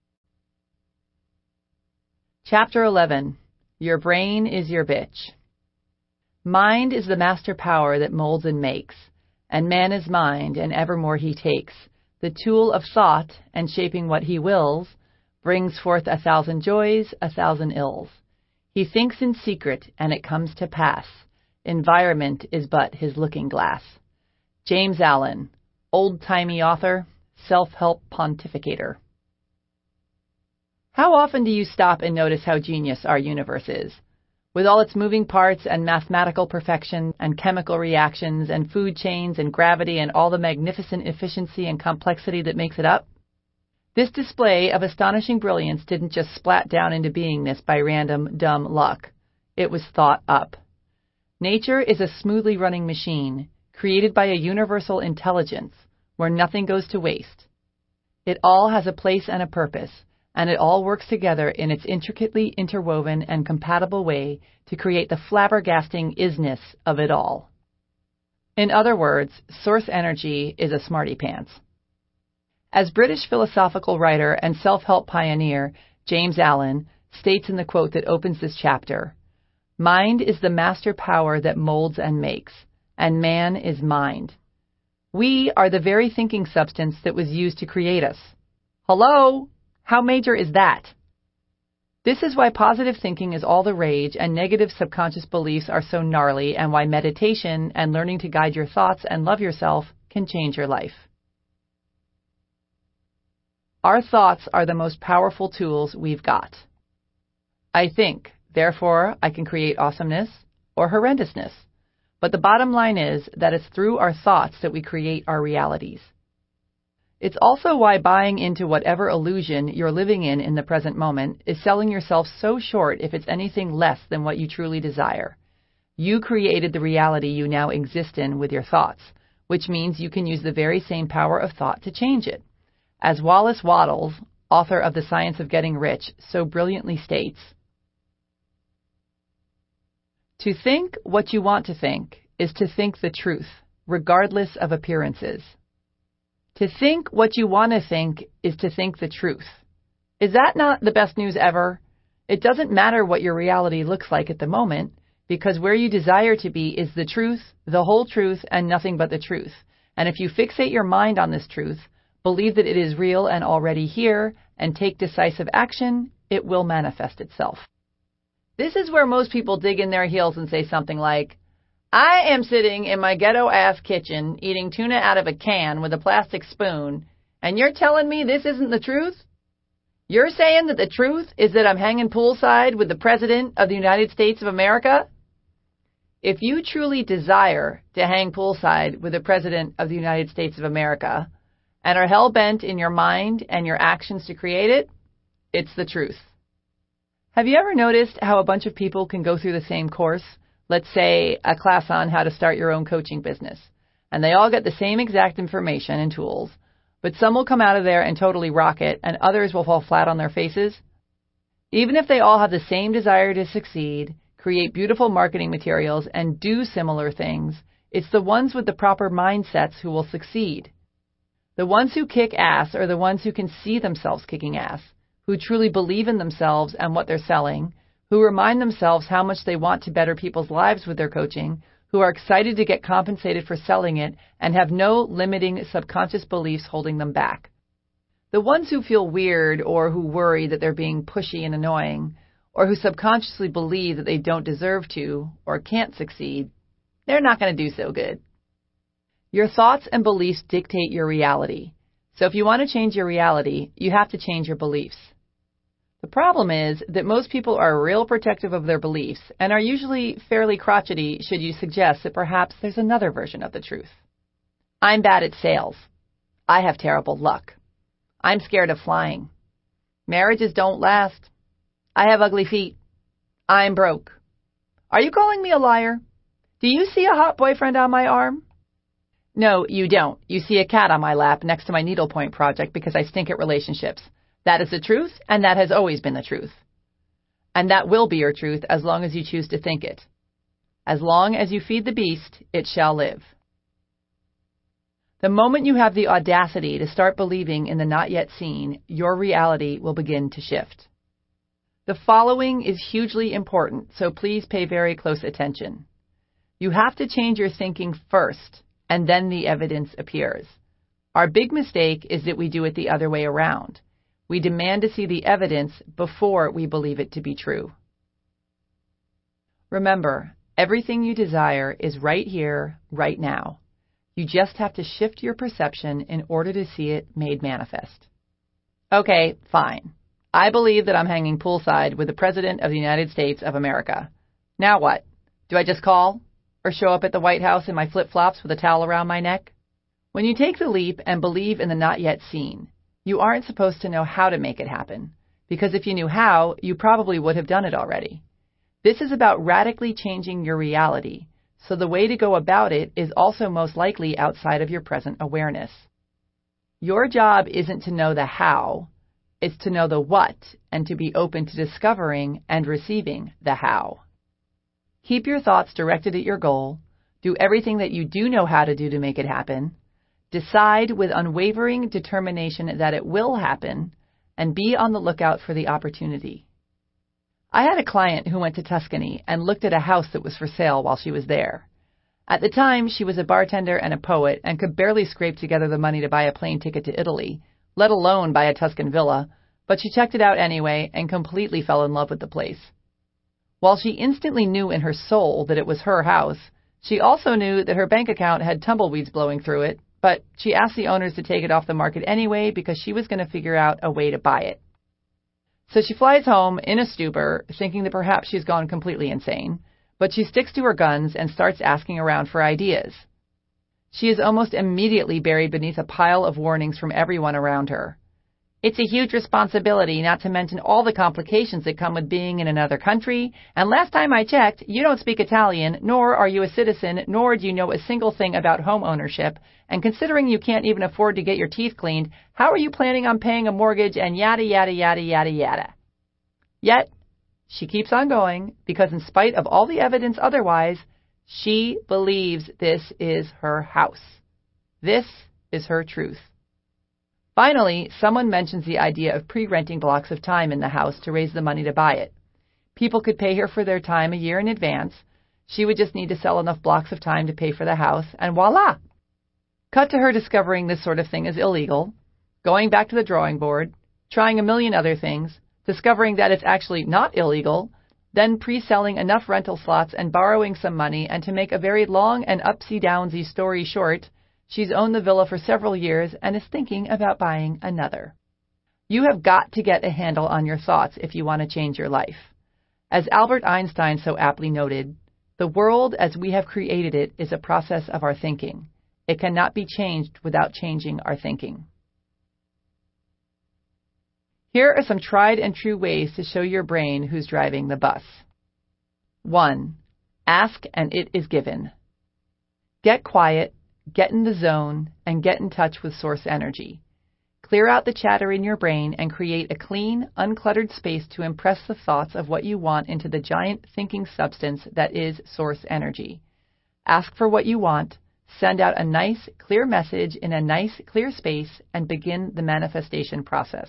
Chapter 11. Your brain is your bitch. Mind is the master power that molds and makes, and man is mind, and evermore he takes, the tool of thought, and shaping what he wills, brings forth 1,000 joys, 1,000 ills. He thinks in secret, and it comes to pass. Environment is but his looking glass. James Allen, old-timey author, self-help pontificator. How often do you stop and notice how genius our universe is? with all its moving parts and mathematical perfection and chemical reactions and food chains and gravity and all the magnificent efficiency and complexity that makes it up? This display of astonishing brilliance didn't just splat down into beingness by random, dumb luck. It was thought up. Nature is a smoothly running machine, created by a universal intelligence, where nothing goes to waste. It all has a place and a purpose, and it all works together in its intricately interwoven and compatible way to create the flabbergasting isness of it all. In other words, source energy is a smarty pants. As British philosophical writer and self-help pioneer James Allen states in the quote that opens this chapter, "Mind is the master power that molds and makes, and man is mind. We are the very thinking substance that was used to create us." Hello? How major is that? This is why positive thinking is all the rage and negative subconscious beliefs are so gnarly, and why meditation and learning to guide your thoughts and love yourself can change your life. Our thoughts are the most powerful tools we've got. I think, therefore I can create awesomeness or horrendousness. But the bottom line is that it's through our thoughts that we create our realities. It's also why buying into whatever illusion you're living in the present moment is selling yourself so short if it's anything less than what you truly desire. You created the reality you now exist in with your thoughts, which means you can use the very same power of thought to change it. As Wallace Wattles, author of The Science of Getting Rich, so brilliantly states, "To think what you want to think is to think the truth, regardless of appearances." To think what you want to think is to think the truth. Is that not the best news ever? It doesn't matter what your reality looks like at the moment, because where you desire to be is the truth, the whole truth, and nothing but the truth. And if you fixate your mind on this truth, believe that it is real and already here, and take decisive action, it will manifest itself. This is where most people dig in their heels and say something like, "I am sitting in my ghetto-ass kitchen eating tuna out of a can with a plastic spoon, and you're telling me this isn't the truth? You're saying that the truth is that I'm hanging poolside with the President of the United States of America?" If you truly desire to hang poolside with the President of the United States of America and are hell-bent in your mind and your actions to create it, it's the truth. Have you ever noticed how a bunch of people can go through the same course? Let's say a class on how to start your own coaching business, and they all get the same exact information and tools, but some will come out of there and totally rock it, and others will fall flat on their faces. Even if they all have the same desire to succeed, create beautiful marketing materials, and do similar things, it's the ones with the proper mindsets who will succeed. The ones who kick ass are the ones who can see themselves kicking ass, who truly believe in themselves and what they're selling, who remind themselves how much they want to better people's lives with their coaching, who are excited to get compensated for selling it, and have no limiting subconscious beliefs holding them back. The ones who feel weird or who worry that they're being pushy and annoying, or who subconsciously believe that they don't deserve to or can't succeed, they're not going to do so good. Your thoughts and beliefs dictate your reality. So if you want to change your reality, you have to change your beliefs. The problem is that most people are real protective of their beliefs and are usually fairly crotchety should you suggest that perhaps there's another version of the truth. I'm bad at sales. I have terrible luck. I'm scared of flying. Marriages don't last. I have ugly feet. I'm broke. Are you calling me a liar? Do you see a hot boyfriend on my arm? No, you don't. You see a cat on my lap next to my needlepoint project because I stink at relationships. That is the truth, and that has always been the truth. And that will be your truth as long as you choose to think it. As long as you feed the beast, it shall live. The moment you have the audacity to start believing in the not yet seen, your reality will begin to shift. The following is hugely important, so please pay very close attention. You have to change your thinking first, and then the evidence appears. Our big mistake is that we do it the other way around. We demand to see the evidence before we believe it to be true. Remember, everything you desire is right here, right now. You just have to shift your perception in order to see it made manifest. Okay, fine. I believe that I'm hanging poolside with the President of the United States of America. Now what? Do I just call? Or show up at the White House in my flip-flops with a towel around my neck? When you take the leap and believe in the not yet seen, you aren't supposed to know how to make it happen, because if you knew how, you probably would have done it already. This is about radically changing your reality, so the way to go about it is also most likely outside of your present awareness. Your job isn't to know the how, it's to know the what and to be open to discovering and receiving the how. Keep your thoughts directed at your goal, do everything that you do know how to do to make it happen, decide with unwavering determination that it will happen, and be on the lookout for the opportunity. I had a client who went to Tuscany and looked at a house that was for sale while she was there. At the time, she was a bartender and a poet and could barely scrape together the money to buy a plane ticket to Italy, let alone buy a Tuscan villa, but she checked it out anyway and completely fell in love with the place. While she instantly knew in her soul that it was her house, she also knew that her bank account had tumbleweeds blowing through it, but she asked the owners to take it off the market anyway because she was going to figure out a way to buy it. So she flies home in a stupor, thinking that perhaps she's gone completely insane, but she sticks to her guns and starts asking around for ideas. She is almost immediately buried beneath a pile of warnings from everyone around her. It's a huge responsibility, not to mention all the complications that come with being in another country, and last time I checked, you don't speak Italian, nor are you a citizen, nor do you know a single thing about home ownership, and considering you can't even afford to get your teeth cleaned, how are you planning on paying a mortgage and yada yada yada yada yada. Yet, she keeps on going, because in spite of all the evidence otherwise, she believes this is her house. This is her truth. Finally, someone mentions the idea of pre-renting blocks of time in the house to raise the money to buy it. People could pay her for their time a year in advance. She would just need to sell enough blocks of time to pay for the house, and voila! Cut to her discovering this sort of thing is illegal, going back to the drawing board, trying a million other things, discovering that it's actually not illegal, then pre-selling enough rental slots and borrowing some money, and to make a very long and upsy-downsy story short, she's owned the villa for several years and is thinking about buying another. You have got to get a handle on your thoughts if you want to change your life. As Albert Einstein so aptly noted, the world as we have created it is a process of our thinking. It cannot be changed without changing our thinking. Here are some tried and true ways to show your brain who's driving the bus. 1. Ask and it is given. Get quiet, get in the zone, and get in touch with source energy. Clear out the chatter in your brain and create a clean, uncluttered space to impress the thoughts of what you want into the giant thinking substance that is source energy. Ask for what you want, send out a nice, clear message in a nice, clear space, and begin the manifestation process.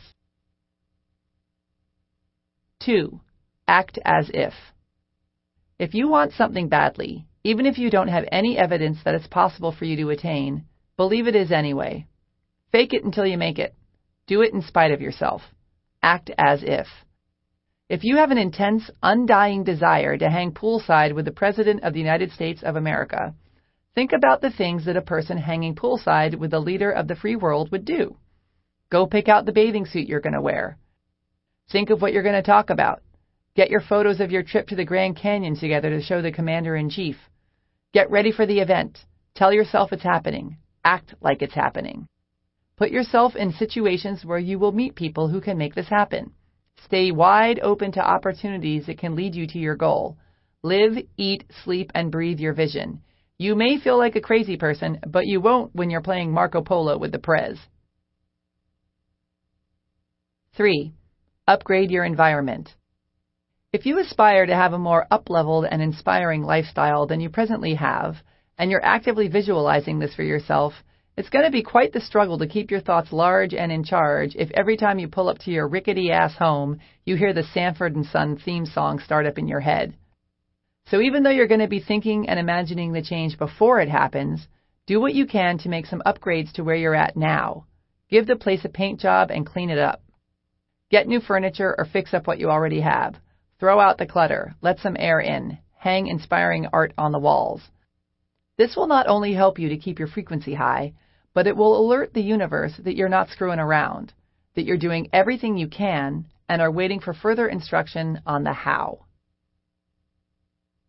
2. Act as if. If you want something badly, even if you don't have any evidence that it's possible for you to attain, believe it is anyway. Fake it until you make it. Do it in spite of yourself. Act as if. If you have an intense, undying desire to hang poolside with the President of the United States of America, think about the things that a person hanging poolside with the leader of the free world would do. Go pick out the bathing suit you're going to wear. Think of what you're going to talk about. Get your photos of your trip to the Grand Canyon together to show the Commander-in-Chief. Get ready for the event. Tell yourself it's happening. Act like it's happening. Put yourself in situations where you will meet people who can make this happen. Stay wide open to opportunities that can lead you to your goal. Live, eat, sleep, and breathe your vision. You may feel like a crazy person, but you won't when you're playing Marco Polo with the Prez. 3. Upgrade your environment. If you aspire to have a more up-leveled and inspiring lifestyle than you presently have, and you're actively visualizing this for yourself, it's going to be quite the struggle to keep your thoughts large and in charge if every time you pull up to your rickety-ass home, you hear the Sanford & Son theme song start up in your head. So even though you're going to be thinking and imagining the change before it happens, do what you can to make some upgrades to where you're at now. Give the place a paint job and clean it up. Get new furniture or fix up what you already have. Throw out the clutter. Let some air in. Hang inspiring art on the walls. This will not only help you to keep your frequency high, but it will alert the universe that you're not screwing around, that you're doing everything you can and are waiting for further instruction on the how.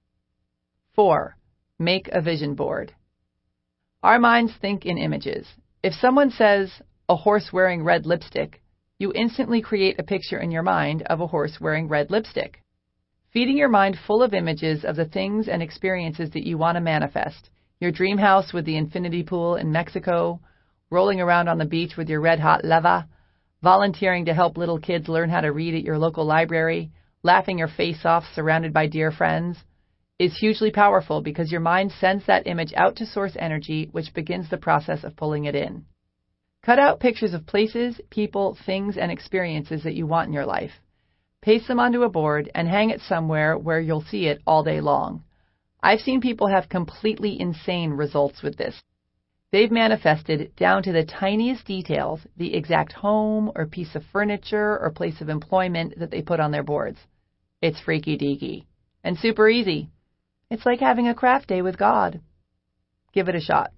4. Make a vision board. Our minds think in images. If someone says, a horse wearing red lipstick, you instantly create a picture in your mind of a horse wearing red lipstick. Feeding your mind full of images of the things and experiences that you want to manifest, your dream house with the infinity pool in Mexico, rolling around on the beach with your red-hot lava, volunteering to help little kids learn how to read at your local library, laughing your face off surrounded by dear friends, is hugely powerful because your mind sends that image out to source energy, which begins the process of pulling it in. Cut out pictures of places, people, things, and experiences that you want in your life. Paste them onto a board and hang it somewhere where you'll see it all day long. I've seen people have completely insane results with this. They've manifested down to the tiniest details the exact home or piece of furniture or place of employment that they put on their boards. It's freaky deaky and super easy. It's like having a craft day with God. Give it a shot.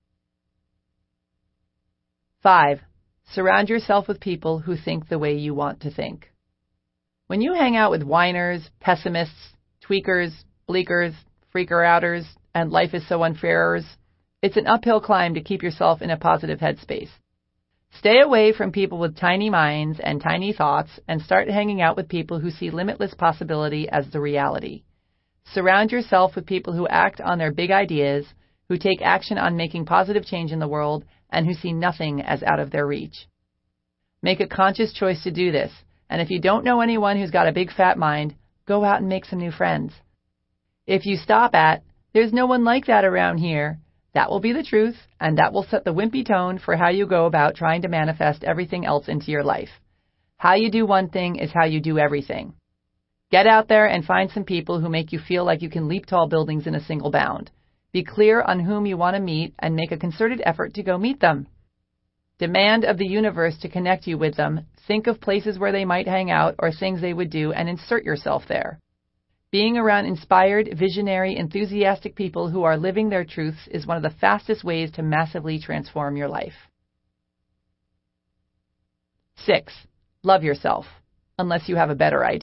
5. Surround yourself with people who think the way you want to think. When you hang out with whiners, pessimists, tweakers, bleakers, freaker-outers, and life is so unfairers, it's an uphill climb to keep yourself in a positive headspace. Stay away from people with tiny minds and tiny thoughts and start hanging out with people who see limitless possibility as the reality. Surround yourself with people who act on their big ideas, who take action on making positive change in the world, and who see nothing as out of their reach. Make a conscious choice to do this, and if you don't know anyone who's got a big fat mind, go out and make some new friends. If you stop at, there's no one like that around here, that will be the truth, and that will set the wimpy tone for how you go about trying to manifest everything else into your life. How you do one thing is how you do everything. Get out there and find some people who make you feel like you can leap tall buildings in a single bound. Be clear on whom you want to meet and make a concerted effort to go meet them. Demand of the universe to connect you with them. Think of places where they might hang out or things they would do and insert yourself there. Being around inspired, visionary, enthusiastic people who are living their truths is one of the fastest ways to massively transform your life. 6. Love yourself, unless you have a better idea.